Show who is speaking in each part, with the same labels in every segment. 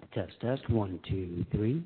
Speaker 1: Test, test, one, two, three.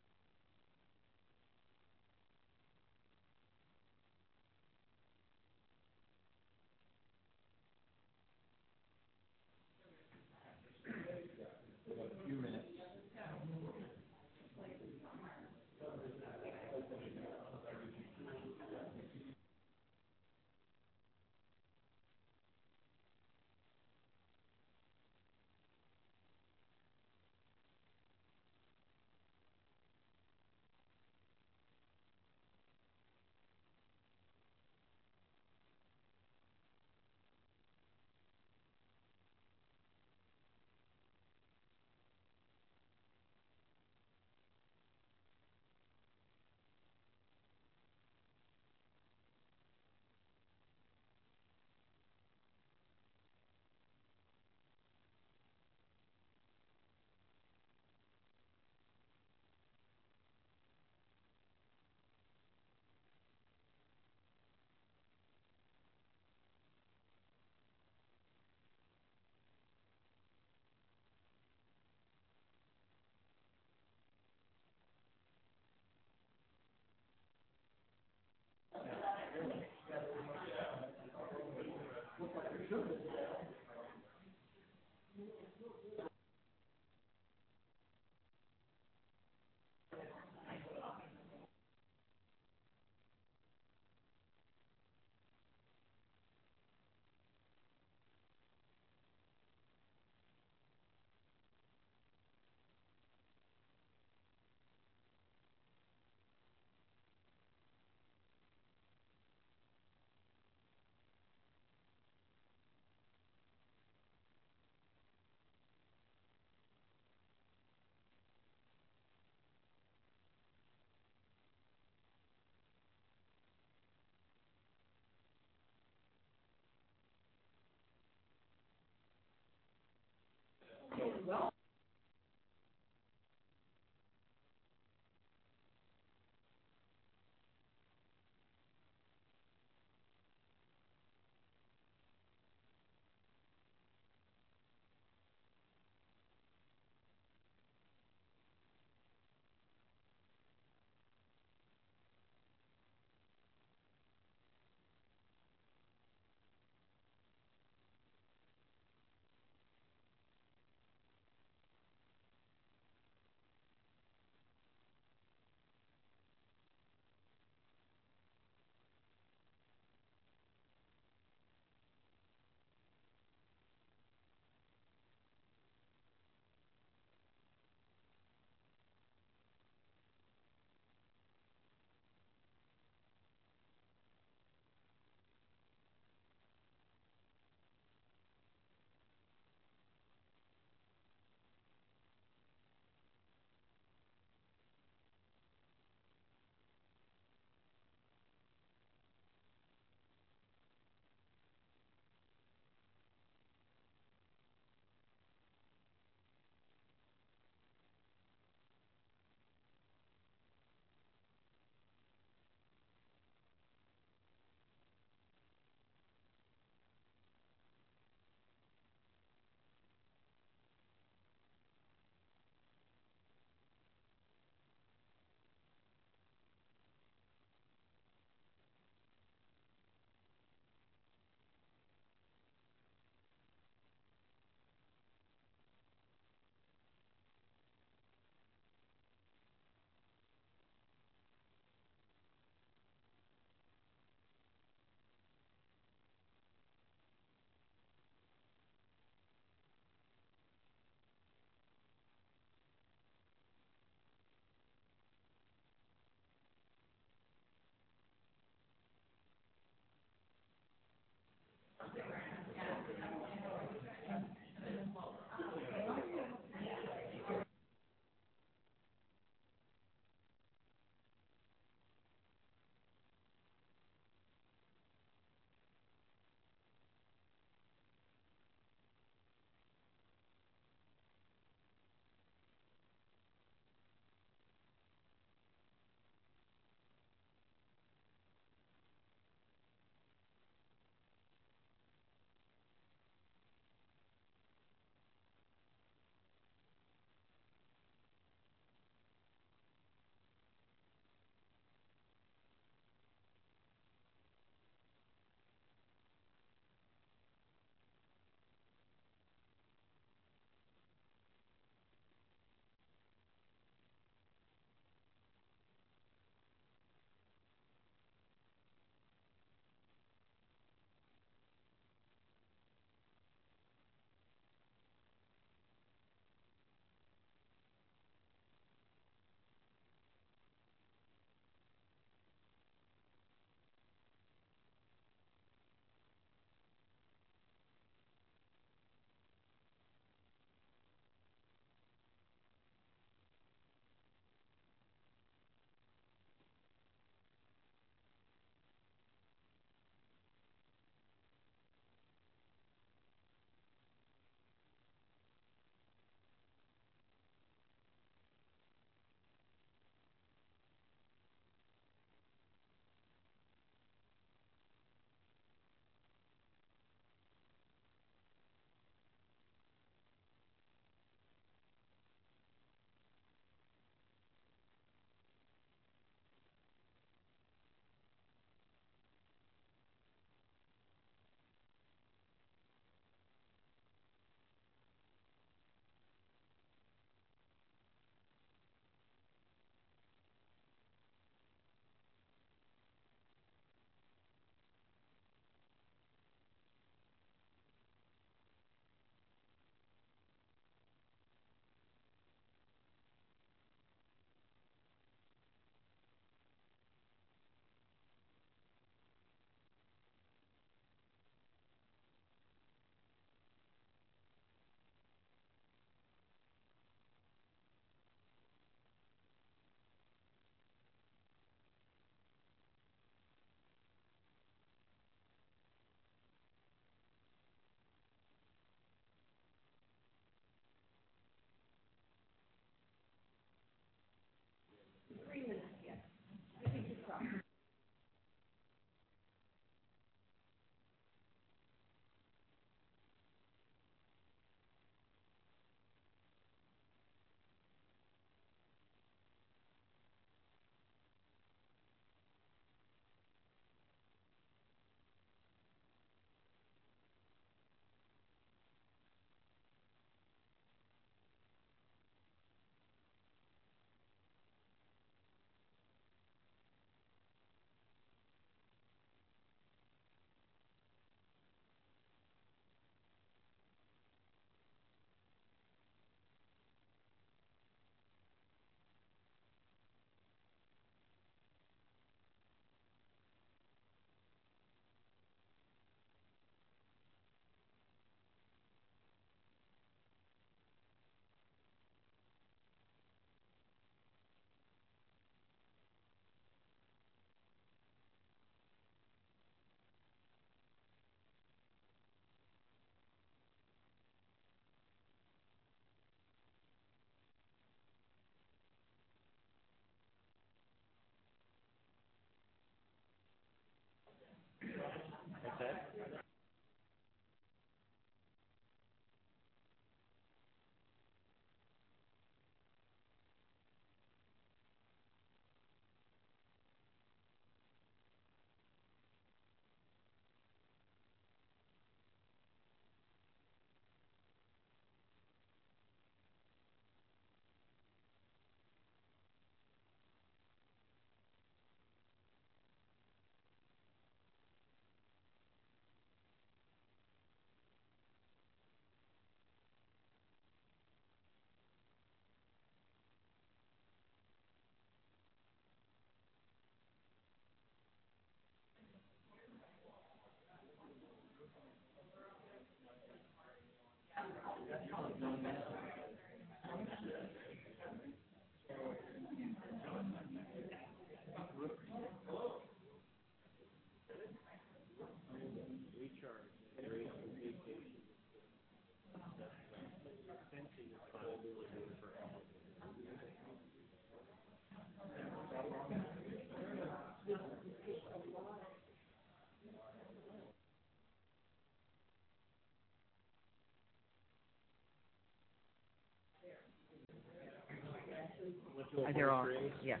Speaker 2: There are, yes.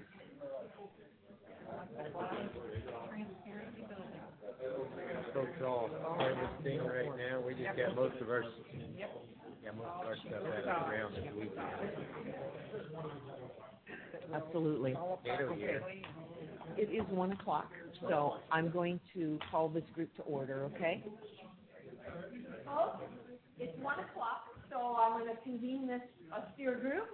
Speaker 3: Folks all harvesting right now. We just got most of our stuff out of the ground this weekend.
Speaker 2: Absolutely. It is 1 o'clock, so I'm going to call this group to order, okay?
Speaker 4: Folks, it's 1 o'clock, so I'm going to convene this austere group.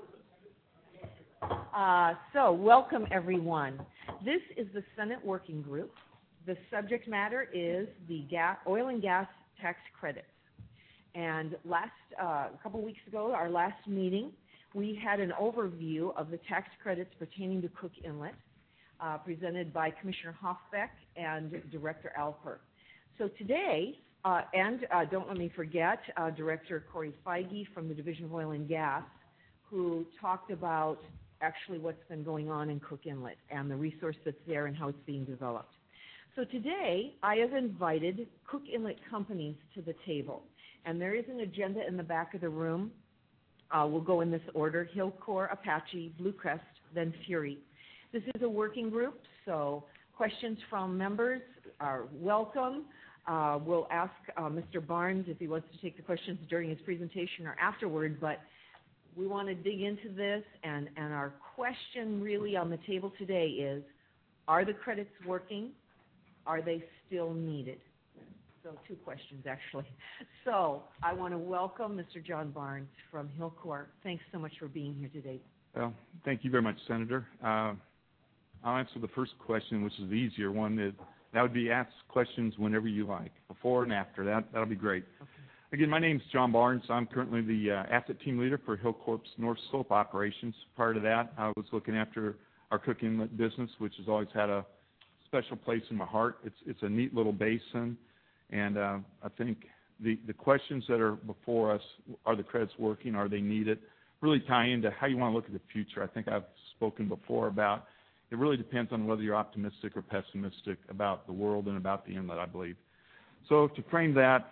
Speaker 2: So welcome, everyone. This is the Senate Working Group. The subject matter is the oil and gas tax credits. And a couple weeks ago, our last meeting, we had an overview of the tax credits pertaining to Cook Inlet, presented by Commissioner Hoffbeck and Director Alper. So today, don't let me forget, Director Corey Feige from the Division of Oil and Gas, who talked about actually what's been going on in Cook Inlet and the resource that's there and how it's being developed. So today, I have invited Cook Inlet companies to the table, and there is an agenda in the back of the room. We'll go in this order: Hilcorp, Apache, Blue Crest, then Fury. This is a working group, so questions from members are welcome. We'll ask Mr. Barnes if he wants to take the questions during his presentation or afterward, but we want to dig into this, and our question really on the table today is, are the credits working? Are they still needed? So 2 questions, actually. So I want to welcome Mr. John Barnes from Hilcorp. Thanks so much for being here today.
Speaker 5: Well, thank you very much, Senator. I'll answer the first question, which is the easier one. That would be ask questions whenever you like, before and after. That'll be great. Okay. Again, my name's John Barnes. I'm currently the asset team leader for Hilcorp's North Slope operations. Prior to that, I was looking after our Cook Inlet business, which has always had a special place in my heart. It's a neat little basin, and I think the questions that are before us, are the credits working, are they needed, really tie into how you want to look at the future. I think I've spoken before about it really depends on whether you're optimistic or pessimistic about the world and about the inlet, I believe. So to frame that,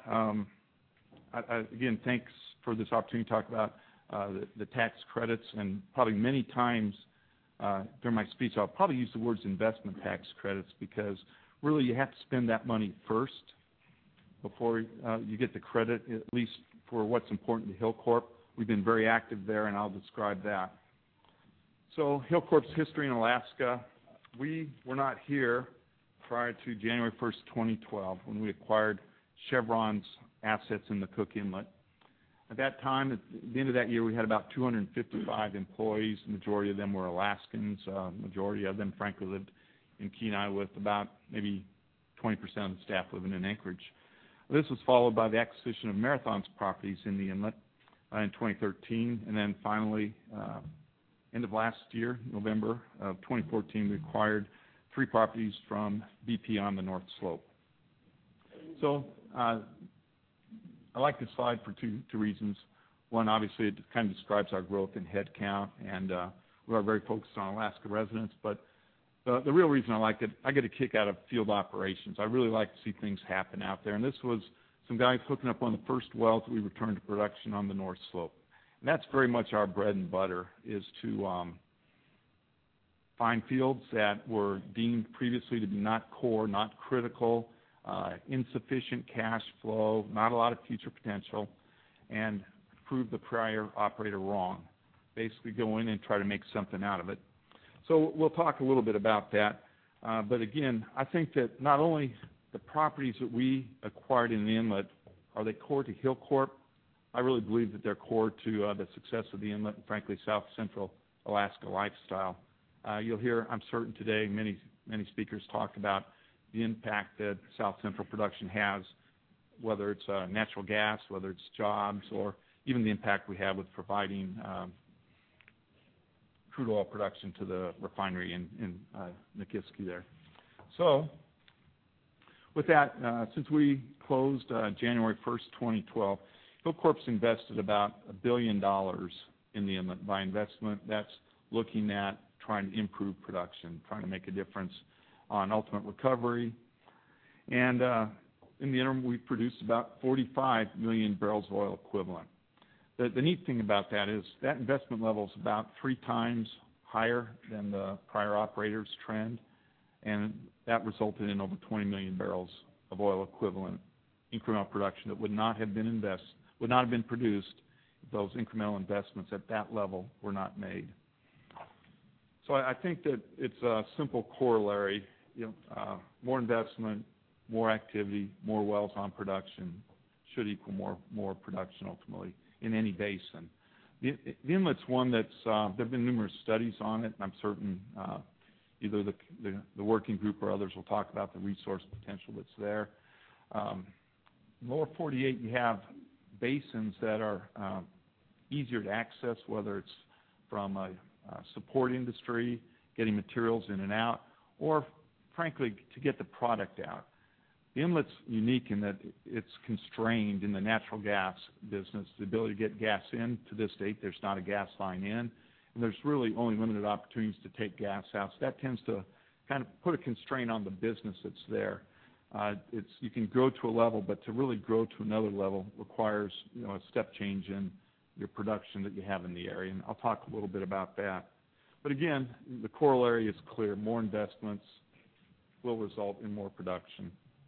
Speaker 5: again, thanks for this opportunity to talk about the tax credits, and probably many times during my speech I'll probably use the words investment tax credits, because really you have to spend that money first before you get the credit, at least for what's important to Hilcorp. We've been very active there, and I'll describe that. So Hilcorp's history in Alaska, we were not here prior to January 1st, 2012, when we acquired Chevron's assets in the Cook Inlet. At that time, at the end of that year, we had about 255 employees. The majority of them were Alaskans. Majority of them, frankly, lived in Kenai, with about maybe 20% of the staff living in Anchorage. This was followed by the acquisition of Marathon's properties in the inlet in 2013, and then finally, end of last year, November of 2014, we acquired 3 properties from BP on the North Slope. So I like this slide for two reasons. One, obviously, it kind of describes our growth in headcount, and we are very focused on Alaska residents. But the real reason I like it, I get a kick out of field operations. I really like to see things happen out there. And this was some guys hooking up one of the first wells that we returned to production on the North Slope. And that's very much our bread and butter, is to find fields that were deemed previously to be not core, not critical, insufficient cash flow, not a lot of future potential, and prove the prior operator wrong. Basically go in and try to make something out of it. So we'll talk a little bit about that. But again, I think that not only the properties that we acquired in the inlet, are they core to Hilcorp? I really believe that they're core to the success of the inlet and, frankly, South Central Alaska lifestyle. You'll hear, I'm certain today, many speakers talk about the impact that South Central production has, whether it's natural gas, whether it's jobs, or even the impact we have with providing crude oil production to the refinery in Nikiski there. So with that, since we closed January 1st, 2012, Hilcorp's invested about $1 billion in the inlet. By investment, that's looking at trying to improve production, trying to make a difference on ultimate recovery. And in the interim, we've produced about 45 million barrels of oil equivalent. The neat thing about that is that investment level is about 3 times higher than the prior operator's trend, and that resulted in over 20 million barrels of oil equivalent incremental production that would not have been produced if those incremental investments at that level were not made. So I think that it's a simple corollary. More investment, more activity, more wells on production should equal more production ultimately in any basin. The inlet's one that's there have been numerous studies on it, and I'm certain either the working group or others will talk about the resource potential that's there. Lower 48, you have basins that are easier to access, whether it's from a support industry, getting materials in and out, or frankly to get the product out. The inlet's unique in that it's constrained in the natural gas business, the ability to get gas in. To this date, there's not a gas line in, and there's really only limited opportunities to take gas out. So that tends to kind of put a constraint on the business that's there. You can grow to a level, but to really grow to another level requires a step change in your production that you have in the area, and I'll talk a little bit about that. But again, the corollary is clear. More investments will result in more production.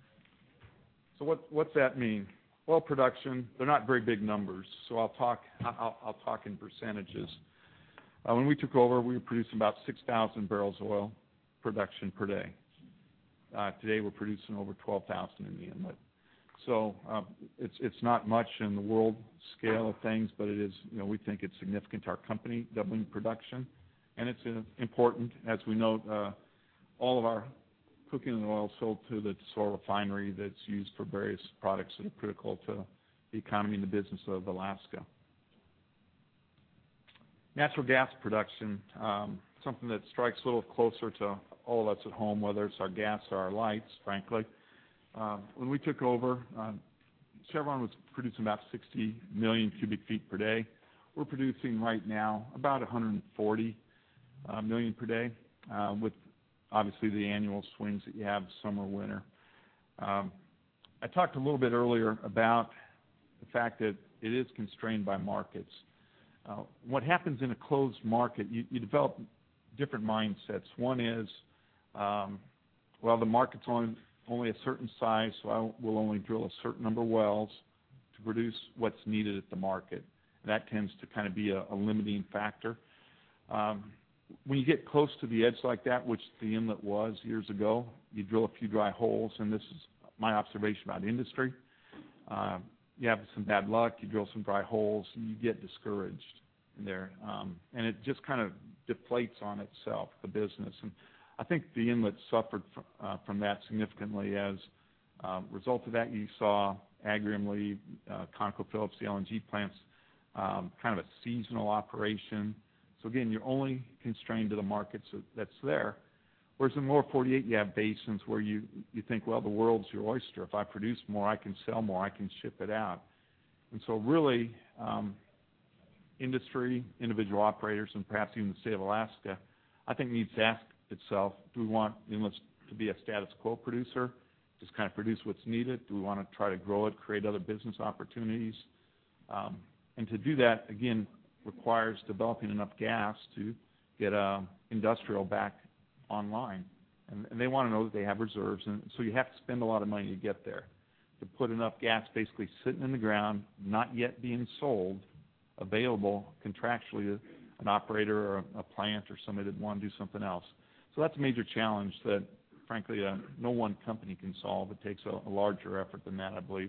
Speaker 5: So what's that mean? Well, production, they're not very big numbers, so I'll talk in percentages. When we took over, we were producing about 6,000 barrels of oil production per day. Today, we're producing over 12,000 in the inlet. So it's not much in the world scale of things, but it is, we think it's significant to our company, doubling production. And it's important, as we note, all of our cooking oil sold to the Tesoro refinery that's used for various products that are critical to the economy and the business of Alaska. Natural gas production, something that strikes a little closer to all of us at home, whether it's our gas or our lights, frankly. When we took over, Chevron was producing about 60 million cubic feet per day. We're producing right now about 140 million per day. with obviously the annual swings that you have summer, winter. I talked a little bit earlier about the fact that it is constrained by markets. What happens in a closed market, you develop different mindsets. One is, well, the market's only a certain size, so I will only drill a certain number of wells to produce what's needed at the market. And that tends to kind of be a limiting factor. When you get close to the edge like that, which the inlet was years ago, you drill a few dry holes, and this is my observation about industry. You have some bad luck, you drill some dry holes, and you get discouraged there. And it just kind of deflates on itself, the business. And I think the inlet suffered from that significantly. As a result of that, you saw Agrium leave, ConocoPhillips, the LNG plants, kind of a seasonal operation. So again, you're only constrained to the markets that's there. Whereas in the lower 48, you have basins where you think, well, the world's your oyster. If I produce more, I can sell more, I can ship it out. And so really, industry, individual operators, and perhaps even the state of Alaska, I think needs to ask itself, do we want inlets to be a status quo producer, just kind of produce what's needed? Do we want to try to grow it, create other business opportunities? And to do that, again, requires developing enough gas to get industrial back online. And they want to know that they have reserves, and so you have to spend a lot of money to get there, to put enough gas basically sitting in the ground, not yet being sold, available contractually to an operator or a plant or somebody that want to do something else. So that's a major challenge that, frankly, no one company can solve. It takes a larger effort than that, I believe.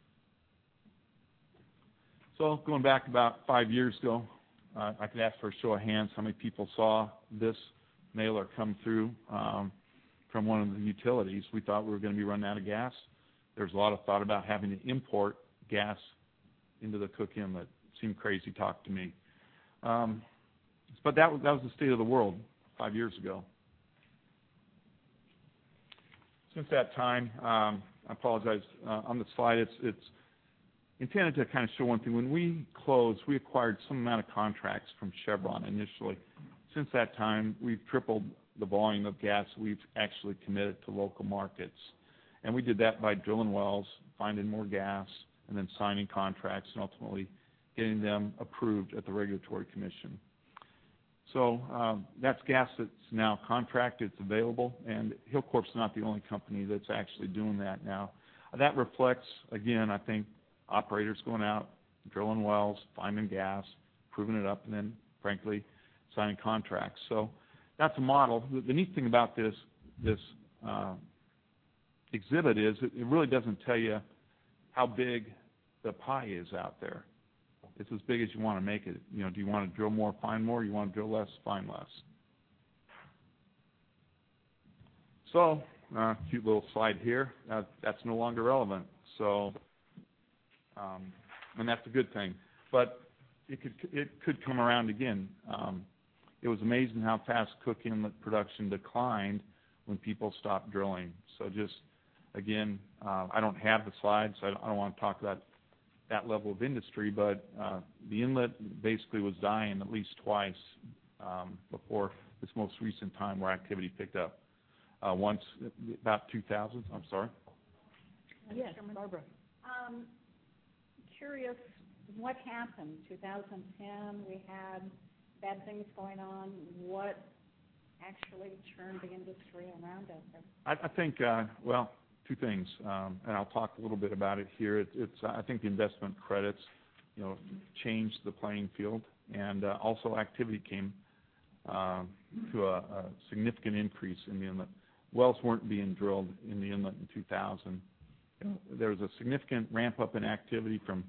Speaker 5: So going back about 5 years ago, I could ask for a show of hands how many people saw this mailer come through from one of the utilities. We thought we were going to be running out of gas. There's a lot of thought about having to import gas into the Cook Inlet. Seemed crazy talk to me. But that was the state of the world 5 years ago. Since that time, I apologize, on the slide, it's intended to kind of show one thing. When we closed, we acquired some amount of contracts from Chevron initially. Since that time, we've tripled the volume of gas we've actually committed to local markets. And we did that by drilling wells, finding more gas, and then signing contracts, and ultimately getting them approved at the Regulatory Commission. So that's gas that's now contracted, it's available, and Hilcorp's not the only company that's actually doing that now. That reflects, again, I think, operators going out, drilling wells, finding gas, proving it up, and then, frankly, signing contracts. So that's a model. The neat thing about this exhibit is it really doesn't tell you how big the pie is out there. It's as big as you want to make it. You know, do you want to drill more, find more? You want to drill less, find less. So, cute little slide here. That's no longer relevant. So, and that's a good thing. But it could come around again. It was amazing how fast Cook Inlet production declined when people stopped drilling. So just, again, I don't have the slides. I don't want to talk about that level of industry, but the inlet basically was dying at least twice before this most recent time where activity picked up. Once, about 2000, I'm sorry.
Speaker 2: Yes, Barbara.
Speaker 6: Curious, what happened? 2010, we had bad things going on. What actually turned the industry around out there?
Speaker 5: I think, well, two things, and I'll talk a little bit about it here. I think the investment credits, changed the playing field, and also activity came to a significant increase in the inlet. Wells weren't being drilled in the inlet in 2000. There was a significant ramp up in activity from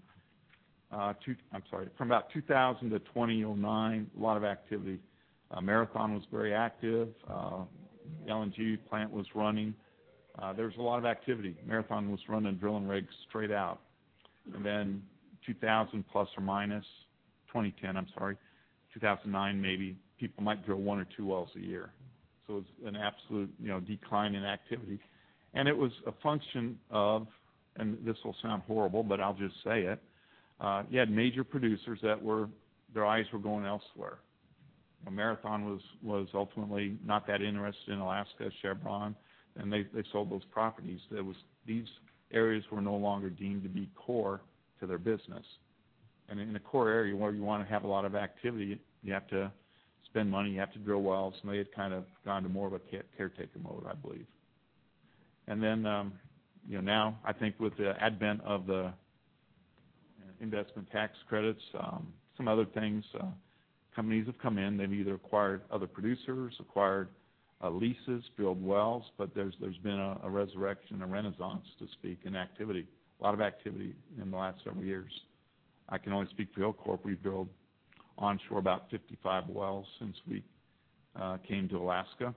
Speaker 5: about 2000 to 2009. A lot of activity. Marathon was very active. The LNG plant was running. There was a lot of activity. Marathon was running drilling rigs straight out. And then 2000 plus or minus, 2010, 2009 maybe, people might drill one or two wells a year. So it was an absolute, decline in activity. And it was a function of, and this will sound horrible, but I'll just say it, you had major producers their eyes were going elsewhere. Marathon was ultimately not that interested in Alaska, Chevron, and they sold those properties. These areas were no longer deemed to be core to their business. And in a core area where you want to have a lot of activity, you have to spend money, you have to drill wells, and they had kind of gone to more of a caretaker mode, I believe. And then, now I think with the advent of the investment tax credits, some other things, companies have come in. They've either acquired other producers, acquired leases, drilled wells, but there's been a resurrection, a renaissance, to speak, in activity. A lot of activity in the last several years. I can only speak for Hilcorp. We've drilled onshore about 55 wells since we came to Alaska.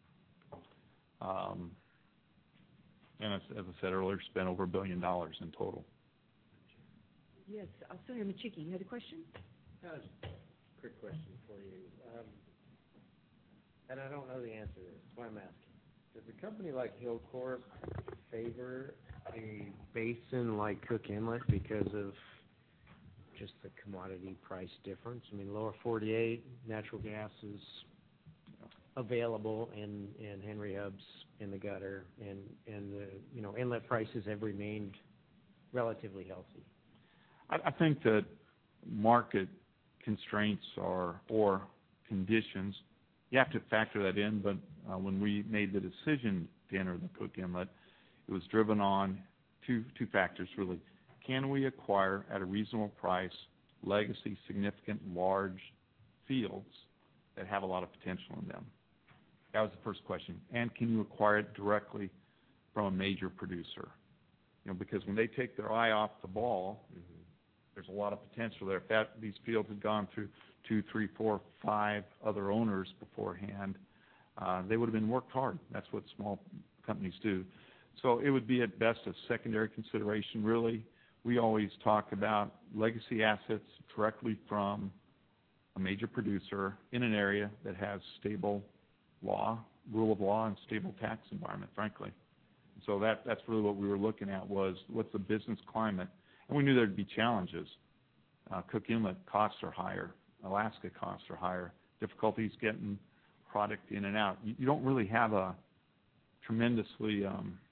Speaker 5: And as I said earlier, spent over $1 billion in total.
Speaker 2: Yes, Senator Machiki, you had a question?
Speaker 3: Quick question for you. And I don't know the answer to this, that's why I'm asking. Does a company like Hilcorp favor a basin like Cook Inlet because of just the commodity price difference? I mean, lower 48, natural gas is available, and Henry Hub's in the gutter, and the inlet prices have remained relatively healthy.
Speaker 5: I think that market constraints or conditions, you have to factor that in, but when we made the decision to enter the Cook Inlet, it was driven on two factors, really. Can we acquire at a reasonable price legacy, significant, large fields that have a lot of potential in them? That was the first question. And can you acquire it directly from a major producer? Because when they take their eye off the ball, there's a lot of potential there. If these fields had gone through 2, 3, 4, 5 other owners beforehand, they would have been worked hard. That's what small companies do. So it would be at best a secondary consideration, really. We always talk about legacy assets directly from a major producer in an area that has stable rule of law, and stable tax environment, frankly. So that's really what we were looking at, was what's the business climate. And we knew there'd be challenges. Cook Inlet costs are higher. Alaska costs are higher. Difficulties getting product in and out. You don't really have a tremendously,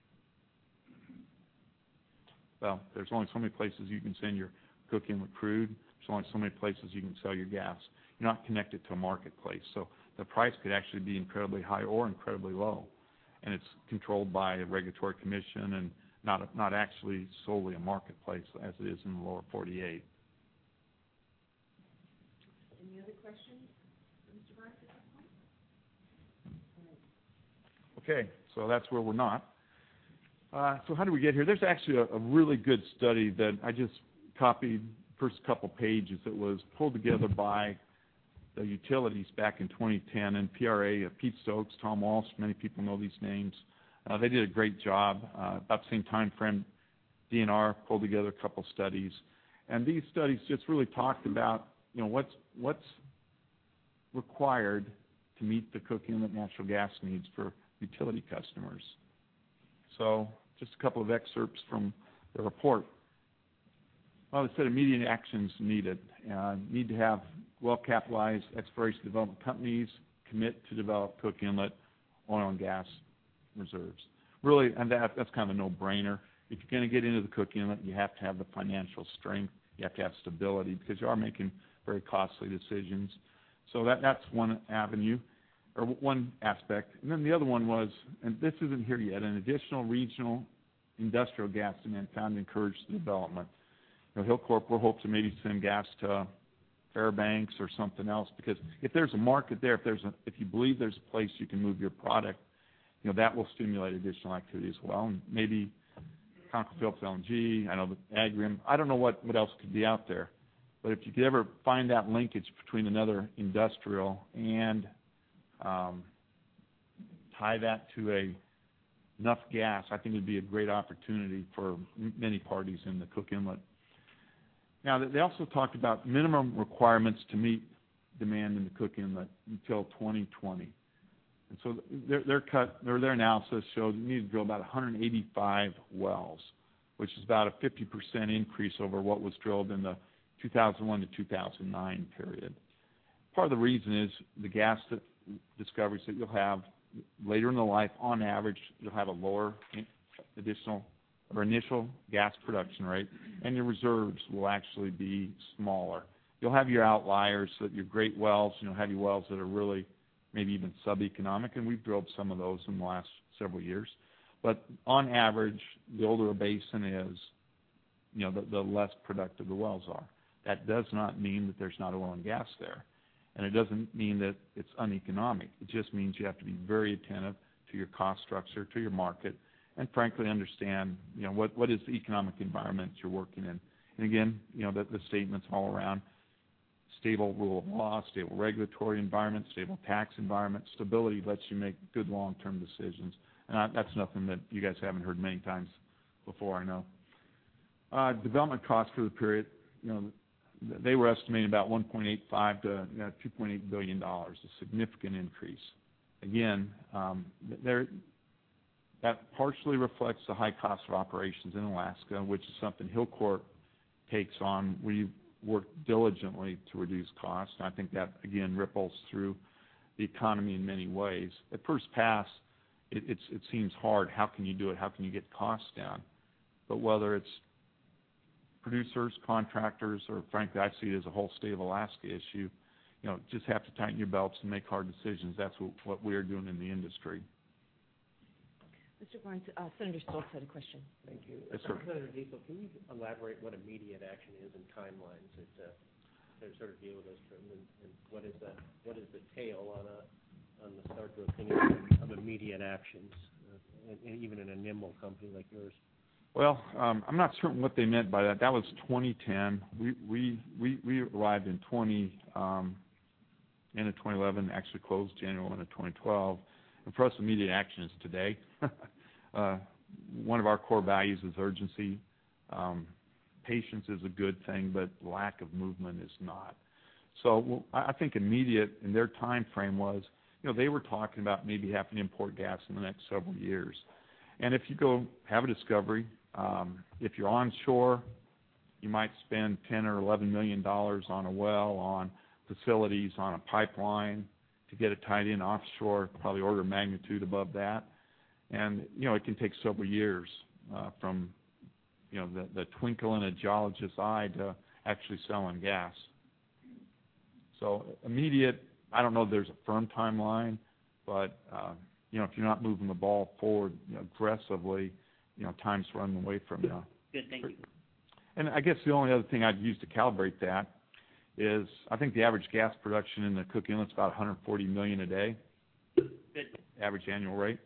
Speaker 5: there's only so many places you can send your Cook Inlet crude. There's only so many places you can sell your gas. You're not connected to a marketplace. So the price could actually be incredibly high or incredibly low. And it's controlled by a regulatory commission and not actually solely a marketplace as it is in the lower 48.
Speaker 2: Any other questions for Mr. Bryce at this point?
Speaker 5: Okay, so that's where we're not. So how do we get here? There's actually a really good study that I just copied, first couple pages, that was pulled together by the utilities back in 2010, and PRA, Pete Stokes, Tom Walsh, many people know these names. They did a great job. About the same time frame, DNR pulled together a couple studies. And these studies just really talked about, what's required to meet the Cook Inlet natural gas needs for utility customers. So just a couple of excerpts from the report. Well, they said immediate actions needed. Need to have well-capitalized exploration development companies commit to develop Cook Inlet oil and gas reserves. Really, and that's kind of a no-brainer. If you're going to get into the Cook Inlet, you have to have the financial strength. You have to have stability, because you are making very costly decisions. So that's one avenue, or one aspect. And then the other one was, and this isn't here yet, an additional regional industrial gas demand found to encourage the development. Hilcorp will hope to maybe send gas to Fairbanks or something else, because if there's a market there, if you believe there's a place you can move your product, that will stimulate additional activity as well. And maybe ConocoPhillips LNG, I know the Agrium, I don't know what else could be out there. But if you could ever find that linkage between another industrial and tie that to enough gas, I think it would be a great opportunity for many parties in the Cook Inlet. Now, they also talked about minimum requirements to meet demand in the Cook Inlet until 2020. And so their analysis showed you need to drill about 185 wells, which is about a 50% increase over what was drilled in the 2001 to 2009 period. part of the reason is the gas discoveries that you'll have later in the life. On average, you'll have a lower initial gas production rate, and your reserves will actually be smaller. You'll have your outliers, so that your great wells, you'll have your wells that are really maybe even sub-economic, and we've drilled some of those in the last several years. But on average, the older a basin is, the less productive the wells are. That does not mean that there's not oil and gas there. And it doesn't mean that it's uneconomic. It just means you have to be very attentive to your cost structure, to your market, and frankly understand, what is the economic environment you're working in. And again, the statements all around stable rule of law, stable regulatory environment, stable tax environment. Stability lets you make good long-term decisions. And that's nothing that you guys haven't heard many times before, I know. Development costs for the period, they were estimating about $1.85 to $2.8 billion, a significant increase. Again, that partially reflects the high cost of operations in Alaska, which is something Hilcorp takes on. We work diligently to reduce costs, and I think that, again, ripples through the economy in many ways. At first pass, it seems hard. How can you do it? How can you get costs down? But whether it's producers, contractors, or frankly, I see it as a whole state of Alaska issue, just have to tighten your belts and make hard decisions. That's what we're doing in the industry.
Speaker 2: Mr. Barnes, Senator Stoltz had a question.
Speaker 3: Thank you.
Speaker 5: Yes, sir.
Speaker 3: Senator Diesel, can you elaborate what immediate action is and timelines that sort of deal with those terms, and what is the tail on the start to a finish of immediate actions, and even in a nimble company like yours?
Speaker 5: Well, I'm not certain what they meant by that. That was 2010. We arrived in end of 2011, actually closed January 1 of 2012. And for us, immediate action is today. One of our core values is urgency. Patience is a good thing, but lack of movement is not. So I think immediate in their time frame was, they were talking about maybe having to import gas in the next several years. And if you go have a discovery, if you're onshore, you might spend $10 or $11 million on a well, on facilities, on a pipeline to get it tied in. Offshore, probably order of magnitude above that. And, it can take several years from, the twinkle in a geologist's eye to actually selling gas. So immediate, I don't know if there's a firm timeline, but, if you're not moving the ball forward aggressively, time's running away from you.
Speaker 1: Good, thank you.
Speaker 5: And I guess the only other thing I'd use to calibrate that is I think the average gas production in the Cook Inlet's about 140 million a day.
Speaker 1: Good.
Speaker 5: Average annual rate.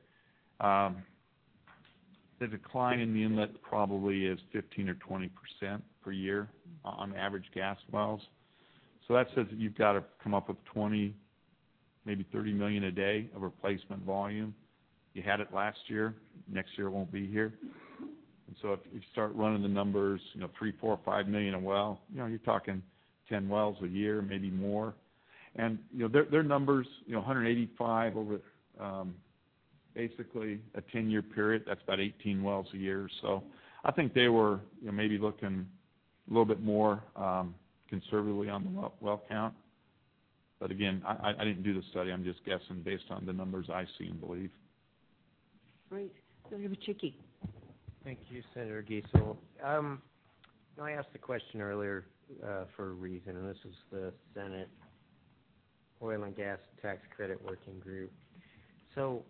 Speaker 5: The decline in the inlet probably is 15 or 20% per year on average gas wells. So that says that you've got to come up with 20, maybe 30 million a day of replacement volume. You had it last year. Next year it won't be here. And so if you start running the numbers, 3, 4, 5 million a well, you're talking 10 wells a year, maybe more. And, their numbers, 185 over basically a 10-year period, that's about 18 wells a year. So I think they were maybe looking a little bit more conservatively on the well count. But again, I didn't do the study. I'm just guessing based on the numbers I see and believe.
Speaker 2: Great. Senator Bachicki.
Speaker 3: Thank you, Senator Giesel. I asked the question earlier for a reason, and this is the Senate Oil and Gas Tax Credit Working Group. So,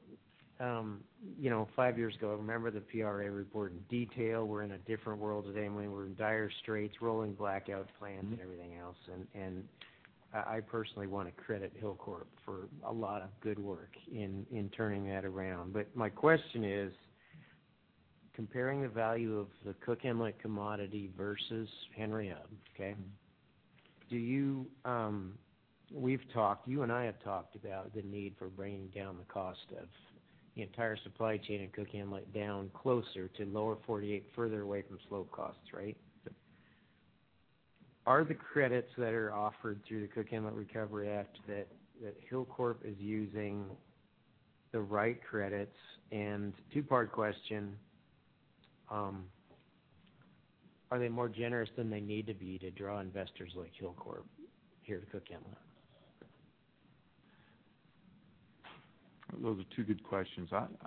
Speaker 3: 5 years ago, I remember the PRA report in detail. We're in a different world today. We're in dire straits, rolling blackout plans and everything else. And I personally want to credit Hilcorp for a lot of good work in turning that around. But my question is, comparing the value of the Cook Inlet commodity versus Henry Hub, okay? Do you, you and I have talked about the need for bringing down the cost of the entire supply chain in Cook Inlet down closer to lower 48, further away from slope costs, right? Are the credits that are offered through the Cook Inlet Recovery Act that Hilcorp is using the right credits? And two-part question, are they more generous than they need to be to draw investors like Hilcorp here to Cook Inlet?
Speaker 5: Those are two good questions.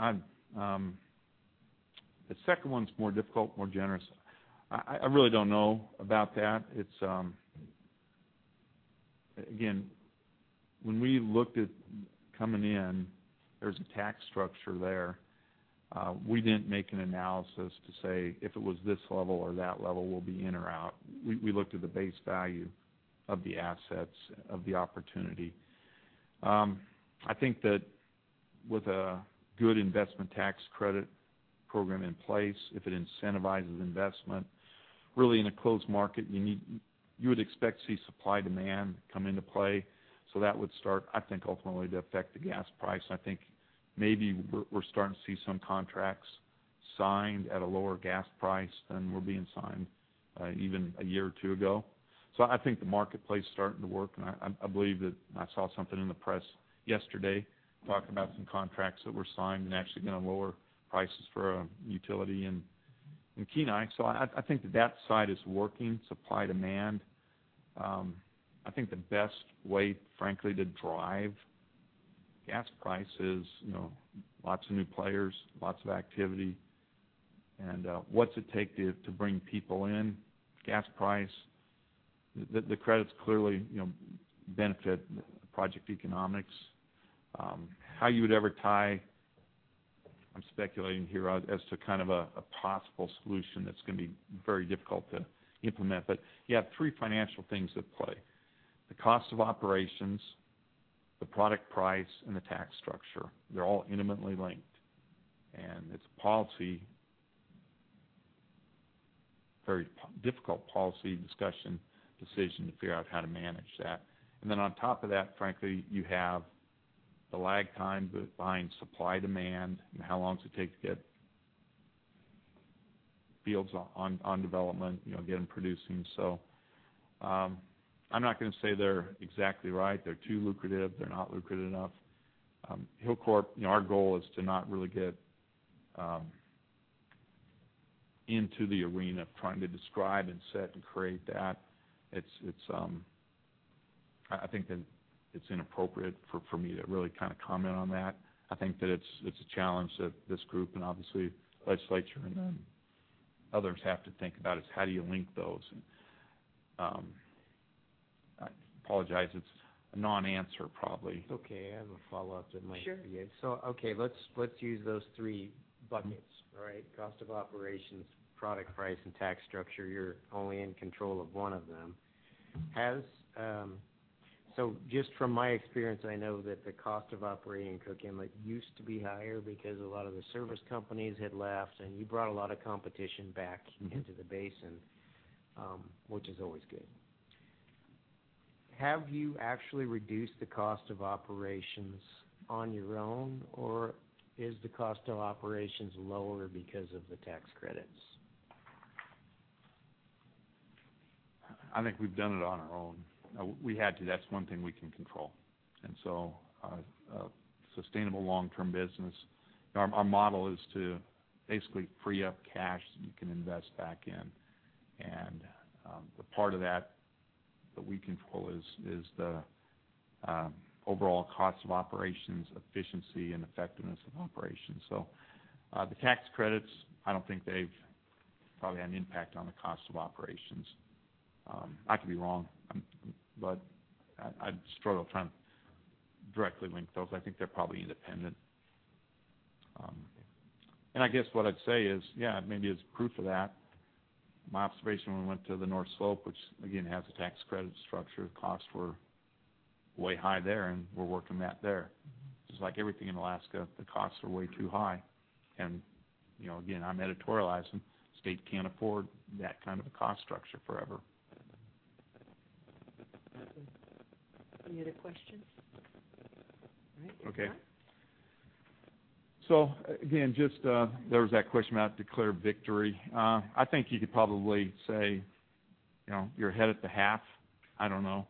Speaker 5: The second one's more difficult, more generous. I really don't know about that. It's again, when we looked at coming in, there's a tax structure there. We didn't make an analysis to say if it was this level or that level, we'll be in or out. We looked at the base value of the assets, of the opportunity. I think that with a good investment tax credit program in place, if it incentivizes investment, really in a closed market, you would expect to see supply demand come into play. So that would start, I think, ultimately to affect the gas price. I think maybe we're starting to see some contracts signed at a lower gas price than were being signed even a year or two ago. So I think the marketplace is starting to work, and I believe that I saw something in the press yesterday talking about some contracts that were signed and actually going to lower prices for a utility in Kenai. So I think that side is working, supply demand. I think the best way, frankly, to drive gas price is, lots of new players, lots of activity, and what's it take to bring people in? Gas price, the credits clearly, benefit project economics. How you would ever tie, I'm speculating here as to kind of a possible solution that's going to be very difficult to implement, but you have three financial things at play: the cost of operations, the product price, and the tax structure. They're all intimately linked, and it's a policy, very difficult policy decision to figure out how to manage that. And then on top of that, frankly, you have the lag time behind supply demand and how long does it take to get fields on development, get them producing. So I'm not going to say they're exactly right. They're too lucrative. They're not lucrative enough. Hilcorp, our goal is to not really get into the arena of trying to describe and set and create that. I think that it's inappropriate for me to really kind of comment on that. I think that it's a challenge that this group and obviously legislature and then others have to think about is how do you link those. I apologize, it's a non-answer probably.
Speaker 3: It's okay, I have a follow-up that might
Speaker 2: Sure.
Speaker 3: be it. So, okay, let's use those three buckets, all right? Cost of operations, product price, and tax structure. You're only in control of one of them. So just from my experience, I know that the cost of operating Cook Inlet used to be higher because a lot of the service companies had left, and you brought a lot of competition back into the basin, which is always good. Have you actually reduced the cost of operations on your own, or is the cost of operations lower because of the tax credits?
Speaker 5: I think we've done it on our own. We had to. That's one thing we can control. And so sustainable long-term business, our model is to basically free up cash that you can invest back in. And the part of that we control is the overall cost of operations, efficiency, and effectiveness of operations. So the tax credits, I don't think they've probably had an impact on the cost of operations. I could be wrong, but I'd struggle trying to directly link those. I think they're probably independent. And I guess what I'd say is, maybe as proof of that, my observation when we went to the North Slope, which again has a tax credit structure, the costs were way high there, and we're working that there. Just like everything in Alaska, the costs are way too high. And, again, I'm editorializing. State can't afford that kind of a cost structure forever.
Speaker 2: Any other questions? All right,
Speaker 5: Okay. So, again, just there was that question about declare victory. I think you could probably say, you're ahead at the half. I don't know.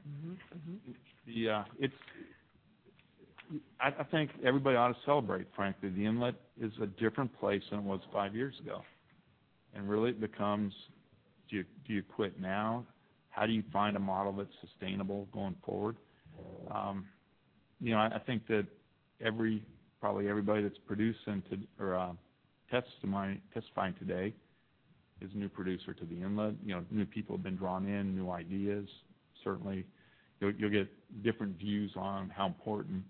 Speaker 5: I think everybody ought to celebrate, frankly. The inlet is a different place than it was 5 years ago. And really it becomes, do you quit now? How do you find a model that's sustainable going forward? I think that probably everybody that's producing testifying today is a new producer to the inlet. New people have been drawn in, new ideas. Certainly, you'll get different views on how important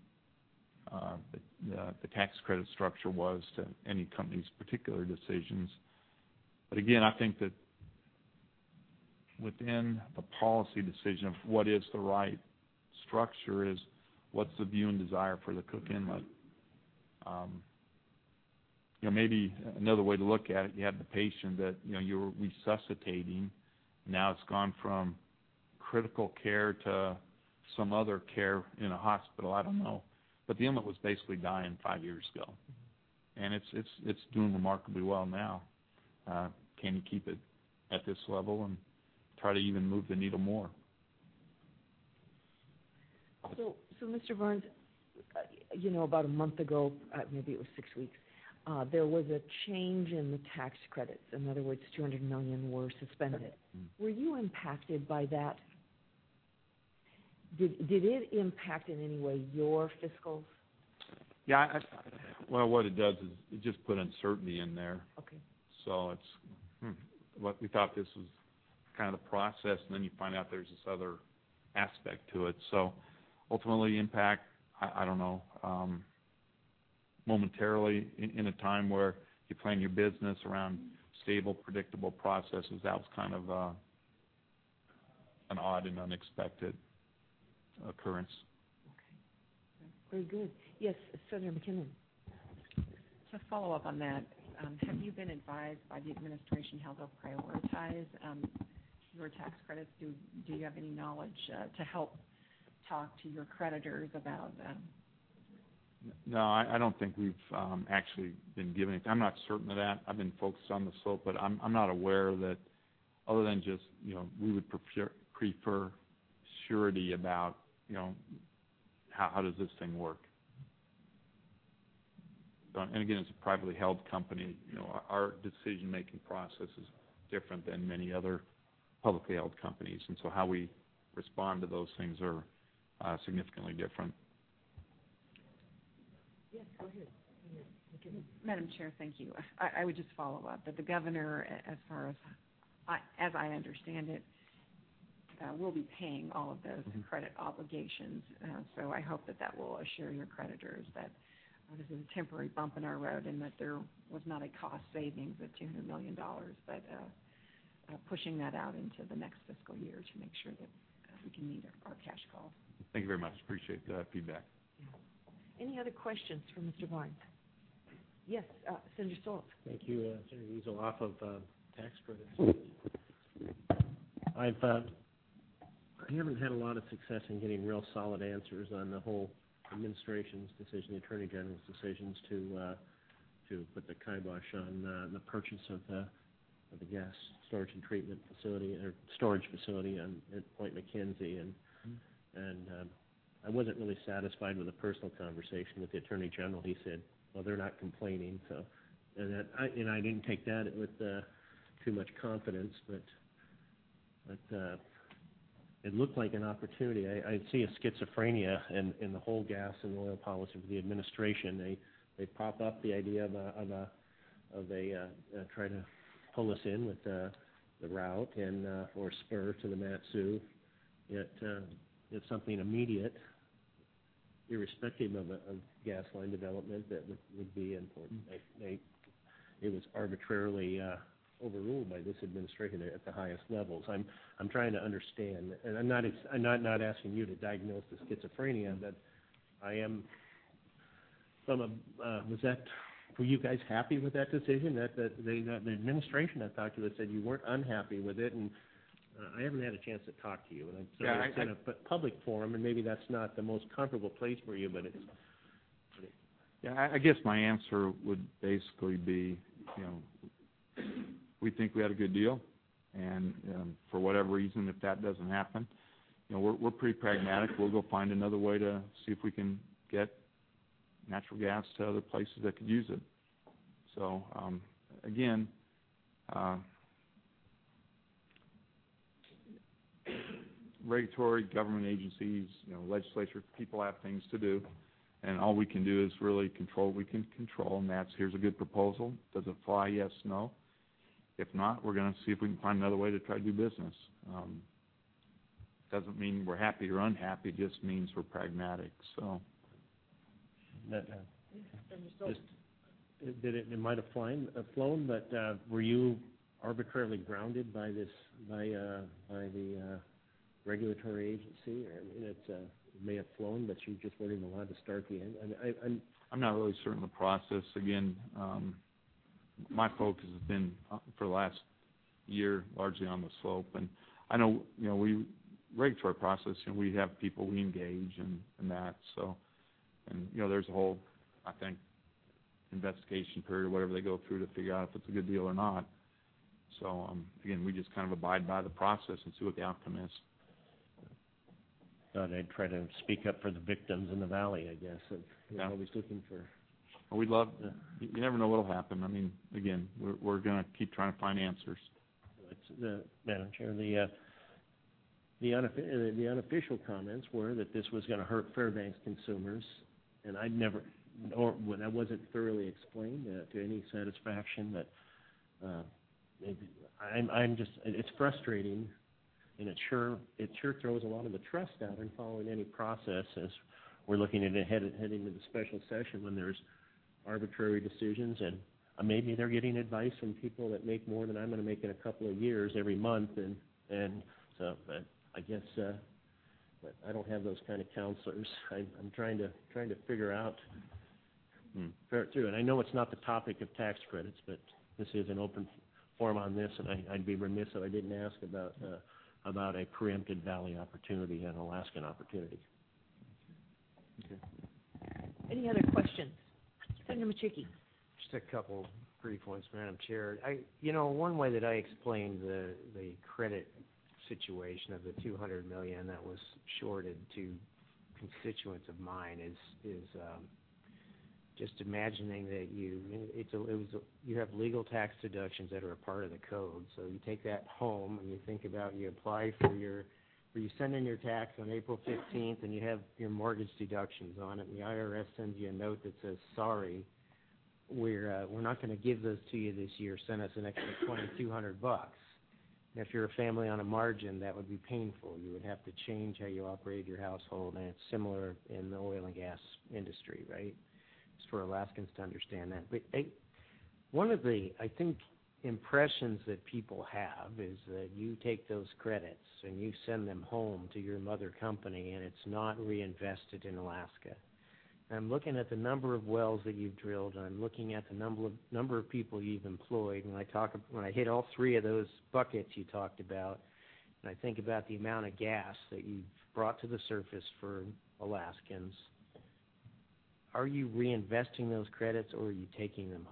Speaker 5: the tax credit structure was to any company's particular decisions. But again, I think that within the policy decision of what is the right structure is what's the view and desire for the Cook Inlet. Maybe another way to look at it, you have the patient that you're resuscitating. Now it's gone from critical care to some other care in a hospital. I don't know, but the inlet was basically dying 5 years ago, and it's doing remarkably well now. Can you keep it at this level and try to even move the needle more?
Speaker 2: So Mr. Barnes, about a month ago, maybe it was 6 weeks, there was a change in the tax credits. In other words, $200 million were suspended. Were you impacted by that? Did it impact in any way your fiscals?
Speaker 5: Yeah. Well, what it does is it just put uncertainty in there.
Speaker 2: Okay.
Speaker 5: So it's what we thought this was kind of the process, and then you find out there's this other aspect to it. So ultimately, impact, I don't know. Momentarily, in a time where you plan your business around stable, predictable processes, that was kind of an odd and unexpected occurrence.
Speaker 2: Okay. Very good. Yes, Senator McKinley.
Speaker 7: To follow up on that, have you been advised by the administration how they'll prioritize your tax credits? Do you have any knowledge to help talk to your creditors about
Speaker 5: No, I don't think we've actually been given it. I'm not certain of that. I've been focused on the slope, but I'm not aware that, other than just, we would prefer surety about, how does this thing work? So, and again, it's a privately held company. Our decision-making process is different than many other publicly held companies, and so how we respond to those things are significantly different.
Speaker 2: Yes, go ahead.
Speaker 7: Madam Chair, thank you. I would just follow up that the governor, as far as I understand it, will be paying all of those credit obligations. So I hope that will assure your creditors that this is a temporary bump in our road and that there was not a cost savings of $200 million, but pushing that out into the next fiscal year to make sure that we can meet our cash calls.
Speaker 5: Thank you very much. Appreciate the feedback.
Speaker 2: Any other questions for Mr. Barnes? Yes, Senator Stoltz.
Speaker 8: Thank you, Senator Weasel. Off of tax credits, I haven't had a lot of success in getting real solid answers on the whole administration's decision, the Attorney General's decisions to put the kibosh on the purchase of the gas storage and treatment facility or storage facility at Point McKenzie, and I wasn't really satisfied with a personal conversation with the Attorney General. He said, "Well, they're not complaining," so I didn't take that with too much confidence, but it looked like an opportunity. I see a schizophrenia in the whole gas and oil policy of the administration. They prop up the idea of try to pull us in with the route and or spur to the Mat-Su. It's something immediate, irrespective of gas line development, that would be important. It was arbitrarily overruled by this administration at the highest levels. I'm trying to understand, and I'm not asking you to diagnose the schizophrenia, but I am. Were you guys happy with that decision? The administration I talked to said you weren't unhappy with it, and I haven't had a chance to talk to you. And it's in a public forum, and maybe that's not the most comfortable place for you, but it's.
Speaker 5: Yeah, I guess my answer would basically be, we think we had a good deal, and for whatever reason, if that doesn't happen, we're pretty pragmatic. We'll go find another way to see if we can get natural gas to other places that could use it. So, again, regulatory government agencies, legislature, people have things to do. And all we can do is really control what we can control, and that's, here's a good proposal. Does it fly? Yes, no. If not, we're going to see if we can find another way to try to do business. Doesn't mean we're happy or unhappy, just means we're pragmatic. So
Speaker 8: That, it might have flown, but were you arbitrarily grounded by the regulatory agency? I mean, it may have flown, but you just weren't even allowed to start the end.
Speaker 5: I'm not really certain of the process. Again, my focus has been for the last year largely on the slope, and I know regulatory process. We have people we engage and that. So, and there's a whole, I think, investigation period or whatever they go through to figure out if it's a good deal or not. So again, we just kind of abide by the process and see what the outcome is.
Speaker 8: Thought I'd try to speak up for the victims in the valley, I guess. Always looking for.
Speaker 5: Well, we'd love. You never know what'll happen. I mean, again, we're going to keep trying to find answers.
Speaker 8: Madam Chair, the unofficial comments were that this was going to hurt Fairbanks consumers, and that wasn't thoroughly explained to any satisfaction. That I'm just, it's frustrating, and it sure throws a lot of the trust out in following any process as we're looking at heading into the special session when there's arbitrary decisions, and maybe they're getting advice from people that make more than I'm going to make in a couple of years every month, and so but I guess but I don't have those kind of counselors. I'm trying to figure out through, and I know it's not the topic of tax credits, but this is an open forum on this, and I'd be remiss if I didn't ask about a preempted valley opportunity and Alaskan opportunity.
Speaker 2: Okay. Any other questions? Senator Machuki.
Speaker 3: Just a couple brief ones, Madam Chair. One way that I explained the credit situation of the $200 million that was shorted to constituents of mine is just imagining that you have legal tax deductions that are a part of the code. So you take that home and you think about, you apply for you send in your tax on April 15th and you have your mortgage deductions on it, and the IRS sends you a note that says, sorry, we're not going to give those to you this year. Send us an extra $2,200. If you're a family on a margin, that would be painful. You would have to change how you operate your household, and it's similar in the oil and gas industry, right? Just for Alaskans to understand that. But one of the, I think, impressions that people have is that you take those credits and you send them home to your mother company, and it's not reinvested in Alaska. I'm looking at the number of wells that you've drilled, and I'm looking at the number of people you've employed. When I hit all three of those buckets you talked about, and I think about the amount of gas that you've brought to the surface for Alaskans, are you reinvesting those credits, or are you taking them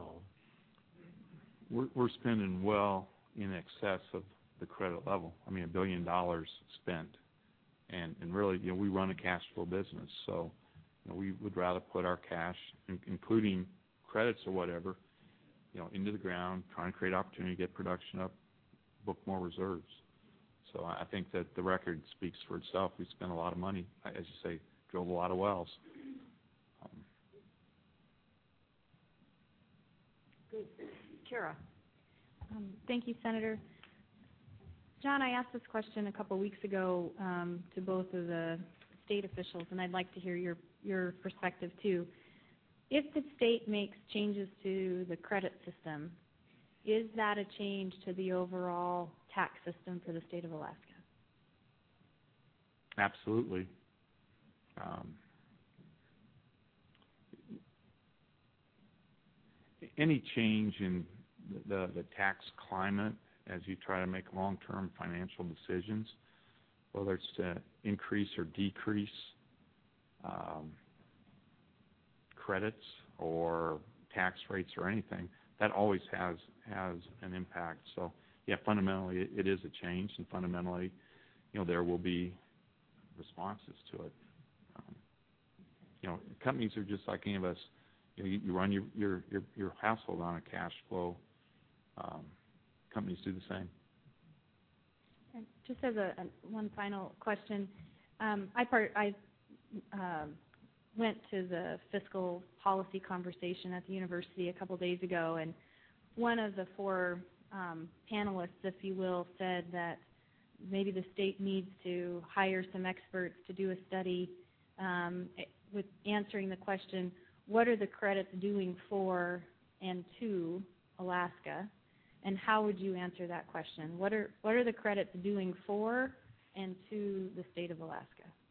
Speaker 3: home?
Speaker 5: We're spending well in excess of the credit level. I mean, $1 billion spent, and really, we run a cash flow business, so. We would rather put our cash, including credits or whatever, into the ground, trying to create opportunity to get production up, book more reserves. So I think that the record speaks for itself. We spent a lot of money, as you say, drilled a lot of wells.
Speaker 2: Good. Kara.
Speaker 9: Thank you, Senator. John, I asked this question a couple of weeks ago to both of the state officials, and I'd like to hear your perspective too. If the state makes changes to the credit system, is that a change to the overall tax system for the state of Alaska?
Speaker 5: Absolutely. Any change in the tax climate as you try to make long-term financial decisions, whether it's to increase or decrease credits or tax rates or anything, that always has an impact. So, yeah, fundamentally it is a change, and fundamentally, there will be responses to it. Companies are just like any of us. You run your household on a cash flow. Companies do the same.
Speaker 9: And just as one final question, I went to the fiscal policy conversation at the university a couple days ago, and one of the four panelists, if you will, said that maybe the state needs to hire some experts to do a study with answering the question, what are the credits doing for and to Alaska, and how would you answer that question? What are the credits doing for and to the state of Alaska?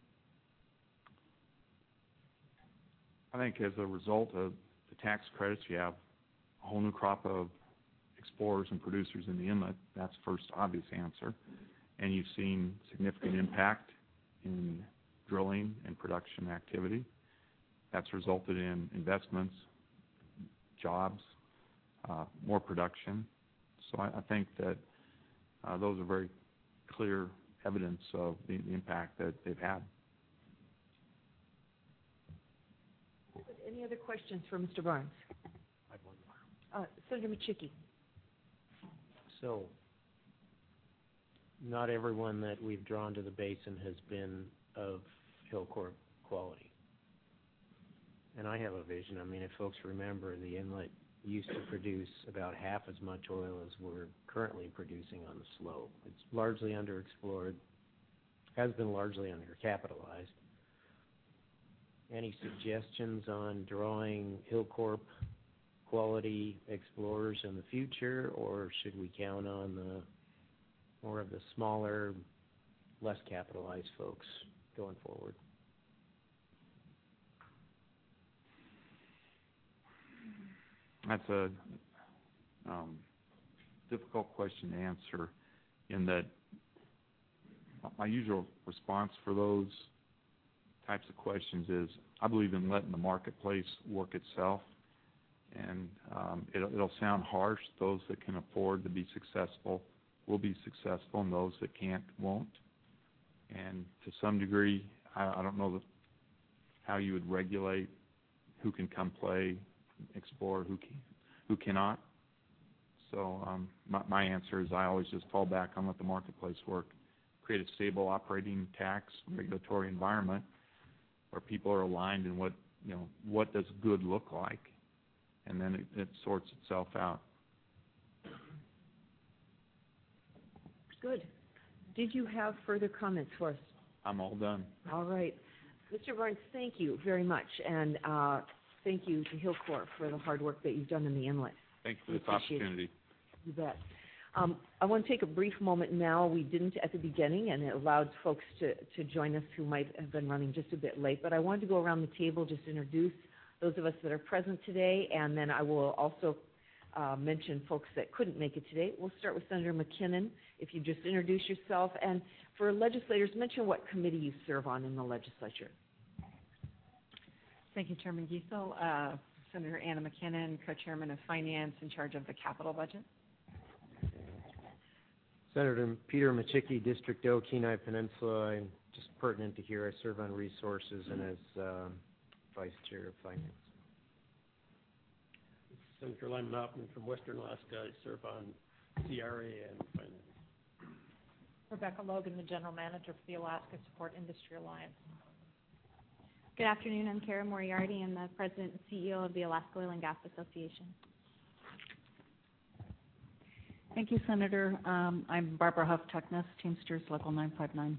Speaker 5: I think as a result of the tax credits, you have a whole new crop of explorers and producers in the inlet. That's the first obvious answer. And you've seen significant impact in drilling and production activity. That's resulted in investments, jobs, more production. So I think that those are very clear evidence of the impact that they've had.
Speaker 2: Any other questions for Mr. Barnes?
Speaker 3: I have one more.
Speaker 2: Senator Machicky.
Speaker 3: So, not everyone that we've drawn to the basin has been of Hilcorp quality. And I have a vision. I mean, if folks remember, the inlet used to produce about half as much oil as we're currently producing on the slope. It's largely underexplored, has been largely undercapitalized. Any suggestions on drawing Hilcorp quality explorers in the future, or should we count on the more of the smaller, less capitalized folks going forward?
Speaker 5: That's a difficult question to answer, in that my usual response for those types of questions is I believe in letting the marketplace work itself, and it'll sound harsh. Those that can afford to be successful will be successful, and those that can't won't. And to some degree, I don't know how you would regulate who can come play, explore, who cannot. So my answer is I always just fall back on let the marketplace work, create a stable operating tax regulatory environment where people are aligned in what does good look like, and then it sorts itself out.
Speaker 2: Good. Did you have further comments for us?
Speaker 5: I'm all done.
Speaker 2: All right. Mr. Barnes, thank you very much, and thank you to Hilcorp for the hard work that you've done in the inlet.
Speaker 5: Thank you for this opportunity.
Speaker 2: You bet. I want to take a brief moment now. We didn't at the beginning, and it allowed folks to join us who might have been running just a bit late. But I wanted to go around the table, just introduce those of us that are present today, and then I will also mention folks that couldn't make it today. We'll start with Senator McKinnon. If you just introduce yourself, and for legislators, mention what committee you serve on in the legislature.
Speaker 7: Thank you, Chairman Giesel. Senator Anna McKinnon, co-chairman of Finance, in charge of the capital budget.
Speaker 3: Senator Peter Machicky, District O, Kenai Peninsula. I'm just pertinent to here. I serve on resources and as Vice Chair of Finance.
Speaker 8: Senator Lyman Hoffman from Western Alaska. I serve on CRA and Finance.
Speaker 4: Rebecca Logan, the General Manager for the Alaska Support Industry Alliance.
Speaker 9: Good afternoon. I'm Kara Moriarty. I'm the President and CEO of the Alaska Oil and Gas Association.
Speaker 10: Thank you, Senator. I'm Barbara Huff-Tuckness, Teamsters Local 959.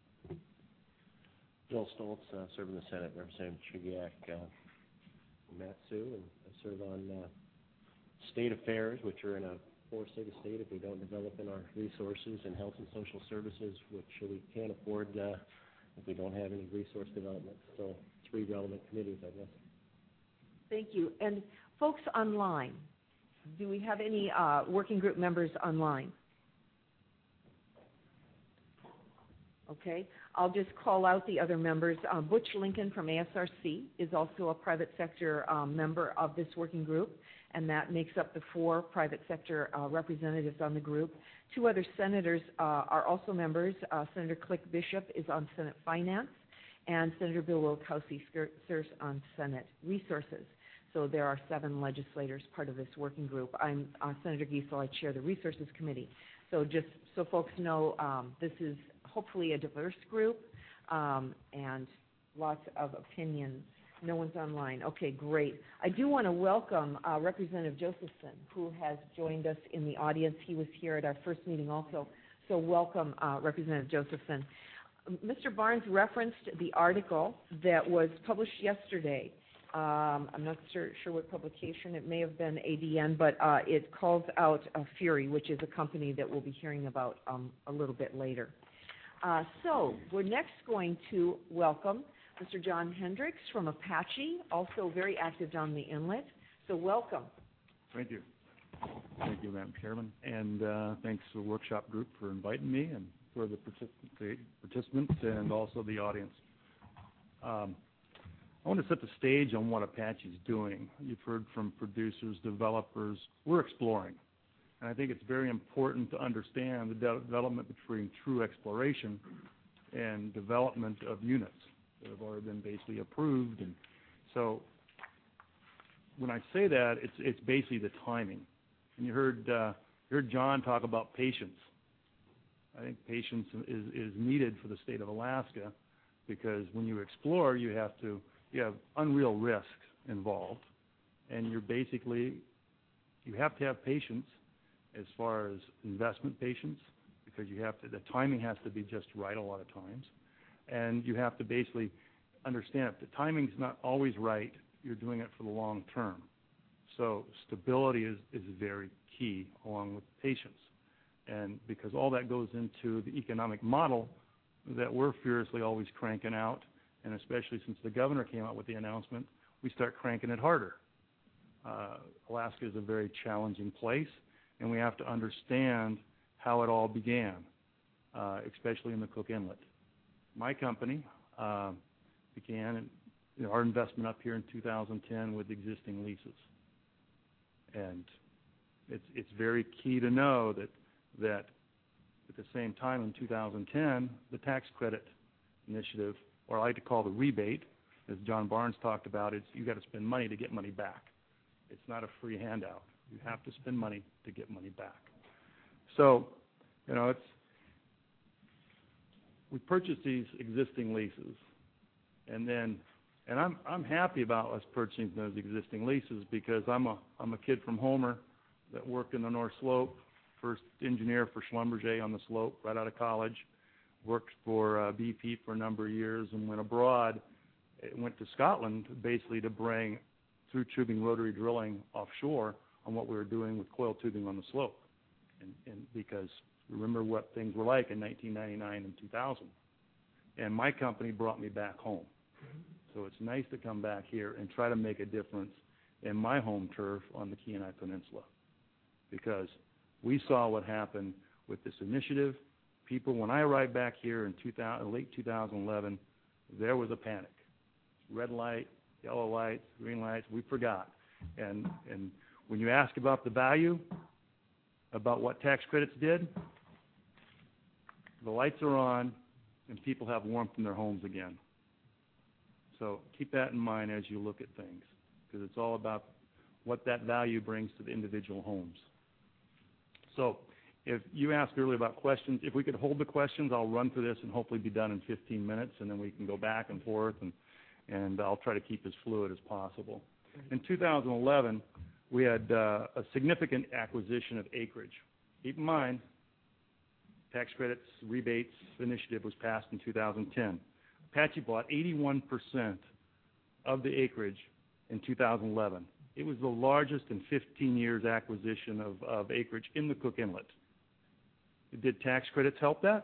Speaker 8: Joel Stoltz, serve in the Senate, representing Chigiak, Matsu, and I serve on state affairs, which are in a four-state state if we don't develop in our resources, and health and social services, which we can't afford if we don't have any resource development. So three relevant committees, I guess.
Speaker 2: Thank you. And folks online, do we have any working group members online? Okay. I'll just call out the other members. Butch Lincoln from ASRC is also a private sector member of this working group, and that makes up the four private sector representatives on the group. Two other senators are also members. Senator Click Bishop is on Senate Finance, and Senator Bill Wilkowski serves on Senate Resources. So there are 7 legislators part of this working group. I'm Senator Giesel. I chair the Resources Committee. So just so folks know, this is hopefully a diverse group and lots of opinions No one's online. Okay, great. I do want to welcome Representative Josephson, who has joined us in the audience. He was here at our first meeting also. So welcome, Representative Josephson. Mr. Barnes referenced the article that was published yesterday. I'm not sure what publication. It may have been ADN, but it calls out Fury, which is a company that we'll be hearing about a little bit later. So we're next going to welcome Mr. John Hendricks from Apache, also very active down the inlet. So welcome.
Speaker 11: Thank you. Thank you, Madam Chairman. And thanks to the workshop group for inviting me and for the participants and also the audience. I want to set the stage on what Apache is doing. You've heard from producers, developers. We're exploring. And I think it's very important to understand the development between true exploration and development of units that have already been basically approved. And so when I say that, it's basically the timing. And you heard John talk about patience. I think patience is needed for the state of Alaska because when you explore, you have unreal risks involved. And you have to have patience as far as investment patience because the timing has to be just right a lot of times. And you have to basically understand if the timing's not always right, you're doing it for the long term. So stability is very key along with patience. And because all that goes into the economic model that we're furiously always cranking out, and especially since the governor came out with the announcement, we start cranking it harder. Alaska is a very challenging place, and we have to understand how it all began, especially in the Cook Inlet. My company began our investment up here in 2010 with existing leases. And it's very key to know that at the same time in 2010, the tax credit initiative, or I like to call the rebate, as John Barnes talked about, you got to spend money to get money back. It's not a free handout. You have to spend money to get money back. So, we purchased these existing leases, and I'm happy about us purchasing those existing leases because I'm a kid from Homer that worked in the North Slope, first engineer for Schlumberger on the slope right out of college, worked for BP for a number of years, and went abroad. Went to Scotland basically to bring through tubing rotary drilling offshore on what we were doing with coil tubing on the slope, and because remember what things were like in 1999 and 2000. And my company brought me back home. So it's nice to come back here and try to make a difference in my home turf on the Kenai Peninsula because we saw what happened with this initiative. People, when I arrived back here in late 2011, there was a panic. Red light, yellow lights, green lights, we forgot. And when you ask about the value, about what tax credits did, the lights are on and people have warmth in their homes again. So keep that in mind as you look at things because it's all about what that value brings to the individual homes. So if you asked earlier about questions, if we could hold the questions, I'll run through this and hopefully be done in 15 minutes, and then we can go back and forth, and I'll try to keep as fluid as possible. In 2011, we had a significant acquisition of acreage. Keep in mind, tax credits, rebates initiative was passed in 2010. Apache bought 81% of the acreage in 2011. It was the largest in 15 years acquisition of acreage in the Cook Inlet. Did tax credits help that?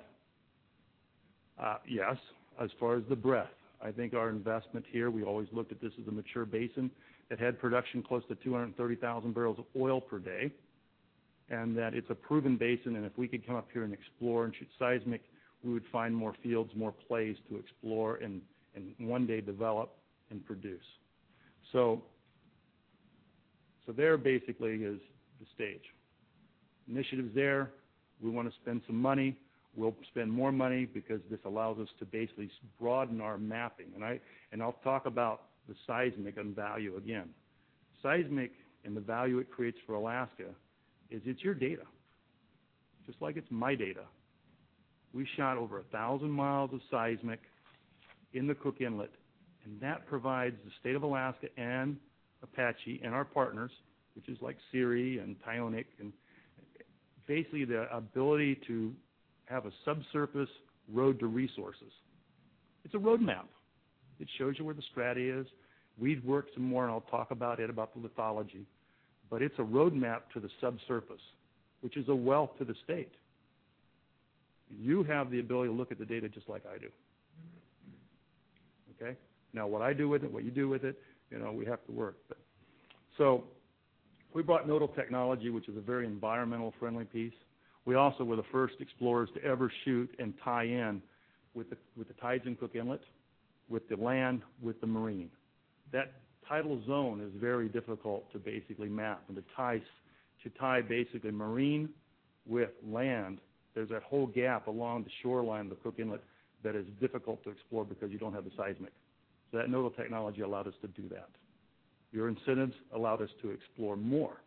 Speaker 11: Yes, as far as the breadth. I think our investment here, we always looked at this as a mature basin that had production close to 230,000 barrels of oil per day, and that it's a proven basin, and if we could come up here and explore and shoot seismic, we would find more fields, more plays to explore and one day develop and produce. So there basically is the stage. Initiative's there. We want to spend some money. We'll spend more money because this allows us to basically broaden our mapping. And I'll talk about the seismic and value again. Seismic and the value it creates for Alaska is it's your data, just like it's my data. We shot over 1,000 miles of seismic in the Cook Inlet And that provides the state of Alaska and Apache and our partners, which is like CIRI and Tionic, and basically the ability to have a subsurface road to resources. It's a roadmap. It shows you where the strata is. We've worked some more, and I'll talk about it, about the lithology. But it's a roadmap to the subsurface, which is a wealth to the state. You have the ability to look at the data just like I do. Okay? Now, what I do with it, what you do with it, we have to work. So we brought nodal technology, which is a very environmental-friendly piece. We also were the first explorers to ever shoot and tie in with the tides in Cook Inlet, with the land, with the marine. That tidal zone is very difficult to basically map, and to tie basically marine with land. There's that whole gap along the shoreline of the Cook Inlet that is difficult to explore because you don't have the seismic. So that nodal technology allowed us to do that. Your incentives allowed us to explore more.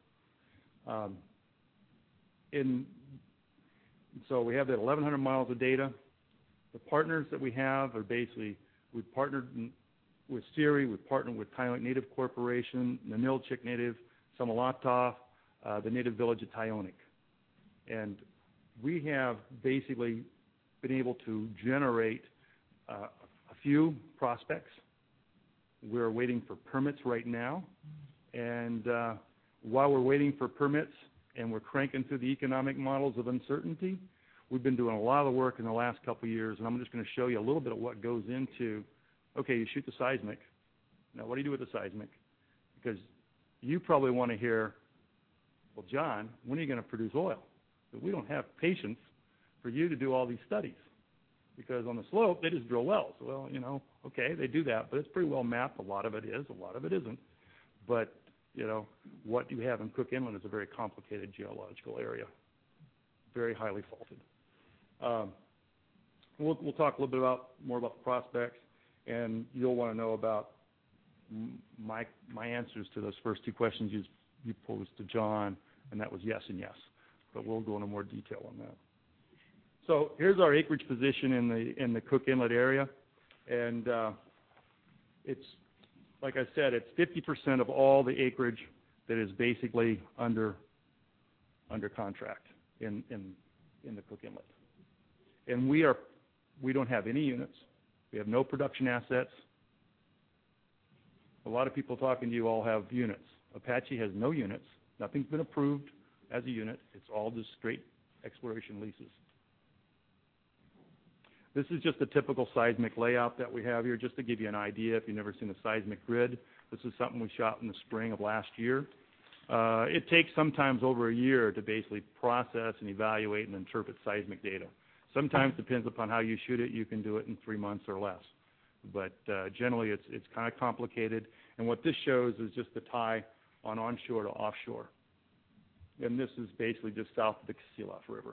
Speaker 11: So we have that 1,100 miles of data. The partners that we have are basically, we've partnered with CIRI, we've partnered with Tionic Native Corporation, Ninilchik Native, Samalatoff, the native village of Tionic. And we have basically been able to generate a few prospects. We're waiting for permits right now. And while we're waiting for permits and we're cranking through the economic models of uncertainty, we've been doing a lot of work in the last couple of years, and I'm just going to show you a little bit of what goes into, okay, you shoot the seismic. Now, what do you do with the seismic? Because you probably want to hear, well, John, when are you going to produce oil? But we don't have patience for you to do all these studies, because on the slope, they just drill wells. Well, okay, they do that, but it's pretty well mapped. A lot of it is, a lot of it isn't. But, what you have in Cook Inlet is a very complicated geological area, very highly faulted. We'll talk a little bit more about the prospects, and you'll want to know about my answers to those first two questions you posed to John, and that was yes and yes. But we'll go into more detail on that. So here's our acreage position in the Cook Inlet area, and it's, like I said, it's 50% of all the acreage that is basically under contract in the Cook Inlet. And we don't have any units. We have no production assets. A lot of people talking to you all have units. Apache has no units. Nothing's been approved as a unit. It's all just straight exploration leases. This is just a typical seismic layout that we have here, just to give you an idea if you've never seen a seismic grid. This is something we shot in the spring of last year. It takes sometimes over a year to basically process and evaluate and interpret seismic data. Sometimes, depends upon how you shoot it, you can do it in 3 months or less. But generally, it's kind of complicated. And what this shows is just the tie on onshore to offshore. And this is basically just south of the Kasilof River.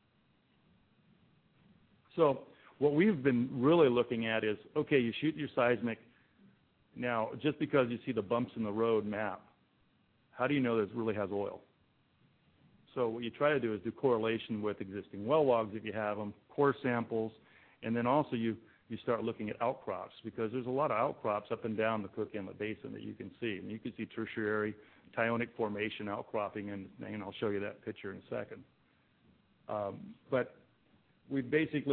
Speaker 11: So what we've been really looking at is, okay, you shoot your seismic. Now, just because you see the bumps in the road map, how do you know that it really has oil? So what you try to do is do correlation with existing well logs if you have them, core samples, and then also you start looking at outcrops, because there's a lot of outcrops up and down the Cook Inlet Basin that you can see. And you can see tertiary Tionic formation outcropping, and I'll show you that picture in a second. But we've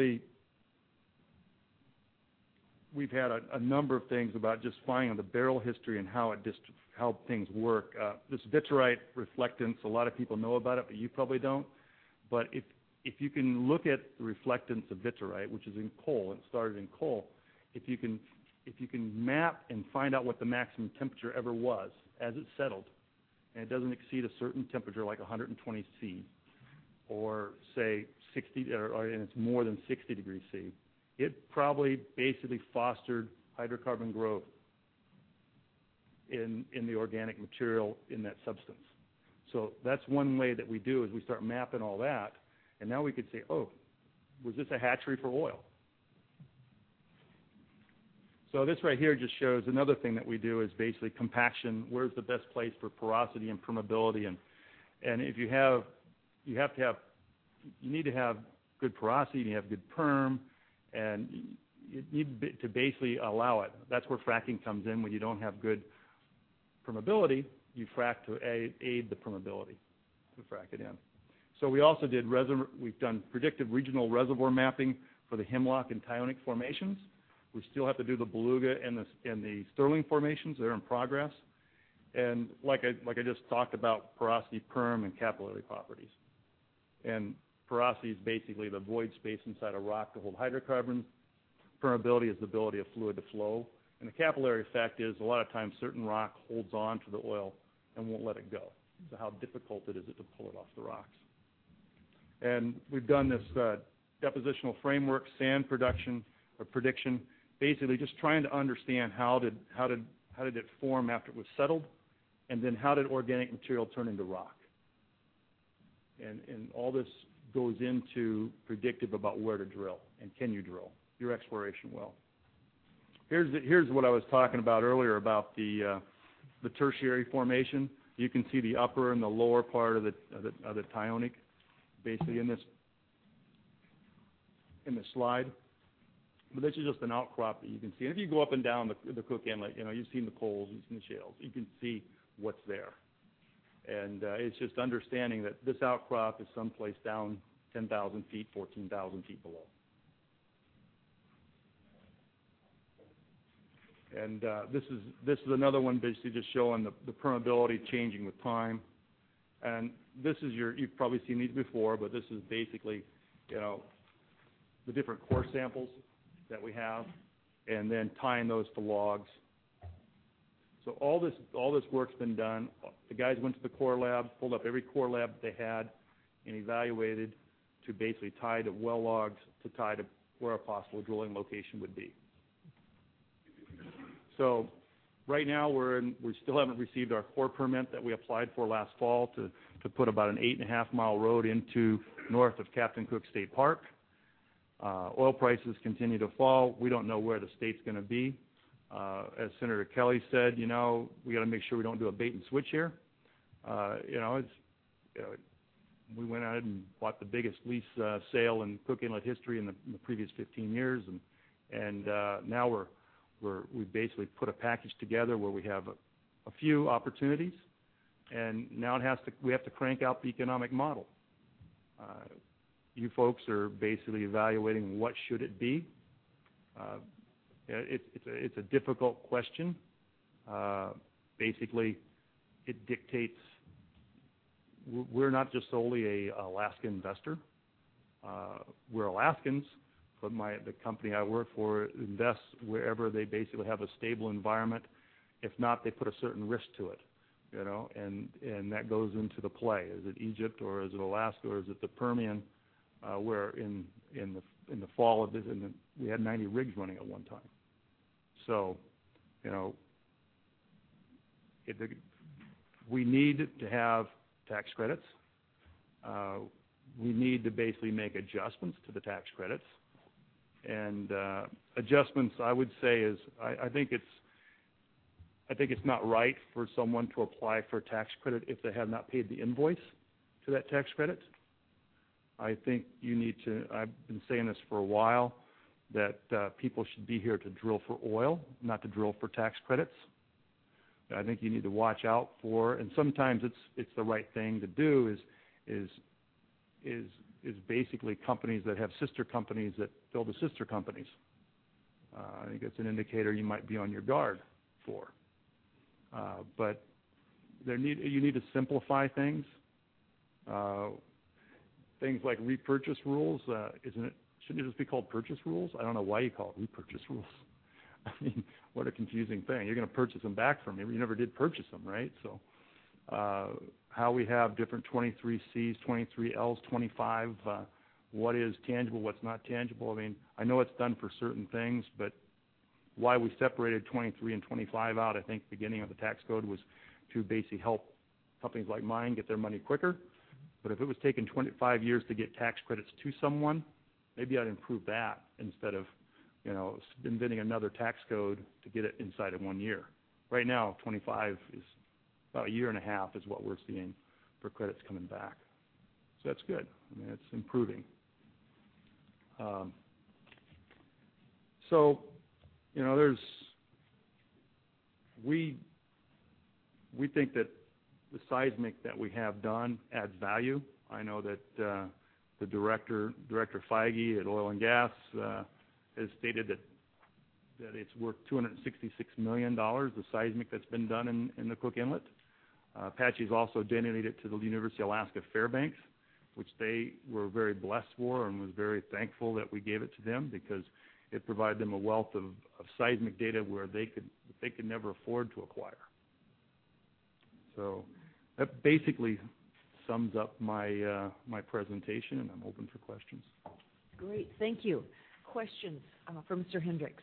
Speaker 11: had a number of things about just finding the barrel history and how things work. This vitrite reflectance, a lot of people know about it, but you probably don't. But if you can look at the reflectance of vitrite, which is in coal, and it started in coal, if you can map and find out what the maximum temperature ever was as it settled, and it doesn't exceed a certain temperature like 120 C, or say 60, and it's more than 60 degrees C, it probably basically fostered hydrocarbon growth in the organic material in that substance. So that's one way that we do, is we start mapping all that, and now we could say, oh, was this a hatchery for oil? So this right here just shows another thing that we do is basically compaction. Where's the best place for porosity and permeability? And if you need to have good porosity, and you have good perm, and you need to basically allow it. That's where fracking comes in. When you don't have good permeability, you frack to aid the permeability, to frack it in. So we also did we've done predictive regional reservoir mapping for the Hemlock and Tyonek formations. We still have to do the Beluga and the Sterling formations. They're in progress. And like I just talked about, porosity, perm, and capillary properties. And porosity is basically the void space inside a rock to hold hydrocarbons. Permeability is the ability of fluid to flow. And the capillary effect is a lot of times certain rock holds on to the oil and won't let it go. So how difficult it is to pull it off the rocks. And we've done this depositional framework, sand prediction, basically just trying to understand how did it form after it was settled, and then how did organic material turn into rock. And all this goes into predictive about where to drill and can you drill your exploration well. Here's what I was talking about earlier about the tertiary formation. You can see the upper and the lower part of the Tyonek, basically in this slide. But this is just an outcrop that you can see. And if you go up and down the Cook Inlet, you've seen the coals, you've seen the shales. You can see what's there. And it's just understanding that this outcrop is someplace down 10,000 feet, 14,000 feet below. And this is another one basically just showing the permeability changing with time. And this is you've probably seen these before, but this is basically, the different core samples that we have, and then tying those to logs. So all this work's been done. The guys went to the core lab, pulled up every core lab they had, and evaluated to basically tie to well logs to tie to where a possible drilling location would be. So right now we still haven't received our core permit that we applied for last fall to put about an 8.5-mile road into north of Captain Cook State Park. Oil prices continue to fall. We don't know where the state's going to be. As Senator Kelly said, we got to make sure we don't do a bait and switch here. We went out and bought the biggest lease sale in Cook Inlet history in the previous 15 years, and now we basically put a package together where we have a few opportunities, and now we have to crank out the economic model. You folks are basically evaluating what should it be. It's a difficult question. Basically, it dictates. We're not just solely a Alaska investor. We're Alaskans, but the company I work for invests wherever they basically have a stable environment. If not, they put a certain risk to it, and that goes into the play. Is it Egypt, or is it Alaska, or is it the Permian? Where in the fall of this, we had 90 rigs running at one time. So, we need to have tax credits. We need to basically make adjustments to the tax credits. And adjustments, I would say, is I think it's not right for someone to apply for a tax credit if they have not paid the invoice to that tax credit. I think you need to, I've been saying this for a while, that people should be here to drill for oil, not to drill for tax credits. I think you need to watch out for, and sometimes it's the right thing to do, is basically companies that have sister companies that build the sister companies. I think it's an indicator you might be on your guard for. But you need to simplify things. Things like repurchase rules, shouldn't it just be called purchase rules? I don't know why you call it repurchase rules. I mean, what a confusing thing. You're going to purchase them back from me. You never did purchase them, right? So how we have different 23Cs, 23Ls, 25, what is tangible, what's not tangible. I mean, I know it's done for certain things, but why we separated 23 and 25 out, I think, beginning of the tax code was to basically help companies like mine get their money quicker. But if it was taking 25 years to get tax credits to someone, maybe I'd improve that instead of, inventing another tax code to get it inside of 1 year. Right now, 25 is about 1.5 years is what we're seeing for credits coming back. So that's good. I mean, it's improving. So, we think that the seismic that we have done adds value. I know that the Director Feige at Oil and Gas has stated that it's worth $266 million, the seismic that's been done in the Cook Inlet. Apache's also donated it to the University of Alaska Fairbanks, which they were very blessed for and was very thankful that we gave it to them because it provided them a wealth of seismic data where they could never afford to acquire. So that basically sums up my my presentation, and I'm open for questions.
Speaker 2: Great, thank you. Questions for Mr. Hendricks?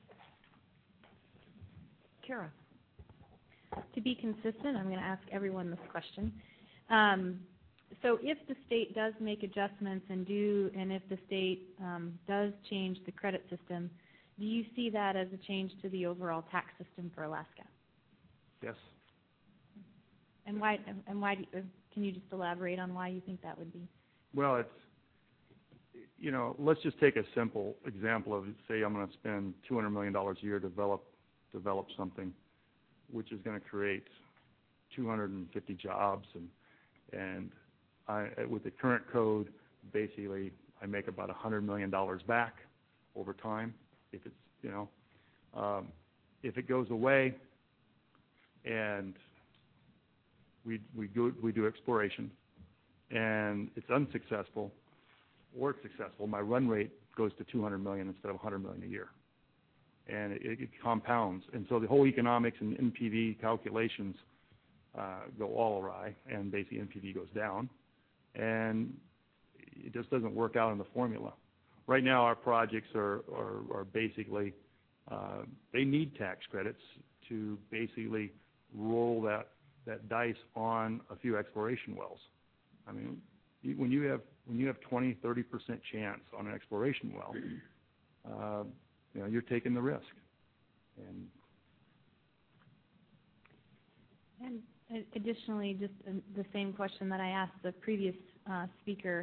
Speaker 2: Kara.
Speaker 9: To be consistent, I'm going to ask everyone this question. So if the state does make adjustments and if the state does change the credit system, do you see that as a change to the overall tax system for Alaska?
Speaker 11: Yes.
Speaker 9: And why? Can you just elaborate on why you think that would be?
Speaker 11: Well, it's let's just take a simple example of, say, I'm going to spend $200 million a year to develop something, which is going to create 250 jobs, and with the current code, basically, I make about $100 million back over time. If it's if it goes away, and we do exploration, and it's unsuccessful, or it's successful, my run rate goes to $200 million instead of $100 million a year, and it compounds, and so the whole economics and NPV calculations go all awry, and basically NPV goes down, and it just doesn't work out in the formula. Right now, our projects are basically they need tax credits to basically roll that dice on a few exploration wells. I mean, when you have 20-30% chance on an exploration well, you're taking the risk.
Speaker 9: And additionally, just the same question that I asked the previous speaker.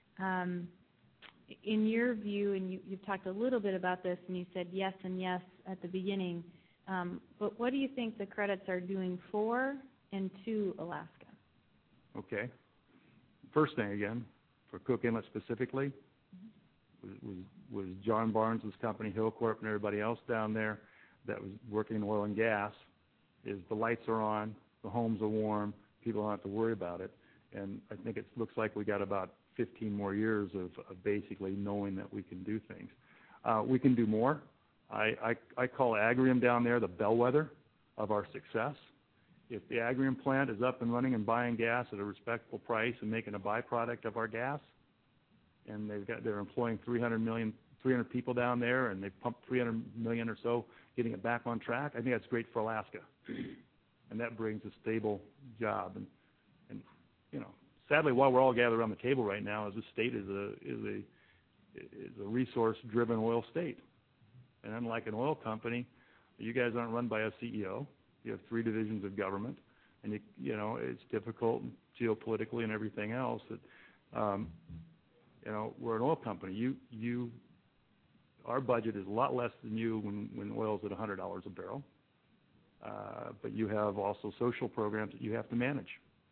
Speaker 9: In your view, and you've talked a little bit about this, and you said yes and yes at the beginning, but what do you think the credits are doing for and to Alaska?
Speaker 11: Okay. First thing, again, for Cook Inlet specifically, was John Barnes' company, Hillcorp, and everybody else down there that was working in oil and gas, is the lights are on, the homes are warm, people don't have to worry about it. And I think it looks like we got about 15 more years of basically knowing that we can do things. We can do more. I call Agrium down there the bellwether of our success. If the Agrium plant is up and running and buying gas at a respectable price and making a byproduct of our gas, and they're employing 300 people down there, and they've pumped 300 million or so, getting it back on track, I think that's great for Alaska. And that brings a stable job. And sadly, while we're all gathered around the table right now, is the state is a resource-driven oil state. And unlike an oil company, you guys aren't run by a CEO. You have 3 divisions of government, and it's difficult geopolitically and everything else. We're an oil company. Our budget is a lot less than you when oil's at $100 a barrel. But you have also social programs that you have to manage.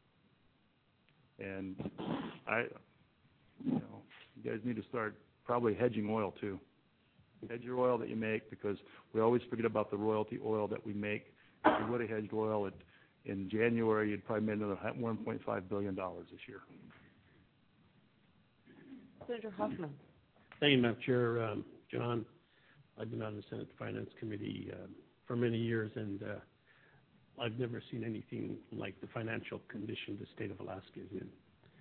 Speaker 11: And you guys need to start probably hedging oil too. Hedge your oil that you make, because we always forget about the royalty oil that we make. If you would have hedged oil in January, you'd probably made another $1.5 billion this year.
Speaker 2: Senator Hoffman.
Speaker 8: Thank you, Madam Chair. John, I've been on the Senate Finance Committee for many years, and I've never seen anything like the financial condition the state of Alaska is in.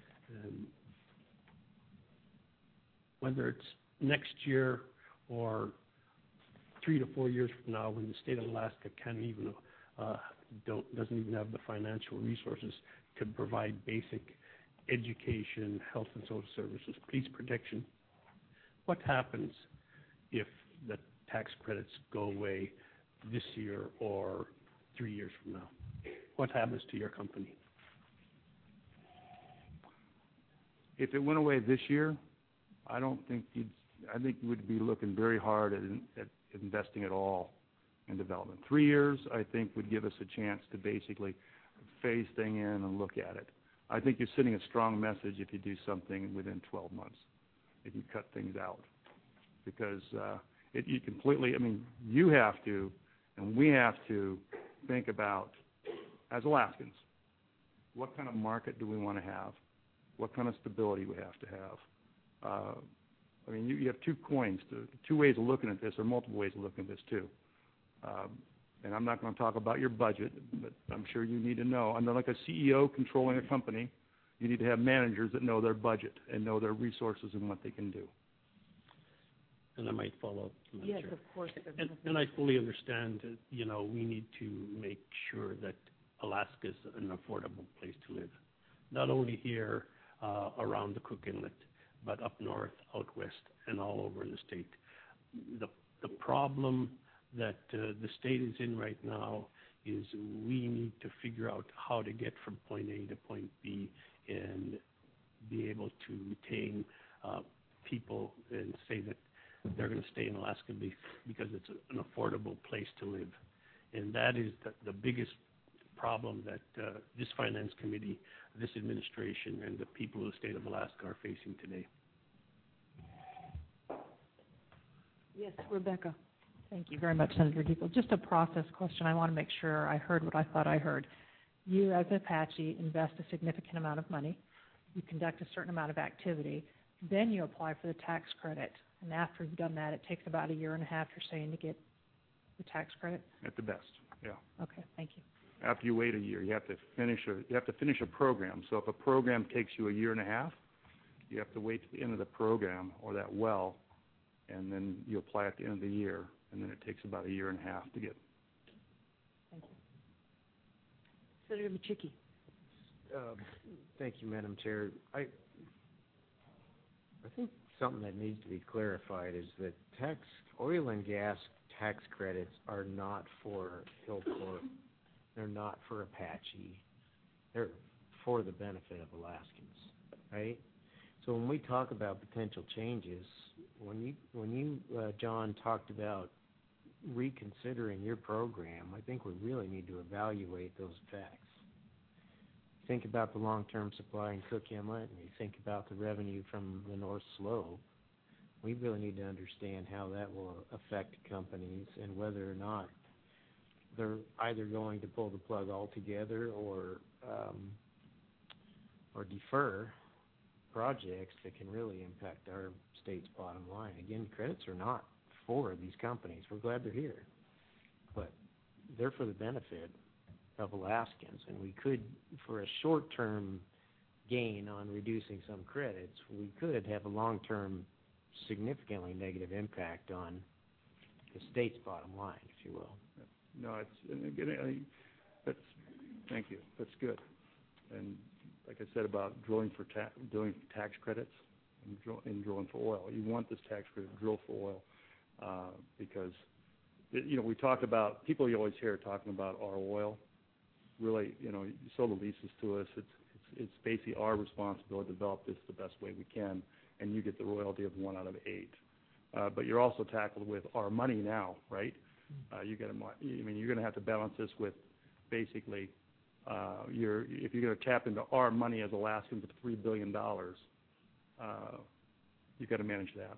Speaker 8: Whether it's next year or 3 to 4 years from now, when the state of Alaska can't even doesn't even have the financial resources to provide basic education, health and social services, police protection, what happens if the tax credits go away this year or 3 years from now? What happens to your company?
Speaker 11: If it went away this year, I don't think I think we'd be looking very hard at investing it all in development. 3 years, I think, would give us a chance to basically phase thing in and look at it. I think you're sending a strong message if you do something within 12 months, if you cut things out. Because you completely, I mean, you have to, and we have to think about, as Alaskans, what kind of market do we want to have? What kind of stability we have to have? I mean, you have two coins, two ways of looking at this, or multiple ways of looking at this too. And I'm not going to talk about your budget, but I'm sure you need to know. And like a CEO controlling a company, you need to have managers that know their budget and know their resources and what they can do.
Speaker 8: And I might follow up.
Speaker 2: Yes, of course.
Speaker 8: And I fully understand that, you know, we need to make sure that Alaska is an affordable place to live. Not only here around the Cook Inlet, but up north, out west, and all over the state. The problem that the state is in right now is we need to figure out how to get from point A to point B and be able to retain people and say that they're going to stay in Alaska because it's an affordable place to live. And that is the biggest problem that this Finance Committee, this administration, and the people of the state of Alaska are facing today.
Speaker 2: Yes, Rebecca.
Speaker 10: Thank you very much, Senator Deeple. Just a process question. I want to make sure I heard what I thought I heard. You, as Apache, invest a significant amount of money. You conduct a certain amount of activity. Then you apply for the tax credit. And after you've done that, it takes about 1.5 years, you're saying, to get the tax credit?
Speaker 11: At the best, yeah.
Speaker 10: Okay, thank you.
Speaker 11: After you wait a year, you have to finish a program. So if a program takes you 1.5 years, you have to wait to the end of the program or that well, and then you apply at the end of the year, and then it takes about 1.5 years to get.
Speaker 2: Thank you. Senator Machicki.
Speaker 3: Thank you, Madam Chair. I think something that needs to be clarified is that oil and gas tax credits are not for Hilcorp. They're not for Apache. They're for the benefit of Alaskans, right? So when we talk about potential changes, when you John, talked about reconsidering your program, I think we really need to evaluate those effects. Think about the long-term supply in Cook Inlet, and you think about the revenue from the North Slope. We really need to understand how that will affect companies and whether or not they're either going to pull the plug altogether or defer projects that can really impact our state's bottom line. Again, credits are not for these companies. We're glad they're here, but they're for the benefit of Alaskans. And we could, for a short-term gain on reducing some credits, we could have a long-term significantly negative impact on the state's bottom line, if you will.
Speaker 11: No, thank you. That's good. And like I said about drilling for tax credits and drilling for oil, you want this tax credit to drill for oil because, we talk about, people you always hear talking about our oil. Really, you sold the leases to us. It's basically our responsibility to develop this the best way we can, and you get the royalty of 1 out of 8. But you're also tackled with our money now, right? You're going to have to balance this with basically, if you're going to tap into our money as Alaskans of $3 billion, you've got to manage that.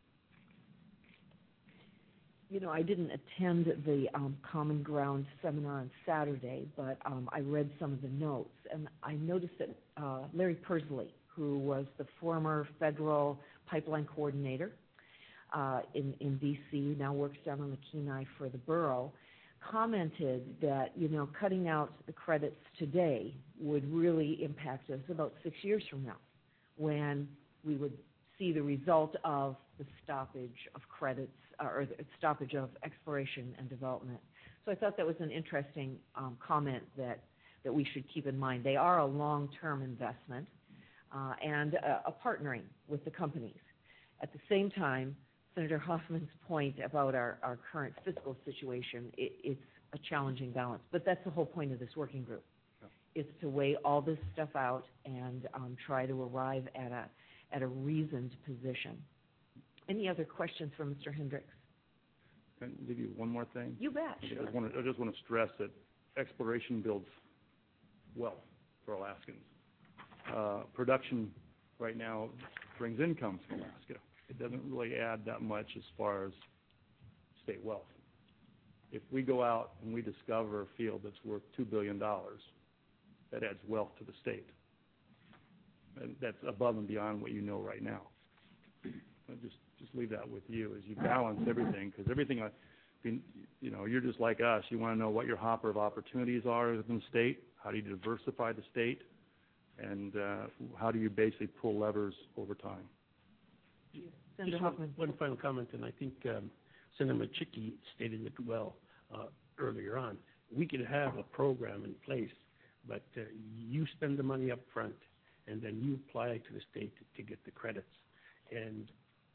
Speaker 2: I didn't attend the Common Ground seminar on Saturday, but I read some of the notes, and I noticed that Larry Persley, who was the former federal pipeline coordinator in D.C., now works down on the Kenai for the borough, commented that, cutting out the credits today would really impact us about 6 years from now, when we would see the result of the stoppage of credits or the stoppage of exploration and development. So I thought that was an interesting comment that we should keep in mind. They are a long-term investment and a partnering with the companies. At the same time, Senator Hoffman's point about our current fiscal situation, it's a challenging balance. But that's the whole point of this working group. Yeah. Is to weigh all this stuff out and try to arrive at a reasoned position. Any other questions for Mr. Hendricks?
Speaker 11: Can I give you one more thing?
Speaker 2: You bet.
Speaker 11: I just want to stress that exploration builds wealth for Alaskans. Production right now brings income to Alaska. It doesn't really add that much as far as state wealth. If we go out and we discover a field that's worth $2 billion, that adds wealth to the state. And that's above and beyond what you know right now. I'll just leave that with you as you balance everything, because everything, you're just like us. You want to know what your hopper of opportunities are in the state, how do you diversify the state, and how do you basically pull levers over time.
Speaker 2: Senator Hoffman.
Speaker 8: One final comment, and I think Senator Machicki stated it well earlier on. We could have a program in place, but you spend the money up front, and then you apply to the state to get the credits. And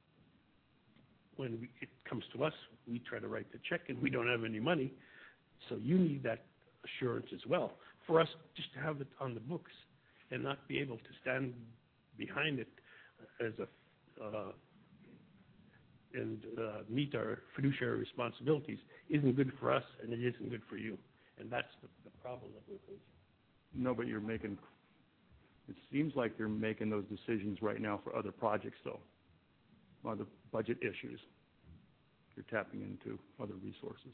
Speaker 8: when it comes to us, we try to write the check, and we don't have any money. So you need that assurance as well for us just to have it on the books and not be able to stand behind it as and meet our fiduciary responsibilities isn't good for us, and it isn't good for you. And that's the problem that we're facing.
Speaker 11: No, but it seems like you're making those decisions right now for other projects, though, other budget issues. You're tapping into other resources.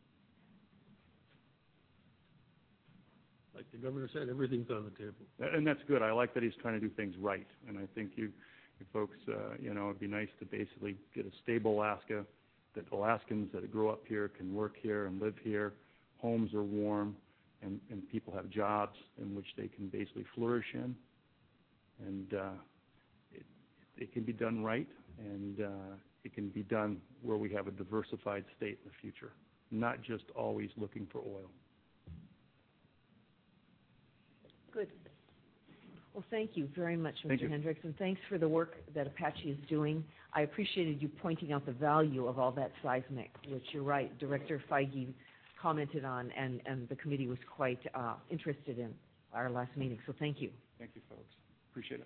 Speaker 8: Like the governor said, everything's on the table.
Speaker 11: And that's good. I like that he's trying to do things right. And I think you folks, it'd be nice to basically get a stable Alaska, that Alaskans that grow up here can work here and live here, homes are warm, and people have jobs in which they can basically flourish in. And it can be done right, and it can be done where we have a diversified state in the future, not just always looking for oil.
Speaker 2: Good. Well, thank you very much, Mr. Hendricks, and thanks for the work that Apache is doing. I appreciated you pointing out the value of all that seismic, which you're right, Director Feige commented on, and the committee was quite interested in our last meeting. So thank you.
Speaker 11: Thank you, folks. Appreciate it.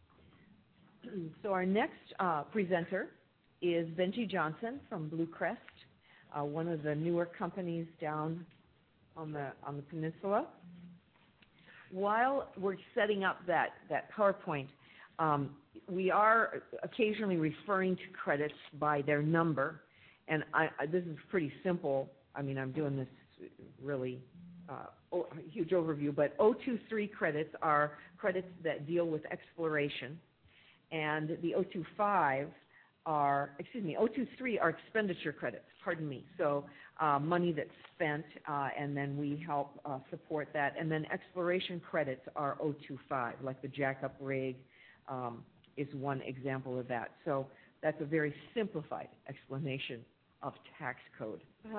Speaker 2: So our next presenter is Benji Johnson from Blue Crest, one of the newer companies down on the peninsula. While we're setting up that PowerPoint, we are occasionally referring to credits by their number, and this is pretty simple. I mean, I'm doing this really huge overview, but 023 credits are credits that deal with exploration, and the 023 are expenditure credits, pardon me. So money that's spent, and then we help support that. And then exploration credits are 025, like the jackup rig is one example of that. So that's a very simplified explanation of tax code.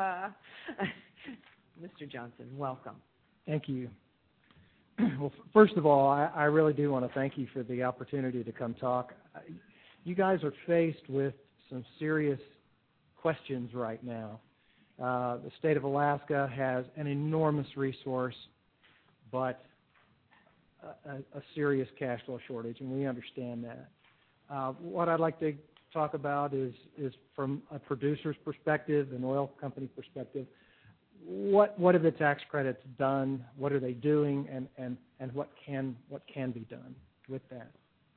Speaker 2: Mr. Johnson, welcome.
Speaker 12: Thank you. Well, first of all, I really do want to thank you for the opportunity to come talk. You guys are faced with some serious questions right now. The state of Alaska has an enormous resource, but a serious cash flow shortage, and we understand that. What I'd like to talk about is from a producer's perspective, an oil company perspective, what have the tax credits done, what are they doing, and what can be done with that.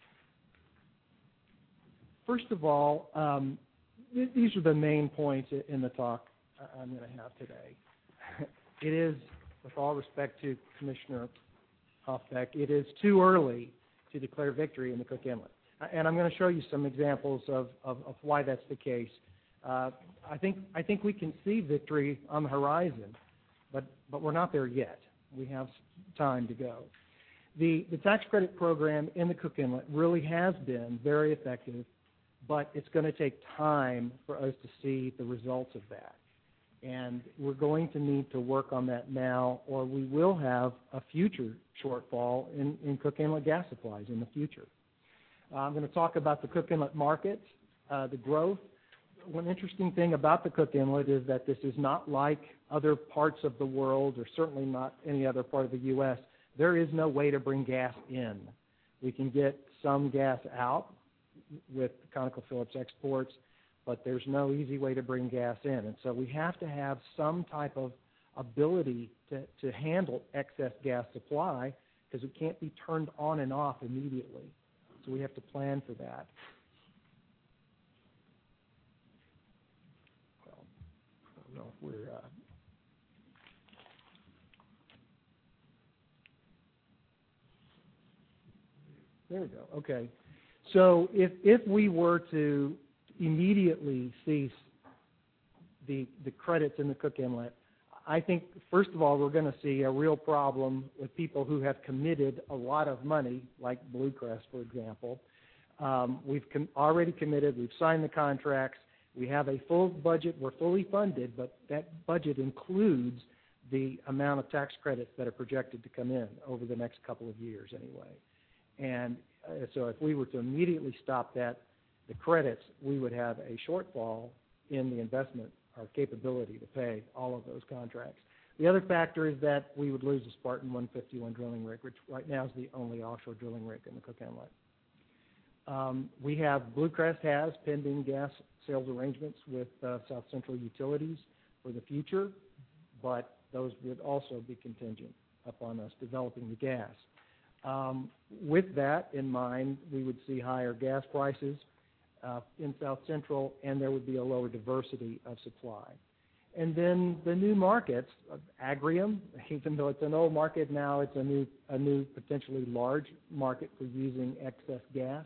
Speaker 12: First of all, these are the main points in the talk I'm going to have today. It is, with all respect to Commissioner Hoffbeck, it is too early to declare victory in the Cook Inlet. And I'm going to show you some examples of why that's the case. I think we can see victory on the horizon, but we're not there yet. We have time to go. The tax credit program in the Cook Inlet really has been very effective, but it's going to take time for us to see the results of that. And we're going to need to work on that now, or we will have a future shortfall in Cook Inlet gas supplies in the future. I'm going to talk about the Cook Inlet market, the growth. One interesting thing about the Cook Inlet is that this is not like other parts of the world, or certainly not any other part of the U.S. There is no way to bring gas in. We can get some gas out with ConocoPhillips exports, but there's no easy way to bring gas in. And so we have to have some type of ability to handle excess gas supply, because it can't be turned on and off immediately. So we have to plan for that. Well, I don't know if we're... There we go. Okay. So if we were to immediately cease the credits in the Cook Inlet, I think, first of all, we're going to see a real problem with people who have committed a lot of money, like Bluecrest, for example. We've already committed. We've signed the contracts. We have a full budget. We're fully funded, but that budget includes the amount of tax credits that are projected to come in over the next couple of years anyway. And so if we were to immediately stop the credits, we would have a shortfall in the investment, our capability to pay all of those contracts. The other factor is that we would lose the Spartan 151 drilling rig, which right now is the only offshore drilling rig in the Cook Inlet. We have, Bluecrest has pending gas sales arrangements with South Central Utilities for the future, but those would also be contingent upon us developing the gas. With that in mind, we would see higher gas prices in South Central, and there would be a lower diversity of supply. And then the new markets, Agrium, even though it's an old market now, it's a new potentially large market for using excess gas.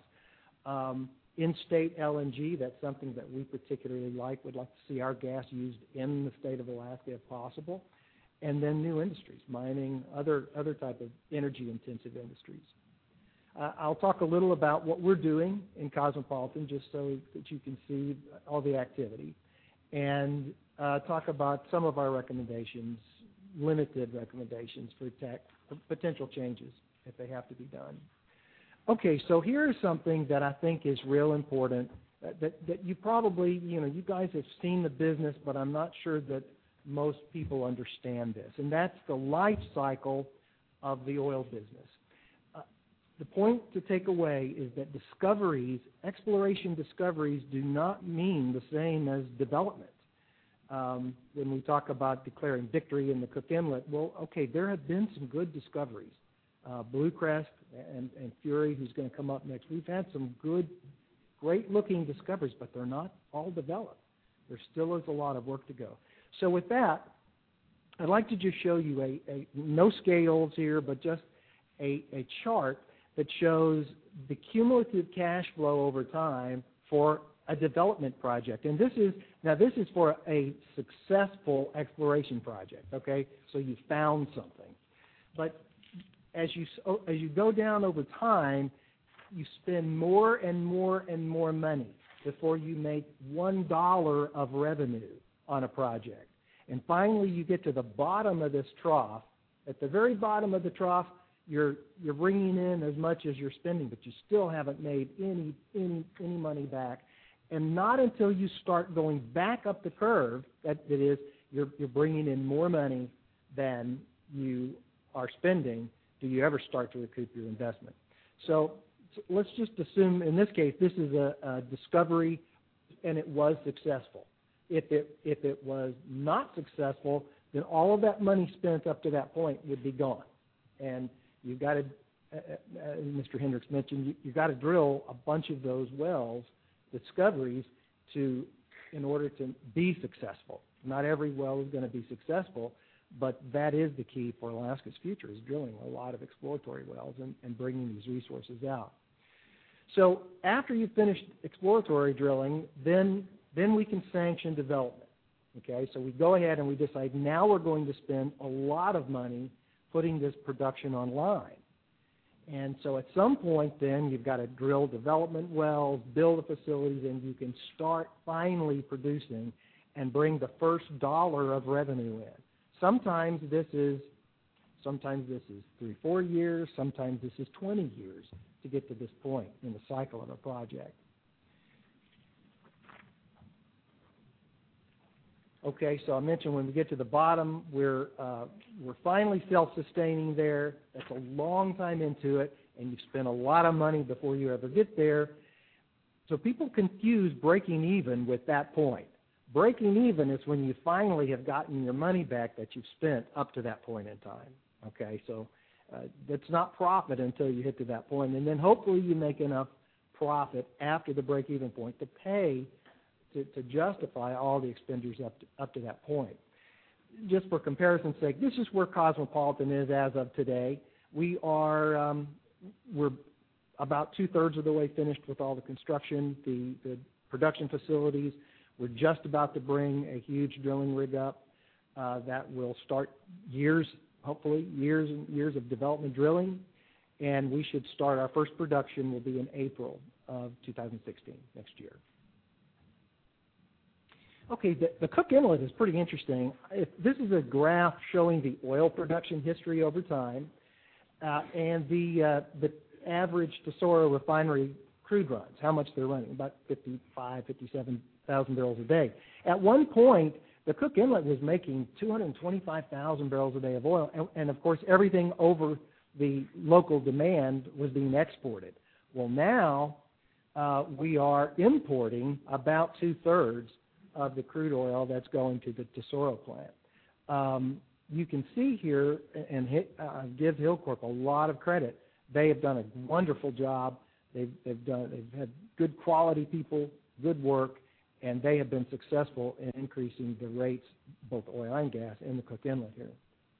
Speaker 12: In-state LNG, that's something that we particularly like. We'd like to see our gas used in the state of Alaska if possible. And then new industries, mining, other type of energy-intensive industries. I'll talk a little about what we're doing in Cosmopolitan, just so that you can see all the activity, and talk about some of our recommendations, limited recommendations for potential changes if they have to be done. Okay, so here's something that I think is real important, that you probably, you guys have seen the business, but I'm not sure that most people understand this, and that's the life cycle of the oil business. The point to take away is that exploration discoveries do not mean the same as development. When we talk about declaring victory in the Cook Inlet, well, okay, there have been some good discoveries. Bluecrest and Fury, who's going to come up next, we've had some good, great-looking discoveries, but they're not all developed. There still is a lot of work to go. So with that, I'd like to just show you no scales here, but just a chart that shows the cumulative cash flow over time for a development project. And this is for a successful exploration project, okay? So you found something. But as you go down over time, you spend more and more and more money before you make $1 of revenue on a project. And finally, you get to the bottom of this trough. At the very bottom of the trough, you're bringing in as much as you're spending, but you still haven't made any money back. And not until you start going back up the curve, that is, you're bringing in more money than you are spending, do you ever start to recoup your investment. So let's just assume, in this case, this is a discovery, and it was successful. If it was not successful, then all of that money spent up to that point would be gone. And you've got to, Mr. Hendricks mentioned, you've got to drill a bunch of those wells, discoveries, in order to be successful. Not every well is going to be successful, but that is the key for Alaska's future, is drilling a lot of exploratory wells and bringing these resources out. So after you've finished exploratory drilling, then we can sanction development. Okay, so we go ahead and we decide now we're going to spend a lot of money putting this production online. And so at some point then you've got to drill development wells, build the facilities, and you can start finally producing and bring the first dollar of revenue in. Sometimes this is 3-4 years, sometimes this is 20 years to get to this point in the cycle of a project. Okay, so I mentioned when we get to the bottom, we're finally self-sustaining there. That's a long time into it, and you've spent a lot of money before you ever get there. So people confuse breaking even with that point. Breaking even is when you finally have gotten your money back that you've spent up to that point in time. Okay, so that's not profit until you hit to that point, and then hopefully you make enough profit after the break-even point to pay to justify all the expenditures up to that point. Just for comparison's sake, this is where Cosmopolitan is as of today. We're about 2/3 of the way finished with all the construction, the production facilities. We're just about to bring a huge drilling rig up that will start hopefully years and years of development drilling, and we should start, our first production will be in April of 2016, next year. Okay, the Cook Inlet is pretty interesting. This is a graph showing the oil production history over time and the average Tesoro refinery crude runs, how much they're running, about 57,000 barrels a day. At one point, the Cook Inlet was making 225,000 barrels a day of oil, and of course everything over the local demand was being exported. Well, now we are importing about 2/3 of the crude oil that's going to the Tesoro plant. You can see here, and give Hilcorp a lot of credit. They have done a wonderful job. They've had good quality people, good work, and they have been successful in increasing the rates, both oil and gas, in the Cook Inlet here.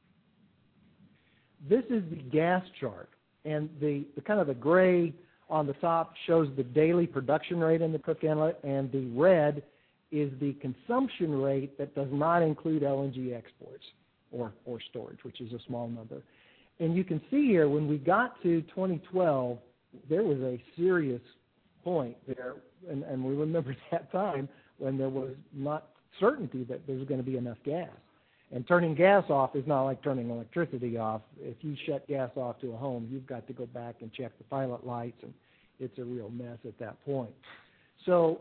Speaker 12: This is the gas chart, and the kind of the gray on the top shows the daily production rate in the Cook Inlet, and the red is the consumption rate that does not include LNG exports or storage, which is a small number. And you can see here, when we got to 2012, there was a serious point there, and we remember that time when there was not certainty that there was going to be enough gas. And turning gas off is not like turning electricity off. If you shut gas off to a home, you've got to go back and check the pilot lights, and it's a real mess at that point. So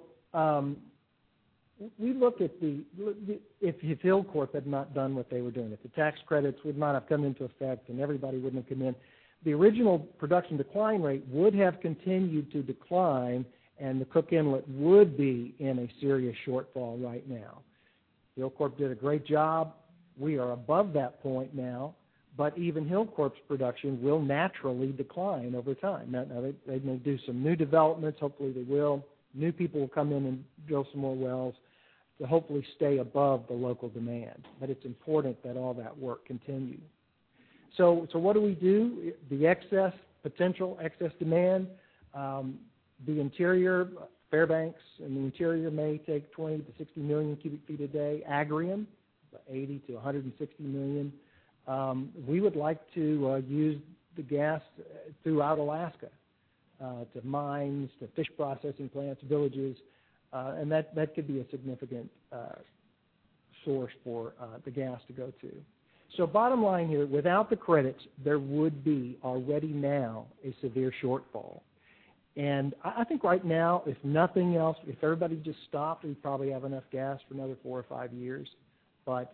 Speaker 12: we looked at if Hilcorp had not done what they were doing, if the tax credits would not have come into effect and everybody wouldn't have come in, the original production decline rate would have continued to decline, and the Cook Inlet would be in a serious shortfall right now. Hilcorp did a great job. We are above that point now, but even Hilcorp's production will naturally decline over time. Now they may do some new developments. Hopefully they will. New people will come in and drill some more wells to hopefully stay above the local demand. But it's important that all that work continue. So what do? The potential excess demand, the interior, Fairbanks and the interior may take 20 to 60 million cubic feet a day. Agrium, 80 to 160 million. We would like to use the gas throughout Alaska to mines, to fish processing plants, villages, and that could be a significant source for the gas to go to. So bottom line here, without the credits, there would be already now a severe shortfall. And I think right now, if nothing else, if everybody just stopped, we'd probably have enough gas for another 4 or 5 years. But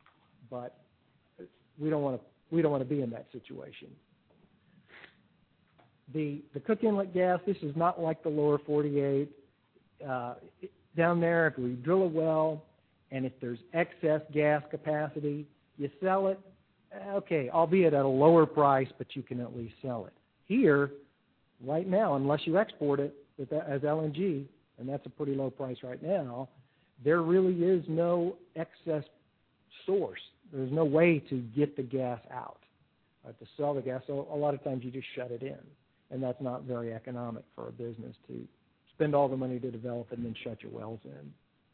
Speaker 12: we don't want to be in that situation. The Cook Inlet gas, this is not like the lower 48. Down there, if we drill a well and if there's excess gas capacity, you sell it, okay, albeit at a lower price, but you can at least sell it. Here, right now, unless you export it as LNG, and that's a pretty low price right now, there really is no excess source. There's no way to get the gas out, to sell the gas. So a lot of times you just shut it in, and that's not very economic for a business to spend all the money to develop it and then shut your wells in.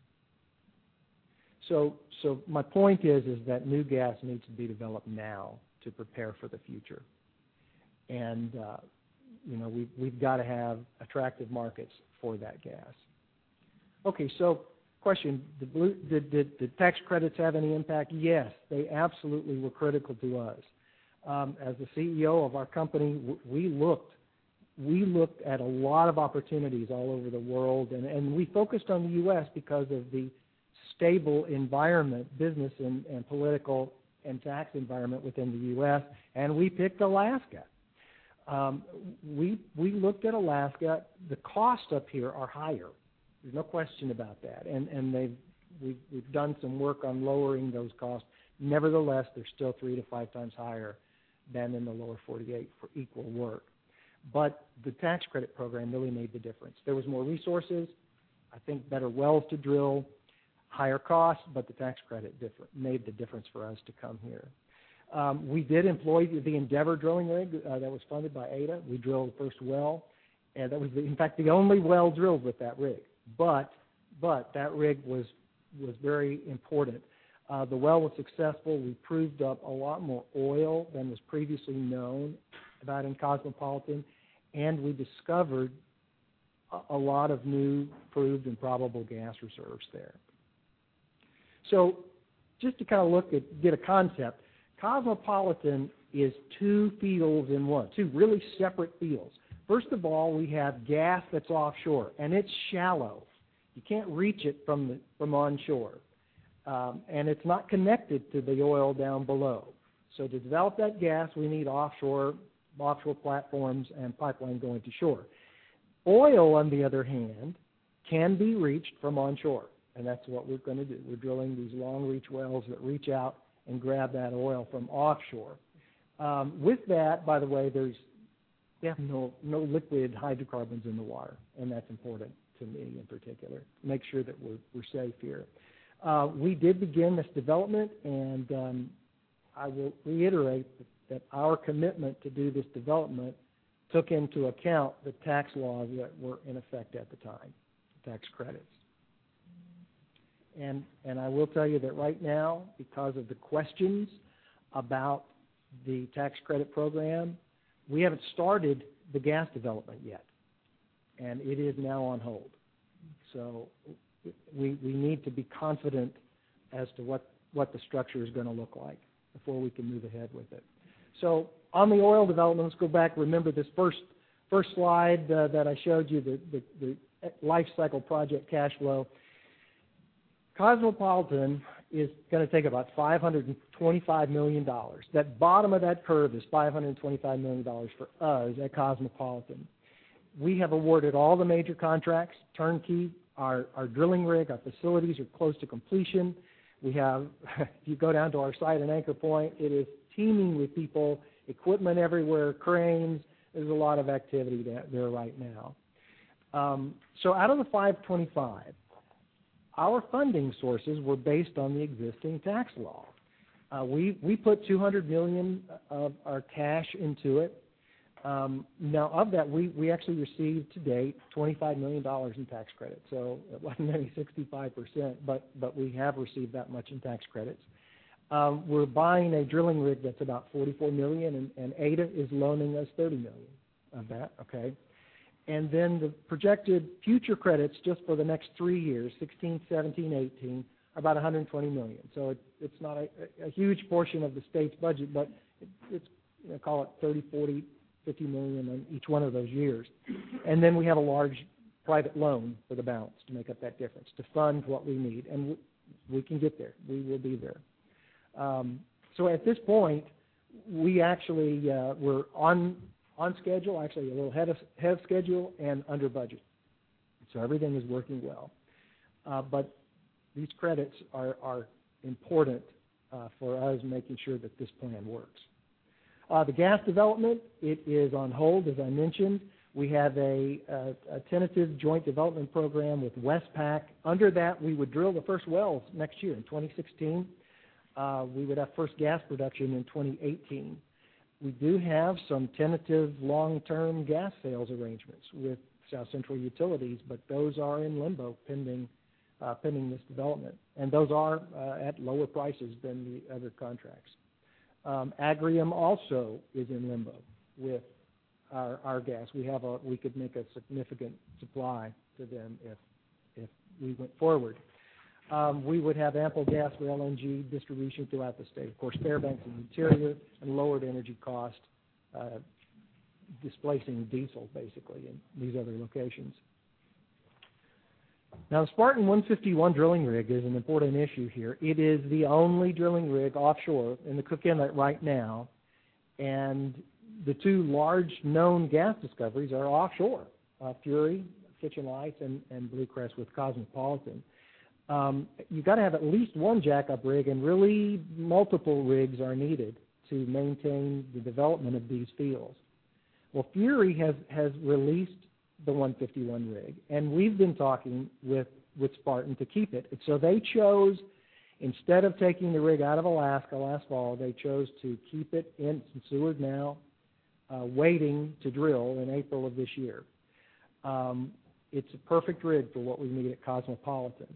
Speaker 12: So my point is that new gas needs to be developed now to prepare for the future. And, we've got to have attractive markets for that gas. Okay, so question, did tax credits have any impact? Yes, they absolutely were critical to us. As the CEO of our company, we looked at a lot of opportunities all over the world, and we focused on the U.S. because of the stable environment, business and political and tax environment within the U.S., and we picked Alaska. We looked at Alaska. The costs up here are higher. There's no question about that. And we've done some work on lowering those costs. Nevertheless, they're still 3 to 5 times higher than in the lower 48 for equal work. But the tax credit program really made the difference. There was more resources, I think better wells to drill, higher costs, but the tax credit made the difference for us to come here. We did employ the Endeavor drilling rig that was funded by ADA. We drilled the first well, and that was, in fact, the only well drilled with that rig. But that rig was very important. The well was successful. We proved up a lot more oil than was previously known about in Cosmopolitan, and we discovered a lot of new proved and probable gas reserves there. So just to kind of get a concept, Cosmopolitan is 2 fields in one, 2 really separate fields. First of all, we have gas that's offshore, and it's shallow. You can't reach it from onshore. And it's not connected to the oil down below. So to develop that gas, we need offshore platforms and pipeline going to shore. Oil, on the other hand, can be reached from onshore, and that's what we're going to do. We're drilling these long-reach wells that reach out and grab that oil from offshore. With that, by the way, there's no liquid hydrocarbons in the water, and that's important to me in particular. Make sure that we're safe here. We did begin this development, and I will reiterate that our commitment to do this development took into account the tax laws that were in effect at the time, the tax credits. And I will tell you that right now, because of the questions about the tax credit program, we haven't started the gas development yet, and it is now on hold. So we need to be confident as to what the structure is going to look like before we can move ahead with it. So on the oil development, let's go back. Remember this first slide that I showed you, the life cycle project cash flow. Cosmopolitan is going to take about $525 million. That bottom of that curve is $525 million for us at Cosmopolitan. We have awarded all the major contracts, turnkey. Our drilling rig, our facilities are close to completion. We have, if you go down to our site in Anchor Point, it is teeming with people, equipment everywhere, cranes. There's a lot of activity there right now. So out of the 525, our funding sources were based on the existing tax law. We put $200 million of our cash into it. Now, of that, we actually received to date $25 million in tax credits. So it wasn't maybe 65%, but we have received that much in tax credits. We're buying a drilling rig that's about $44 million, and ADA is loaning us $30 million of that, okay? And then the projected future credits just for the next 3 years, 16, 17, 18, are about $120 million. So it's not a huge portion of the state's budget, but it's call it 30, 40, 50 million in each one of those years. And then we have a large private loan for the balance to make up that difference, to fund what we need. And we can get there. We will be there. So at this point, we actually we're on schedule, actually a little ahead of schedule and under budget. So everything is working well. But these credits are important for us making sure that this plan works. The gas development, it is on hold, as I mentioned. We have a tentative joint development program with Westpac. Under that, we would drill the first wells next year in 2016. We would have first gas production in 2018. We do have some tentative long-term gas sales arrangements with South Central Utilities, but those are in limbo pending this development. And those are at lower prices than the other contracts. Agrium also is in limbo with our gas. We could make a significant supply to them if we went forward. We would have ample gas for LNG distribution throughout the state. Of course, Fairbanks and Interior, and lowered energy cost, displacing diesel basically in these other locations. Now, the Spartan 151 drilling rig is an important issue here. It is the only drilling rig offshore in the Cook Inlet right now, and the two large known gas discoveries are offshore, Fury, Kitchen Lights, and Blue Crest with Cosmopolitan. You've got to have at least one jackup rig, and really multiple rigs are needed to maintain the development of these fields. Well, Fury has released the 151 rig, and we've been talking with Spartan to keep it. And so they chose, instead of taking the rig out of Alaska last fall, they chose to keep it in Seward now, waiting to drill in April of this year. It's a perfect rig for what we need at Cosmopolitan.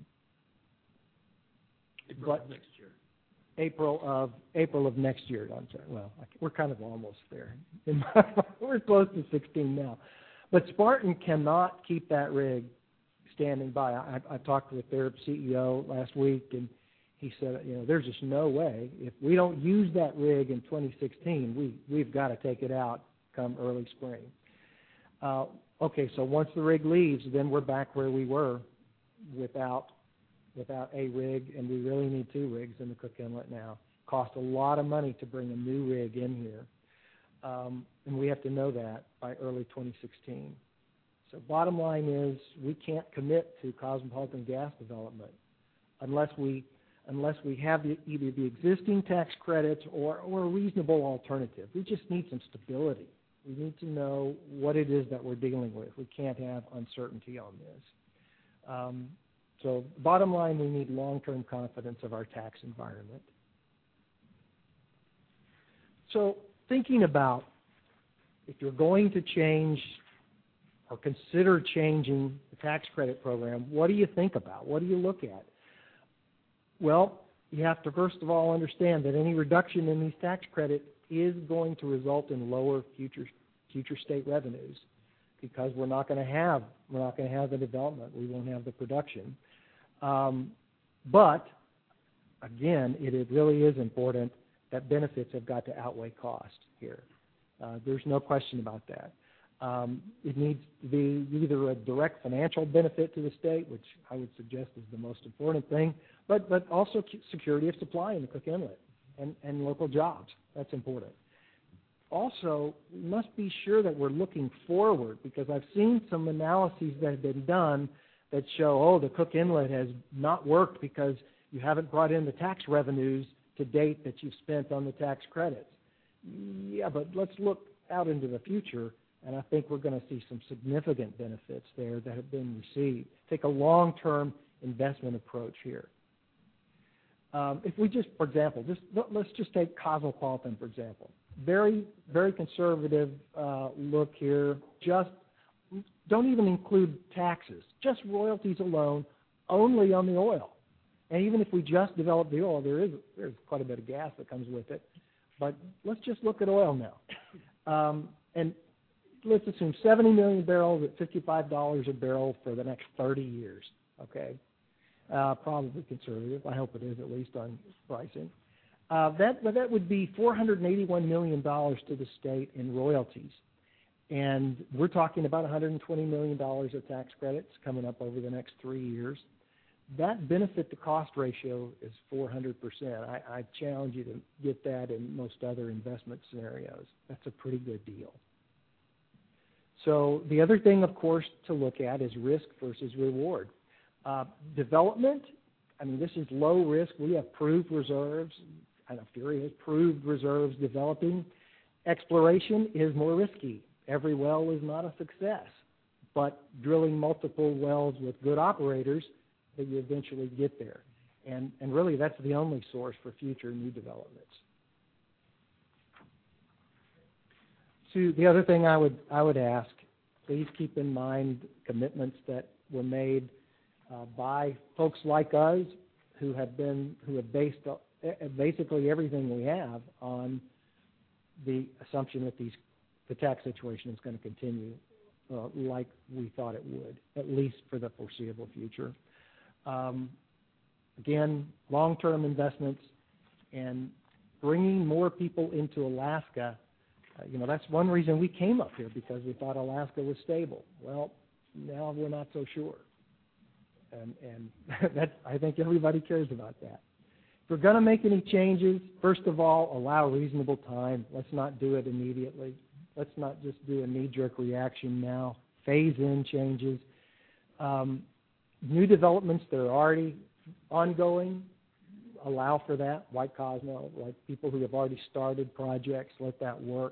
Speaker 3: April of next year.
Speaker 12: April of next year. I'm sorry. Well, we're kind of almost there. We're close to 16 now. But Spartan cannot keep that rig standing by. I talked with their CEO last week, and he said, there's just no way. If we don't use that rig in 2016, we've got to take it out come early spring. Okay, so once the rig leaves, then we're back where we were without a rig, and we really need two rigs in the Cook Inlet now. Cost a lot of money to bring a new rig in here, and we have to know that by early 2016. So bottom line is we can't commit to Cosmopolitan gas development unless we have either the existing tax credits or a reasonable alternative. We just need some stability. We need to know what it is that we're dealing with. We can't have uncertainty on this. So bottom line, we need long-term confidence of our tax environment. So thinking about if you're going to change or consider changing the tax credit program, what do you think about? What do you look at? Well, you have to first of all understand that any reduction in these tax credits is going to result in lower future state revenues because we're not going to have the development. We won't have the production. But again, it really is important that benefits have got to outweigh cost here. There's no question about that. It needs to be either a direct financial benefit to the state, which I would suggest is the most important thing, but also security of supply in the Cook Inlet and local jobs. That's important. Also, we must be sure that we're looking forward because I've seen some analyses that have been done that show, the Cook Inlet has not worked because you haven't brought in the tax revenues to date that you've spent on the tax credits. Yeah, but let's look out into the future, and I think we're going to see some significant benefits there that have been received. Take a long-term investment approach here. If we just, for example, let's just take Cosmopolitan, for example. Very, very conservative look here. Just don't even include taxes, just royalties alone, only on the oil. And even if we just develop the oil, there's quite a bit of gas that comes with it. But let's just look at oil now. And let's assume 70 million barrels at $55 a barrel for the next 30 years, okay? Probably conservative. I hope it is, at least on pricing. That would be $481 million to the state in royalties. And we're talking about $120 million of tax credits coming up over the next 3 years. That benefit to cost ratio is 400%. I challenge you to get that in most other investment scenarios. That's a pretty good deal. So the other thing, of course, to look at is risk versus reward. Development, this is low risk. We have proved reserves. I know Fury has proved reserves developing. Exploration is more risky. Every well is not a success. But drilling multiple wells with good operators, that you eventually get there. And really, that's the only source for future new developments. So the other thing I would ask, please keep in mind commitments that were made by folks like us who have based basically everything we have on the assumption that the tax situation is going to continue like we thought it would, at least for the foreseeable future. Again, long-term investments and bringing more people into Alaska. That's one reason we came up here, because we thought Alaska was stable. Well, now we're not so sure. And that, I think everybody cares about that. we're going to make any changes, first of all, allow reasonable time. Let's not do it immediately. Let's not just do a knee-jerk reaction now. Phase in changes. New developments that are already ongoing, allow for that. White Cosmo, like people who have already started projects, let that work.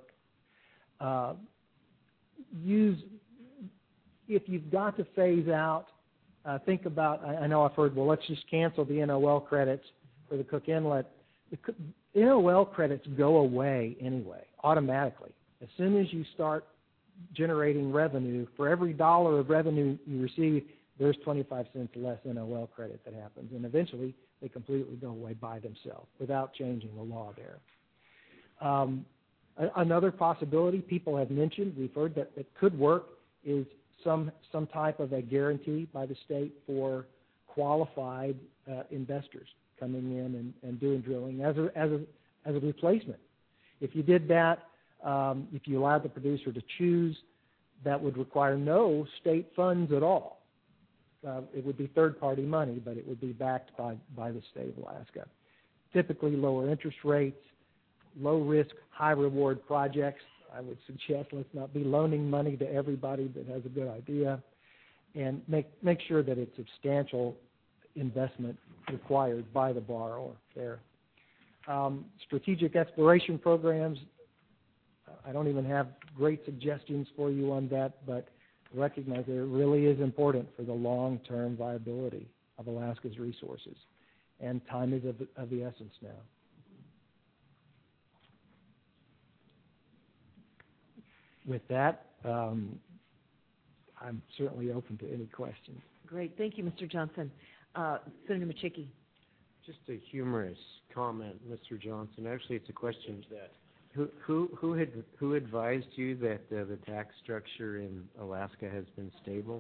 Speaker 12: If you've got to phase out, think about, I know I've heard, well, let's just cancel the NOL credits for the Cook Inlet. The NOL credits go away anyway, automatically. As soon as you start generating revenue, for every dollar of revenue you receive, there's 25 cents less NOL credit that happens. And eventually, they completely go away by themselves without changing the law there. Another possibility people have mentioned, we've heard that it could work, is some type of a guarantee by the state for qualified investors coming in and doing drilling as a replacement. If you did that, if you allowed the producer to choose, that would require no state funds at all. It would be third-party money, but it would be backed by the state of Alaska. Typically lower interest rates, low-risk, high-reward projects. I would suggest let's not be loaning money to everybody that has a good idea, and make sure that it's substantial investment required by the borrower there. Strategic exploration programs, I don't even have great suggestions for you on that, but recognize that it really is important for the long-term viability of Alaska's resources, and time is of the essence now. With that, I'm certainly open to any questions.
Speaker 2: Great. Thank you, Mr. Johnson. Senator Machicki.
Speaker 3: Just a humorous comment, Mr. Johnson. Actually, it's a question that who advised you that the tax structure in Alaska has been stable?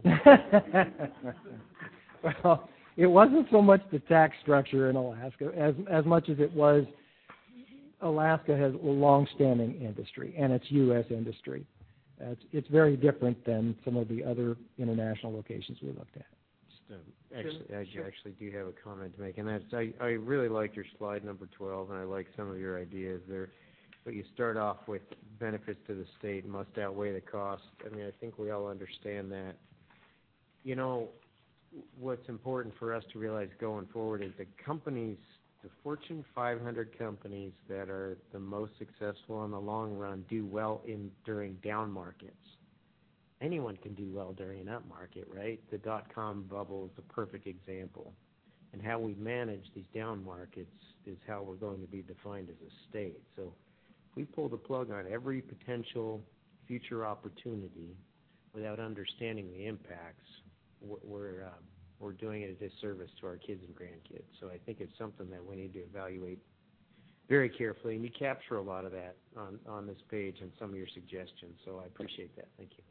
Speaker 12: Well, it wasn't so much the tax structure in Alaska as much as it was Alaska has a long-standing industry, and it's U.S. industry. It's very different than some of the other international locations we looked at.
Speaker 3: I actually do have a comment to make, and that's I really like your slide number 12, and I like some of your ideas there. But you start off with benefits to the state must outweigh the cost. I mean, I think we all understand that. You know, what's important for us to realize going forward is the companies, the Fortune 500 companies that are the most successful in the long run do well during down markets. Anyone can do well during an up market, right? The dot-com bubble is a perfect example. And how we manage these down markets is how we're going to be defined as a state. So we pull the plug on every potential future opportunity without understanding the impacts, we're doing it a disservice to our kids and grandkids. So I think it's something that we need to evaluate very carefully, and you capture a lot of that on this page and some of your suggestions, so I appreciate that. Thank you.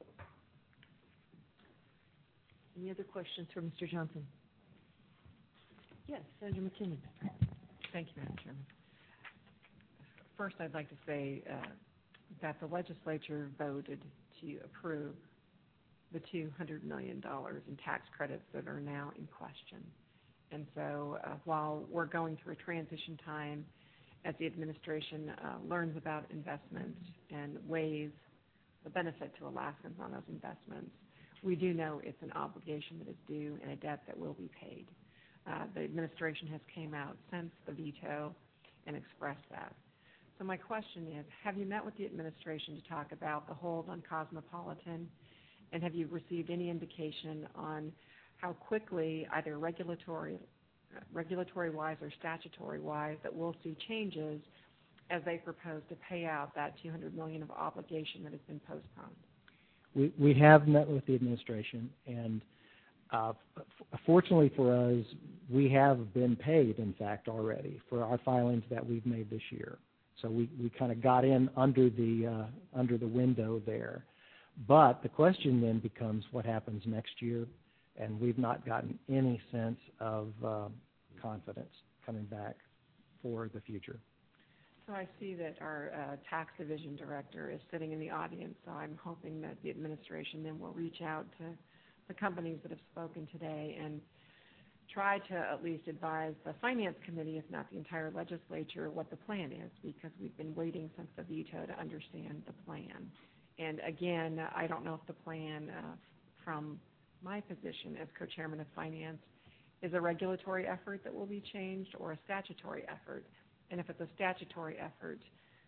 Speaker 2: Any other questions for Mr. Johnson? Yes, Senator McKinnon.
Speaker 7: Thank you, Madam Chairman. First, I'd like to say that the legislature voted to approve the $200 million in tax credits that are now in question. And so while we're going through a transition time as the administration learns about investments and weighs the benefit to Alaskans on those investments, we do know it's an obligation that is due and a debt that will be paid. The administration has came out since the veto and expressed that. So my question is, have you met with the administration to talk about the hold on Cosmopolitan, and have you received any indication on how quickly, either regulatory-wise or statutory-wise, that we'll see changes as they propose to pay out that $200 million of obligation that has been postponed?
Speaker 12: We have met with the administration, and fortunately for us, we have been paid, in fact, already for our filings that we've made this year. So we kind of got in under the window there. But the question then becomes what happens next year, and we've not gotten any sense of confidence coming back for the future.
Speaker 7: So I see that our tax division director is sitting in the audience, so I'm hoping that the administration then will reach out to the companies that have spoken today and try to at least advise the Finance Committee, if not the entire legislature, what the plan is, because we've been waiting since the veto to understand the plan. And again, I don't know if the plan from my position as co-chairman of Finance is a regulatory effort that will be changed or a statutory effort. And if it's a statutory effort,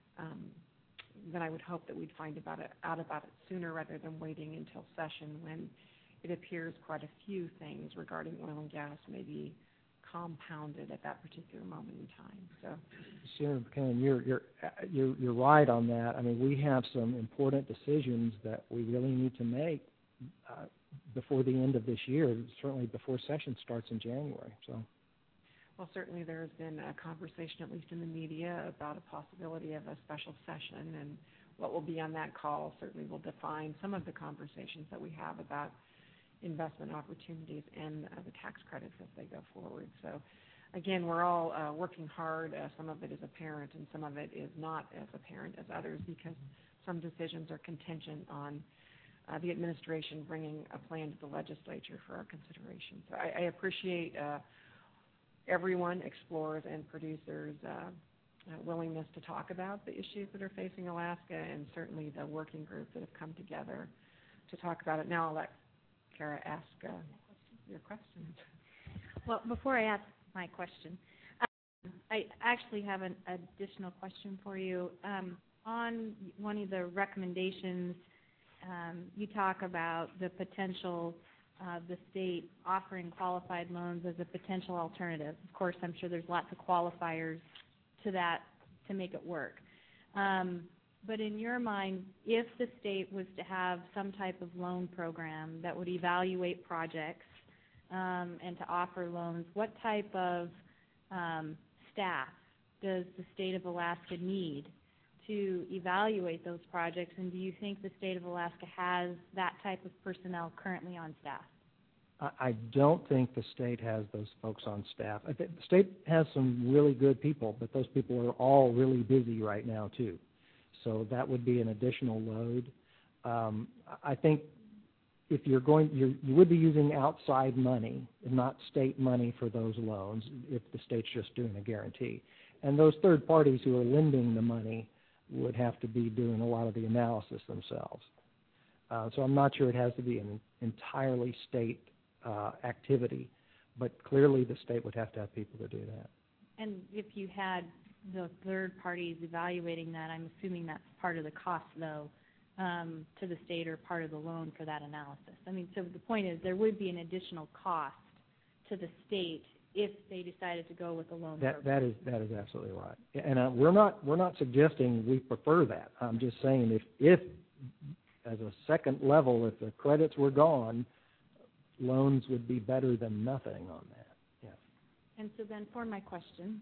Speaker 7: then I would hope that we'd find out about it sooner rather than waiting until session when it appears quite a few things regarding oil and gas may be compounded at that particular moment in time. So,
Speaker 12: Senator Buchanan, you're right on that. I mean, we have some important decisions that we really need to make before the end of this year, certainly before session starts in January. So.
Speaker 7: Well, certainly there has been a conversation, at least in the media, about a possibility of a special session, and what will be on that call certainly will define some of the conversations that we have about investment opportunities and the tax credits as they go forward. So, again, we're all working hard. Some of it is apparent, and some of it is not as apparent as others because some decisions are contingent on the administration bringing a plan to the legislature for our consideration. So I appreciate everyone, explorers and producers, willingness to talk about the issues that are facing Alaska, and certainly the working groups that have come together to talk about it. Now I'll let Kara ask your questions.
Speaker 9: Well, before I ask my question, I actually have an additional question for you. On one of the recommendations, you talk about the potential of the state offering qualified loans as a potential alternative. Of course, I'm sure there's lots of qualifiers to that to make it work. But in your mind, if the state was to have some type of loan program that would evaluate projects and to offer loans, what type of staff does the state of Alaska need to evaluate those projects, and do you think the state of Alaska has that type of personnel currently on staff?
Speaker 12: I don't think the state has those folks on staff. I think the state has some really good people, but those people are all really busy right now too. So that would be an additional load. I think if you're going, you would be using outside money, not state money for those loans if the state's just doing a guarantee. And those third parties who are lending the money would have to be doing a lot of the analysis themselves. So I'm not sure it has to be an entirely state activity, but clearly the state would have to have people to do that.
Speaker 9: And if you had the third parties evaluating that, I'm assuming that's part of the cost, though, to the state or part of the loan for that analysis. I mean, so the point is there would be an additional cost to the state if they decided to go with a loan program.
Speaker 12: That is absolutely right. And we're not suggesting we prefer that. I'm just saying if as a second level, if the credits were gone, loans would be better than nothing on that. Yeah. And
Speaker 9: so then for my question,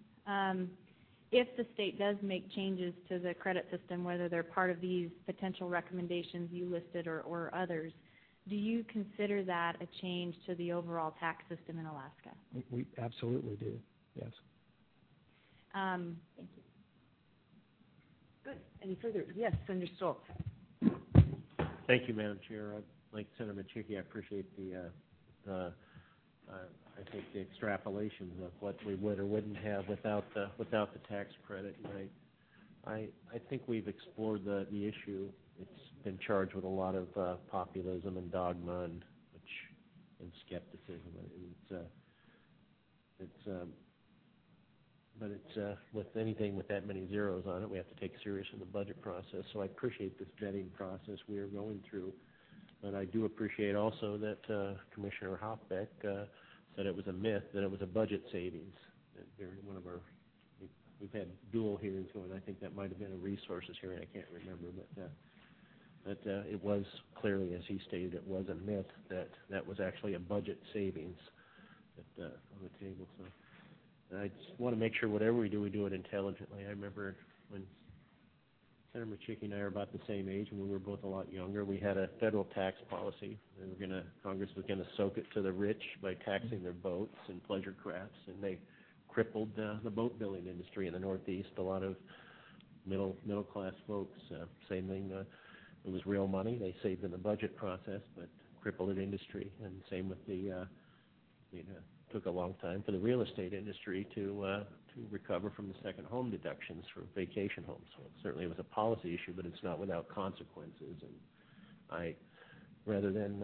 Speaker 9: if the state does make changes to the credit system, whether they're part of these potential recommendations you listed or others, do you consider that a change to the overall tax system in Alaska?
Speaker 12: We absolutely do, yes.
Speaker 9: Thank you.
Speaker 2: Good. Any further? Yes, Senator Stoltz.
Speaker 8: Thank you, Madam Chair. Like Senator Machicki, I appreciate I think the extrapolations of what we would or wouldn't have without the tax credit. And I think we've explored the issue. It's been charged with a lot of populism and dogma and skepticism. But it's with anything with that many zeros on it, we have to take serious in the budget process. So I appreciate this vetting process we are going through. But I do appreciate also that Commissioner Hoffbeck said it was a myth, that it was a budget savings. During one of we've had dual hearings going. I think that might have been a resources hearing. I can't remember, but it was clearly, as he stated, it was a myth that was actually a budget savings on the table. So I just want to make sure whatever we do it intelligently. I remember when Senator Machicki and I are about the same age, and we were both a lot younger. We had a federal tax policy. Congress was going to soak it to the rich by taxing their boats and pleasure crafts, and they crippled the boat building industry in the Northeast. A lot of middle class folks. Same thing. It was real money. They saved in the budget process, but crippled the industry. And same with the took a long time for the real estate industry to recover from the second home deductions for vacation homes. So certainly it was a policy issue, but it's not without consequences. And rather than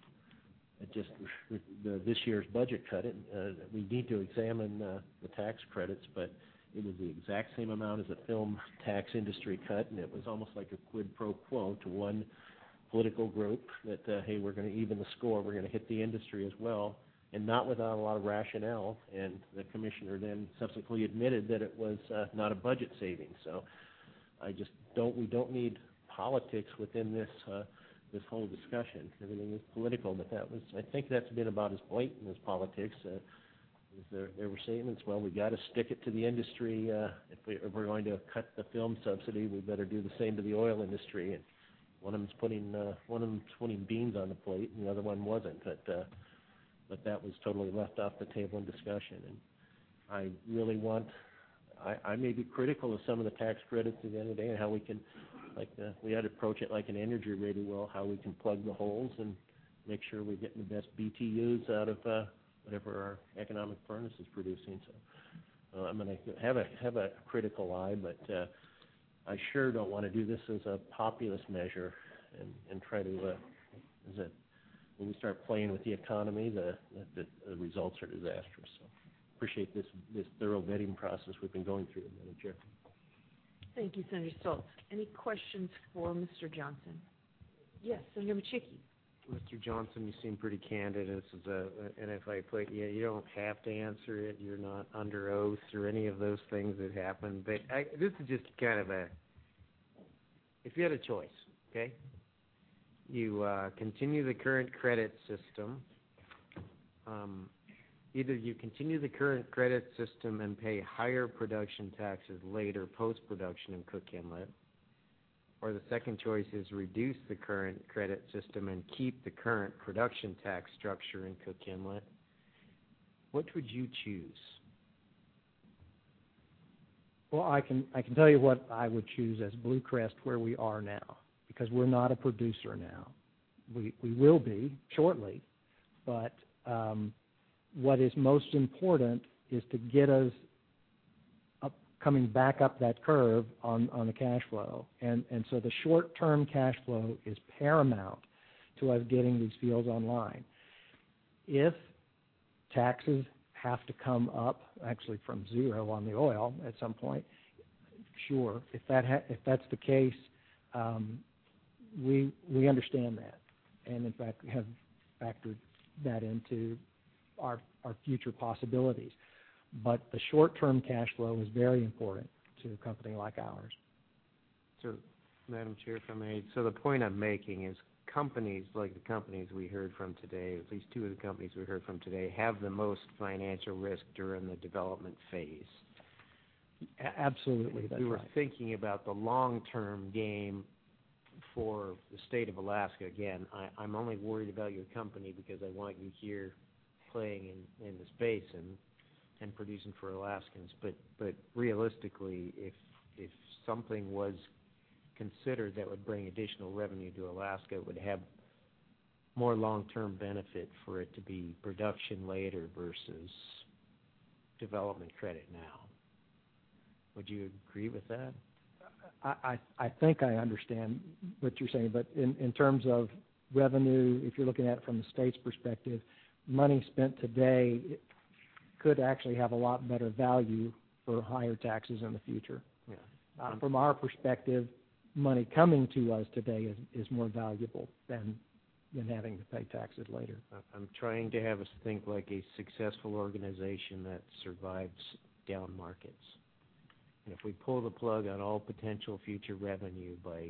Speaker 8: this year's budget cut, we need to examine the tax credits, but it was the exact same amount as the film tax industry cut, and it was almost like a quid pro quo to one political group that, hey, we're going to even the score, we're going to hit the industry as well, and not without a lot of rationale. And the commissioner then subsequently admitted that it was not a budget saving. So we don't need politics within this whole discussion. Everything is political, but I think that's been about as blatant as politics. There were statements, well, we got to stick it to the industry. If we're going to cut the film subsidy, we better do the same to the oil industry. And one of them's putting beans on the plate, and the other one wasn't. But that was totally left off the table in discussion. And I really I may be critical of some of the tax credits at the end of the day and how we can, we ought to approach it like an energy rating well, how we can plug the holes and make sure we're getting the best BTUs out of whatever our economic furnace is producing. So I'm going to have a critical eye, but I sure don't want to do this as a populist measure and try to, when we start playing with the economy, the results are disastrous. So appreciate this thorough vetting process we've been going through, Madam Chair.
Speaker 2: Thank you, Senator Stoltz. Any questions for Mr. Johnson? Yes, Senator Machicki.
Speaker 3: Mr. Johnson, you seem pretty candid. This is and if I put you don't have to answer it. You're not under oath or any of those things that happen. But this is just kind of if you had a choice, okay? You continue the current credit system. Either you continue the current credit system and pay higher production taxes later post-production in Cook Inlet, or the second choice is reduce the current credit system and keep the current production tax structure in Cook Inlet. Which would you choose?
Speaker 12: Well, I can tell you what I would choose as Blue Crest where we are now, because we're not a producer now. We will be shortly, but what is most important is to get us coming back up that curve on the cash flow. And so the short-term cash flow is paramount to us getting these fields online. If taxes have to come up, actually from zero on the oil at some point, sure. If that's the case, we understand that, and in fact have factored that into our future possibilities. But the short-term cash flow is very important to a company like ours.
Speaker 3: So, Madam Chair, if I may, so the point I'm making is companies like the companies we heard from today, at least two of the companies we heard from today, have the most financial risk during the development phase.
Speaker 12: Absolutely, that's right.
Speaker 3: We were thinking about the long-term game for the state of Alaska. Again, I'm only worried about your company because I want you here playing in this basin and producing for Alaskans. But realistically, if something was considered that would bring additional revenue to Alaska, it would have more long-term benefit for it to be production later versus development credit now. Would you agree with that?
Speaker 12: I think I understand what you're saying, but in terms of revenue, if you're looking at it from the state's perspective, money spent today could actually have a lot better value for higher taxes in the future.
Speaker 3: Yeah.
Speaker 12: From our perspective, money coming to us today is more valuable than having to pay taxes later.
Speaker 3: I'm trying to have us think like a successful organization that survives down markets. And if we pull the plug on all potential future revenue by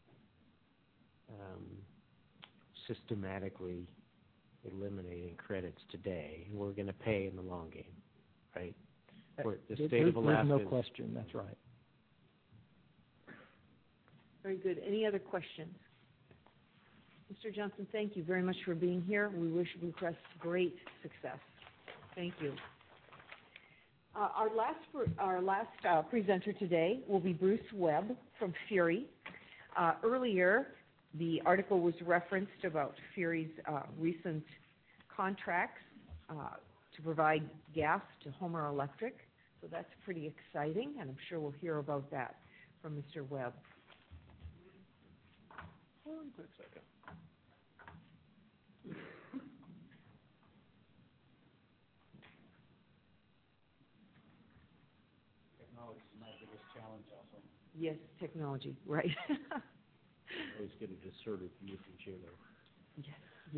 Speaker 3: systematically eliminating credits today, we're going to pay in the long game, right? The state of Alaska.
Speaker 12: There's no question, that's right.
Speaker 2: Very good. Any other questions? Mr. Johnson, thank you very much for being here. We wish Blue Crest great success. Thank you. Our last presenter today will be Bruce Webb from Fury. Earlier, the article was referenced about Fury's recent contracts to provide gas to Homer Electric. So that's pretty exciting, and I'm sure we'll hear about that from Mr. Webb.
Speaker 11: One quick second. Technology is my biggest challenge also.
Speaker 2: Yes, technology, right.
Speaker 8: Always get a distorted view from chair there.
Speaker 2: Yes, yes.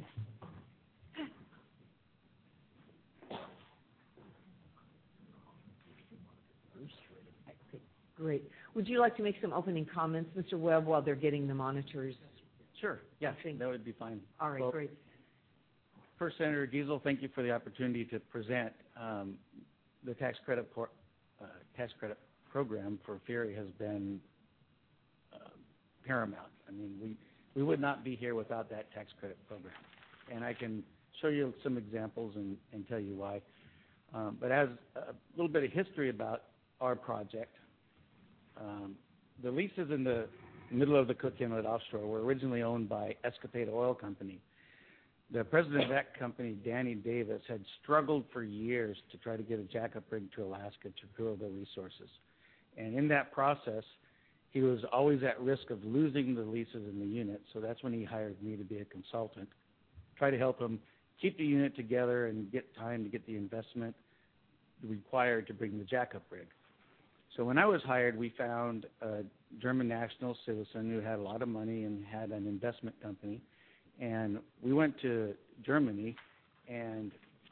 Speaker 2: Great. Would you like to make some opening comments, Mr. Webb, while they're getting the monitors?
Speaker 13: Sure, yeah, that would be fine.
Speaker 2: All right,
Speaker 13: Well,
Speaker 2: great.
Speaker 13: First, Senator Giesel, thank you for the opportunity to present. The tax credit program for Ferry has been paramount. I mean, we would not be here without that tax credit program. And I can show you some examples and tell you why. But as a little bit of history about our project, the leases in the middle of the Cook Inlet offshore were originally owned by Escapade Oil Company. The president of that company, Danny Davis, had struggled for years to try to get a jackup rig to Alaska to drill the resources. And in that process, he was always at risk of losing the leases in the unit, so that's when he hired me to be a consultant, try to help him keep the unit together and get time to get the investment required to bring the jackup rig. So when I was hired, we found a German national citizen who had a lot of money and had an investment company. And we went to Germany, and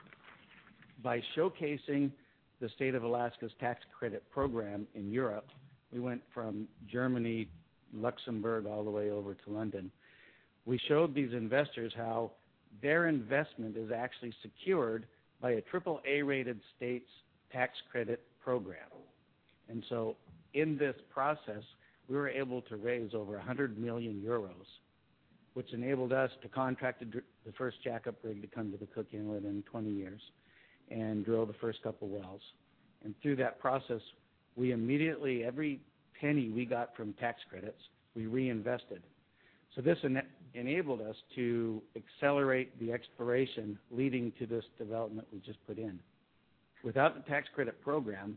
Speaker 13: by showcasing the state of Alaska's tax credit program in Europe, we went from Germany, Luxembourg, all the way over to London. We showed these investors how their investment is actually secured by a AAA-rated state's tax credit program. And so in this process, we were able to raise over 100 million euros, which enabled us to contract the first jackup rig to come to the Cook Inlet in 20 years and drill the first couple wells. And through that process, we immediately, every penny we got from tax credits, we reinvested. So this enabled us to accelerate the exploration leading to this development we just put in. Without the tax credit program,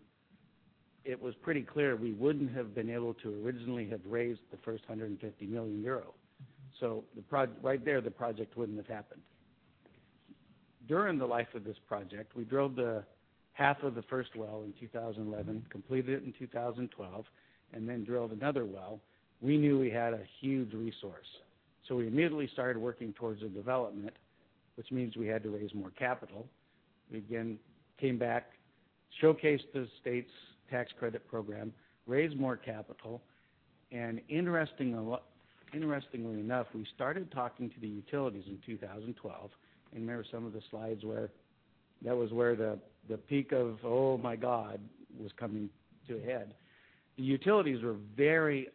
Speaker 13: it was pretty clear we wouldn't have been able to originally have raised the first 150 million euro. So right there, the project wouldn't have happened. During the life of this project, we drilled the half of the first well in 2011, completed it in 2012, and then drilled another well. We knew we had a huge resource. So we immediately started working towards the development, which means we had to raise more capital. We again came back, showcased the state's tax credit program, raised more capital, and interestingly enough, we started talking to the utilities in 2012. And remember some of the slides where that was where the peak of, oh my God, was coming to a head. The utilities were very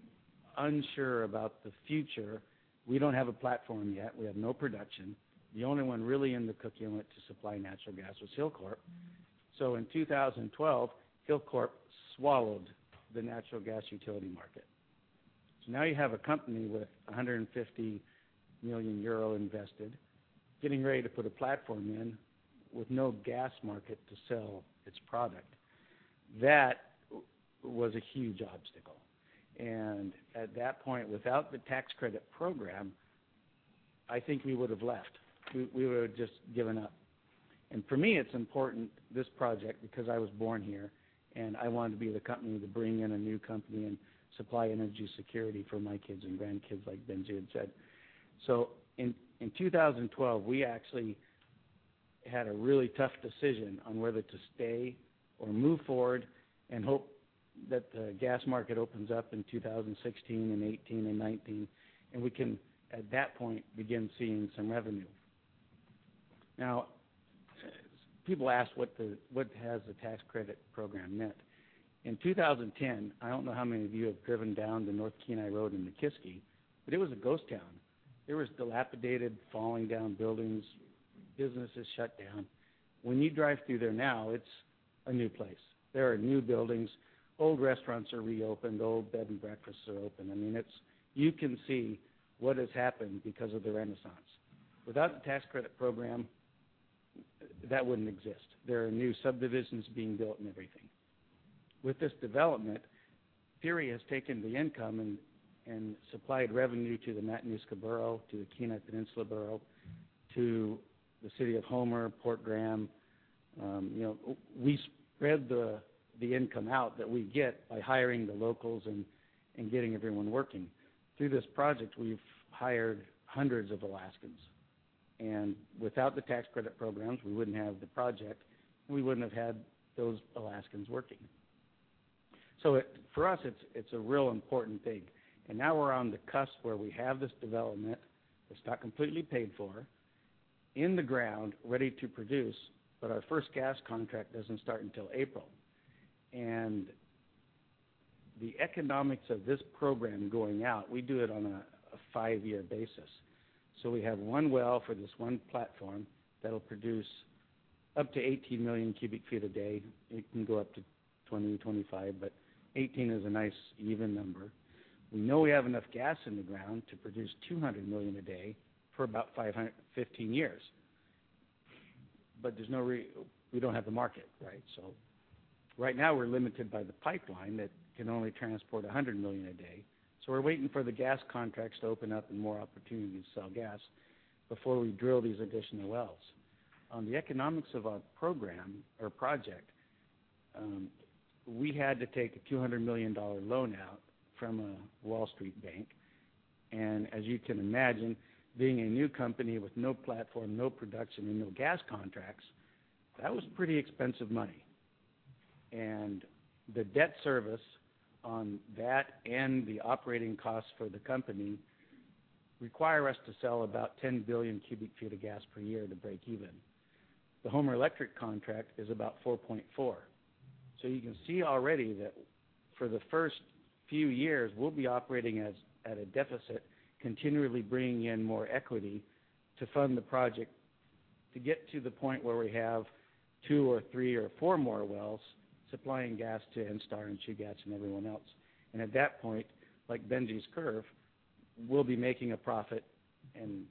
Speaker 13: unsure about the future. We don't have a platform yet. We have no production. The only one really in the Cook Inlet to supply natural gas was Hilcorp. So in 2012, Hilcorp swallowed the natural gas utility market. So now you have a company with 150 million euro invested, getting ready to put a platform in with no gas market to sell its product. That was a huge obstacle. And at that point, without the tax credit program, I think we would have left. We would have just given up. And for me, it's important, this project, because I was born here, and I wanted to be the company to bring in a new company and supply energy security for my kids and grandkids, like Benji had said. So in 2012, we actually had a really tough decision on whether to stay or move forward and hope that the gas market opens up in 2016 and 18 and 19, and we can, at that point, begin seeing some revenue. Now, people ask what has the tax credit program meant. In 2010, I don't know how many of you have driven down the North Kenai Road in Nikiski, but it was a ghost town. There was dilapidated, falling down buildings, businesses shut down. When you drive through there now, it's a new place. There are new buildings. Old restaurants are reopened. Old bed and breakfasts are open. I mean, you can see what has happened because of the Renaissance. Without the tax credit program, that wouldn't exist. There are new subdivisions being built and everything. With this development, Fury has taken the income and supplied revenue to the Matanuska Borough, to the Kenai Peninsula Borough, to the city of Homer, Port Graham. We spread the income out that we get by hiring the locals and getting everyone working. Through this project, we've hired hundreds of Alaskans. And without the tax credit programs, we wouldn't have the project, and we wouldn't have had those Alaskans working. So for us, it's a real important thing. And now we're on the cusp where we have this development that's not completely paid for, in the ground, ready to produce, but our first gas contract doesn't start until April. And the economics of this program going out, we do it on a 5-year basis. So we have one well for this one platform that'll produce up to 18 million cubic feet a day. It can go up to 20, 25, but 18 is a nice even number. We know we have enough gas in the ground to produce 200 million a day for about 15 years. But there's we don't have the market, right? So right now we're limited by the pipeline that can only transport 100 million a day. So we're waiting for the gas contracts to open up and more opportunities to sell gas before we drill these additional wells. On the economics of our program or project, we had to take a $200 million loan out from a Wall Street bank. And as you can imagine, being a new company with no platform, no production, and no gas contracts, that was pretty expensive money. And the debt service on that and the operating costs for the company require us to sell about 10 billion cubic feet of gas per year to break even. The Homer Electric contract is about 4.4. So you can see already that for the first few years, we'll be operating at a deficit, continually bringing in more equity to fund the project to get to the point where we have 2 or 3 or 4 more wells supplying gas to NSTAR and Chugach and everyone else. And at that point, like Benji's curve, we'll be making a profit and,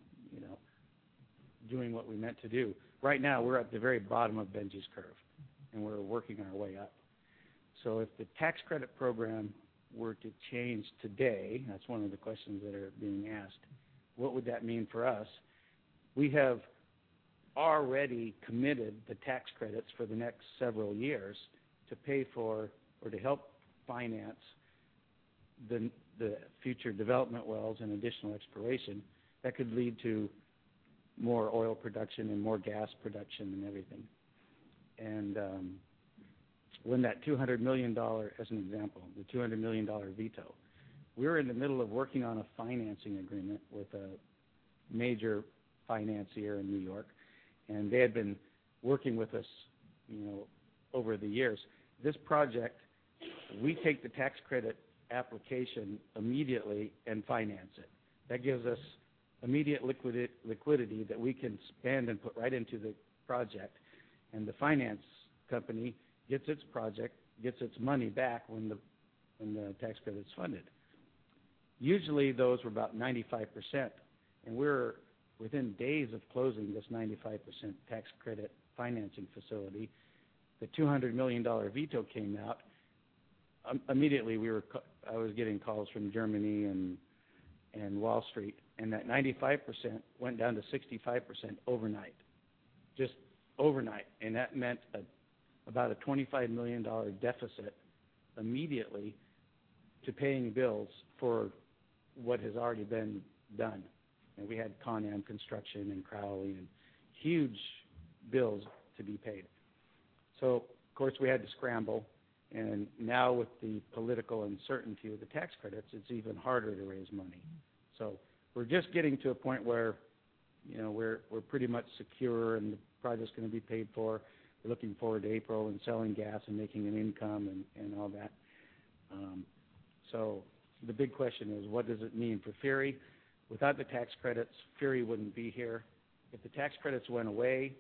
Speaker 13: doing what we meant to do. Right now, we're at the very bottom of Benji's curve, and we're working our way up. So if the tax credit program were to change today, that's one of the questions that are being asked, what would that mean for us? We have already committed the tax credits for the next several years to pay for or to help finance the future development wells and additional exploration that could lead to more oil production and more gas production and everything. And when that $200 million, as an example, the $200 million veto, we were in the middle of working on a financing agreement with a major financier in New York, and they had been working with us, over the years. This project, we take the tax credit application immediately and finance it. That gives us immediate liquidity that we can spend and put right into the project, and the finance company gets its its money back when the tax credit's funded. Usually those were about 95%, and we're within days of closing this 95% tax credit financing facility. The $200 million veto came out. Immediately I was getting calls from Germany and Wall Street, and that 95% went down to 65% overnight, just overnight, and that meant about a $25 million deficit immediately to paying bills for what has already been done. And we had Con Am Construction and Crowley and huge bills to be paid. So, of course, we had to scramble, and now with the political uncertainty with the tax credits, it's even harder to raise money. So we're just getting to a point where, we're pretty much secure and the project's going to be paid for. We're looking forward to April and selling gas and making an income and all that. So the big question is, what does it mean for Fury? Without the tax credits, Fury wouldn't be here. If the tax credits went away,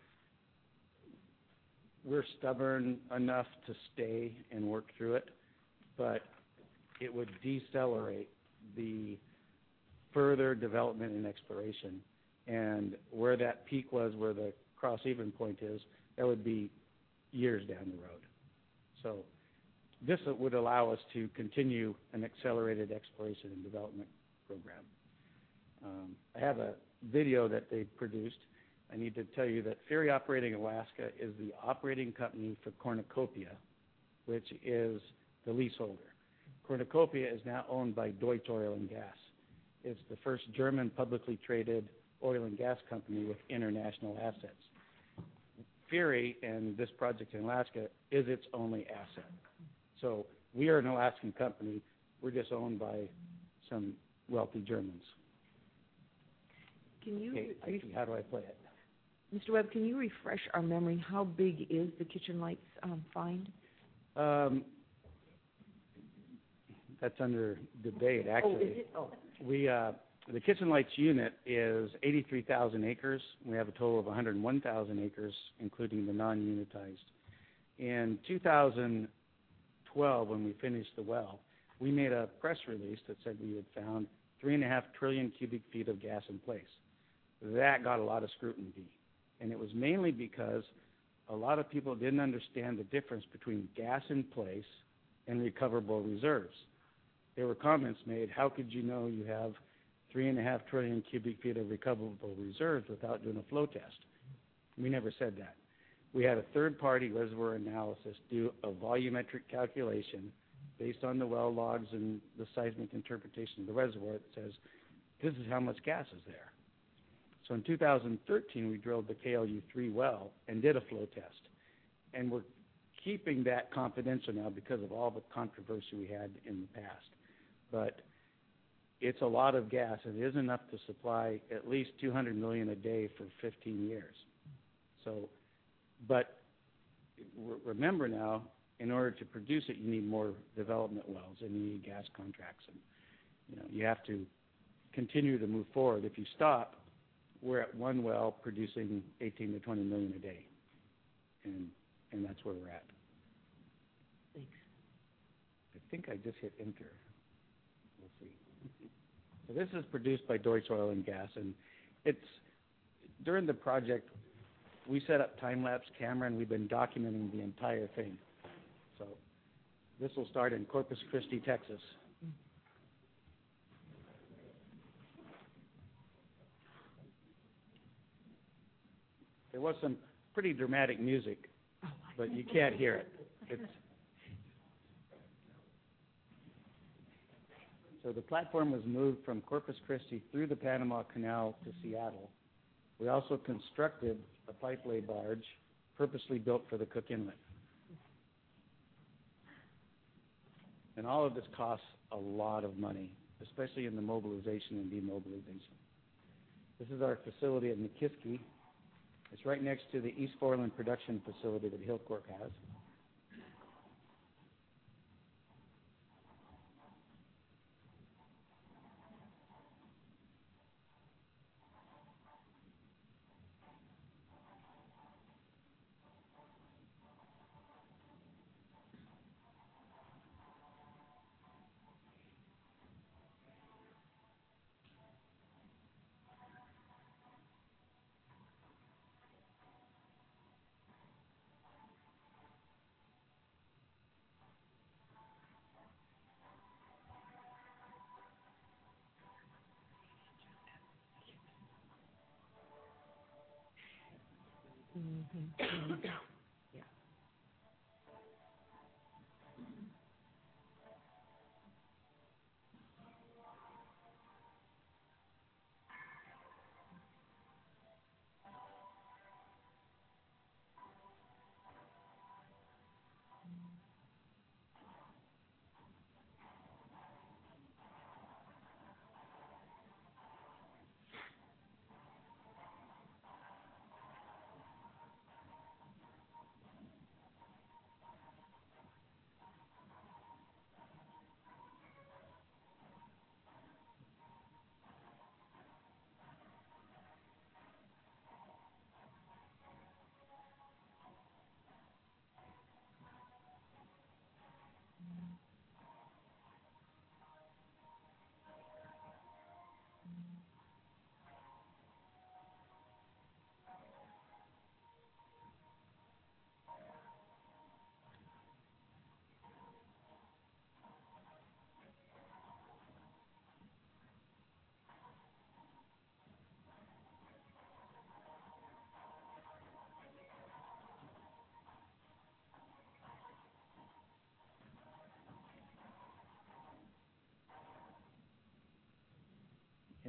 Speaker 13: we're stubborn enough to stay and work through it, but it would decelerate the further development and exploration. And where that peak was, where the cross-even point is, that would be years down the road. So this would allow us to continue an accelerated exploration and development program. I have a video that they produced. I need to tell you that Ferry Operating Alaska is the operating company for Cornucopia, which is the leaseholder. Cornucopia is now owned by Deutsche Oil and Gas. It's the first German publicly traded oil and gas company with international assets. Ferry and this project in Alaska is its only asset. So we are an Alaskan company. We're just owned by some wealthy Germans.
Speaker 2: Can you,
Speaker 13: how do I play it?
Speaker 2: Mr. Webb, can you refresh our memory? How big is the Kitchen Lights find?
Speaker 13: That's under debate, actually.
Speaker 2: Oh, is it? Oh.
Speaker 13: The Kitchen Lights unit is 83,000 acres. We have a total of 101,000 acres, including the non-unitized. In 2012, when we finished the well, we made a press release that said we had found 3.5 trillion cubic feet of gas in place. That got a lot of scrutiny, and it was mainly because a lot of people didn't understand the difference between gas in place and recoverable reserves. There were comments made, how could you know you have 3.5 trillion cubic feet of recoverable reserves without doing a flow test? We never said that. We had a third-party reservoir analysis do a volumetric calculation based on the well logs and the seismic interpretation of the reservoir that says, this is how much gas is there. So in 2013, we drilled the KLU-3 well and did a flow test. And we're keeping that confidential now because of all the controversy we had in the past. But it's a lot of gas. It is enough to supply at least 200 million a day for 15 years. So, but remember now, in order to produce it, you need more development wells and you need gas contracts. And, you have to continue to move forward. If you stop, we're at one well producing 18 to 20 million a day. And that's where we're at.
Speaker 2: Thanks.
Speaker 13: I think I just hit enter. We'll see. So this is produced by Deutsche Oil and Gas, and it's during the project we set up time-lapse camera and we've been documenting the entire thing. So this will start in Corpus Christi, Texas. There was some pretty dramatic music, but you can't hear it. So the platform was moved from Corpus Christi through the Panama Canal to Seattle. We also constructed a pipe-lay barge purposely built for the Cook Inlet. And all of this costs a lot of money, especially in the mobilization and demobilization. This is our facility at Nikiski. It's right next to the East Foreland production facility that Hilcorp has.
Speaker 2: Mm-hmm. Yeah.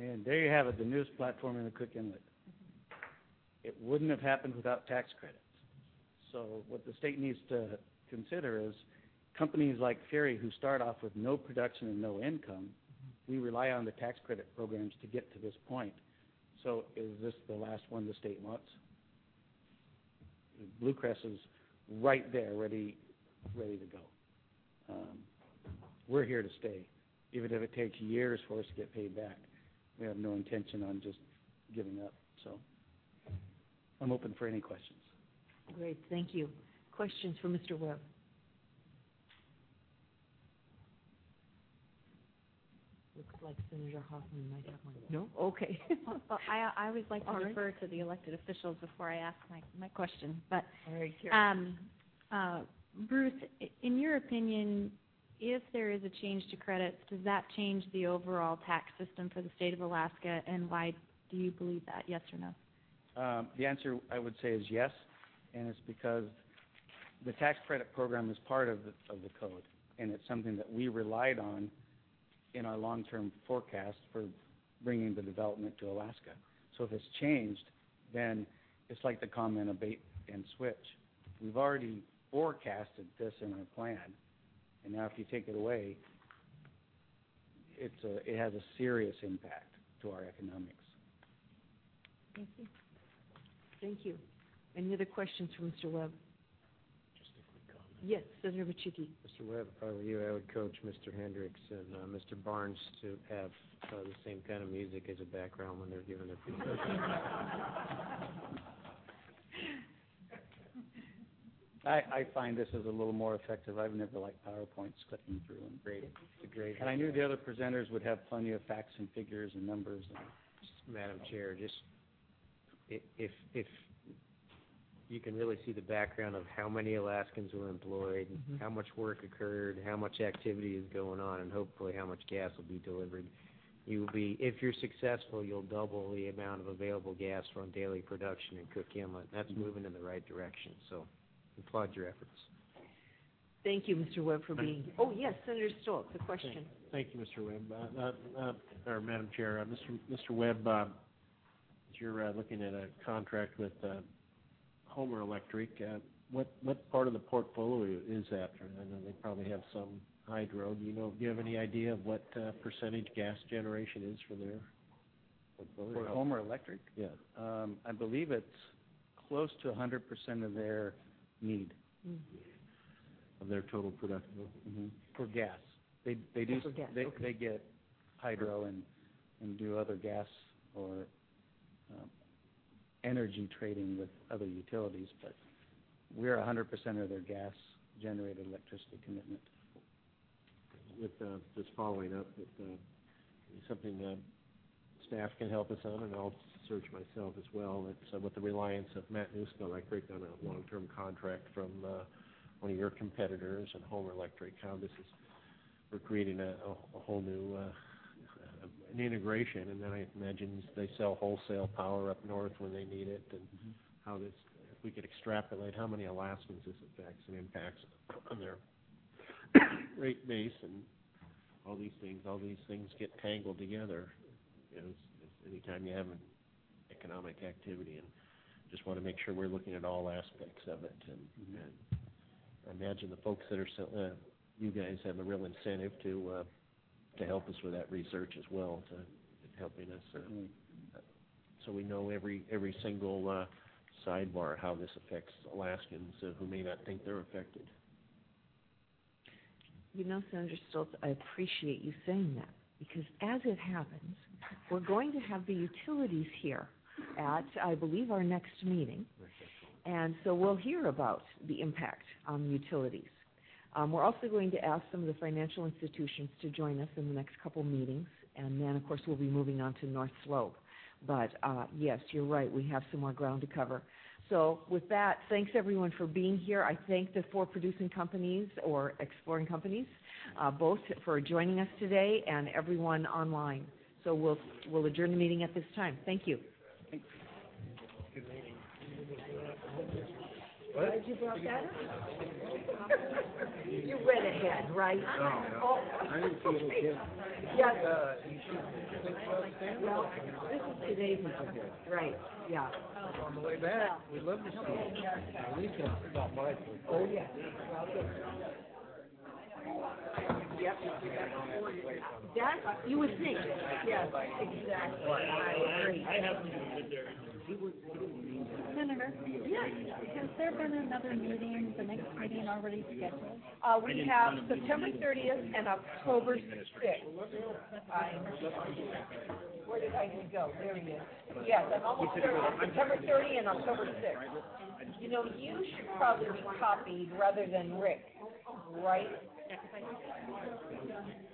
Speaker 13: And there you have it, the newest platform in the Cook Inlet. It wouldn't have happened without tax credits. So what the state needs to consider is companies like Ferry who start off with no production and no income, we rely on the tax credit programs to get to this point. So is this the last one the state wants? Bluecrest is right there, ready to go. We're here to stay, even if it takes years for us to get paid back. We have no intention on just giving up. So I'm open for any questions.
Speaker 2: Great, thank you. Questions for Mr. Webb? Looks like Senator Hoffman might have one. No? Okay.
Speaker 9: Well, I always like to
Speaker 2: All right.
Speaker 9: refer to the elected officials before I ask my question. But,
Speaker 2: All right, Karen.
Speaker 9: Bruce, in your opinion, if there is a change to credits, does that change the overall tax system for the state of Alaska, and why do you believe that, yes or no?
Speaker 13: The answer I would say is yes, and it's because the tax credit program is part of the code, and it's something that we relied on in our long-term forecast for bringing the development to Alaska. So if it's changed, then it's like the comment abate and switch. We've already forecasted this in our plan, and now if you take it away, it has a serious impact to our economics.
Speaker 2: Thank you. Thank you. Any other questions for Mr. Webb?
Speaker 3: Just a quick comment.
Speaker 2: Yes, Senator Bachicki.
Speaker 3: Mr. Webb, if I were you, I would coach Mr. Hendricks and Mr. Barnes to have the same kind of music as a background when they're giving their presentation.
Speaker 13: I find this is a little more effective. I've never liked PowerPoints clicking through them.
Speaker 3: Great. It's a great.
Speaker 13: And I knew the other presenters would have plenty of facts and figures and numbers.
Speaker 3: Madam Chair, just if you can really see the background of how many Alaskans were employed, how much work occurred, how much activity is going on, and hopefully how much gas will be delivered. You will be, if you're successful, you'll double the amount of available gas from daily production in Cook Inlet. That's moving in the right direction. So, applaud your efforts.
Speaker 2: Thank you, Mr. Webb, for being. Oh yes, Senator Stoltz, a question.
Speaker 8: Thank you, Mr. Webb. Or Madam Chair, Mr. Webb, you're looking at a contract with Homer Electric. What part of the portfolio is that? I know they probably have some hydro. Do you have any idea of what percentage gas generation is for their portfolio?
Speaker 13: For Homer Electric?
Speaker 8: Yeah.
Speaker 13: I believe it's close to 100% of their need.
Speaker 8: Of their total production?
Speaker 13: For gas. They do.
Speaker 2: For gas,
Speaker 13: they get hydro and do other gas or energy trading with other utilities, but we're 100% of their gas-generated electricity commitment.
Speaker 8: With just following up, with something staff can help us on, and I'll search myself as well. It's with the reliance of Matt Newsco Electric on a long-term contract from one of your competitors and Homer Electric. How this is, we're creating a whole new an integration, and then I imagine they sell wholesale power up north when they need it, and how this, if we could extrapolate how many Alaskans this affects and impacts on their rate base, and all these things get tangled together. You know, it's anytime you have an economic activity, and just want to make sure we're looking at all aspects of it. And I imagine the folks that are you guys have a real incentive to help us with that research as well, to helping us so we know every single sidebar how this affects Alaskans who may not think they're affected.
Speaker 2: You know, Senator Stoltz, I appreciate you saying that, because as it happens, we're going to have the utilities here at, I believe, our next meeting, and so we'll hear about the impact on utilities. We're also going to ask some of the financial institutions to join us in the next couple meetings, and then, of course, we'll be moving on to North Slope. But, yes, you're right, we have some more ground to cover. So with that, thanks, everyone, for being here. I thank the 4 producing companies or exploring companies, both for joining us today, and everyone online. So we'll adjourn the meeting at this time. Thank you.
Speaker 8: Good meeting.
Speaker 2: Glad you brought that up. You read ahead, right? Oh.
Speaker 3: I didn't see any kids.
Speaker 2: Yes.
Speaker 3: Well,
Speaker 2: this is today's agenda. Right, yeah.
Speaker 3: on the way back, we'd love to see you. At least stop by.
Speaker 2: Oh, yeah. Yep. That, you would think. Yes, exactly. I agree.
Speaker 6: Senator, has there been another meeting, the next meeting already scheduled?
Speaker 2: We have September 30th and October 6th. Where did I go? There he is. Yes, I'm almost there. September 30 and October 6th. You know, you should probably be copied rather than Rick, right?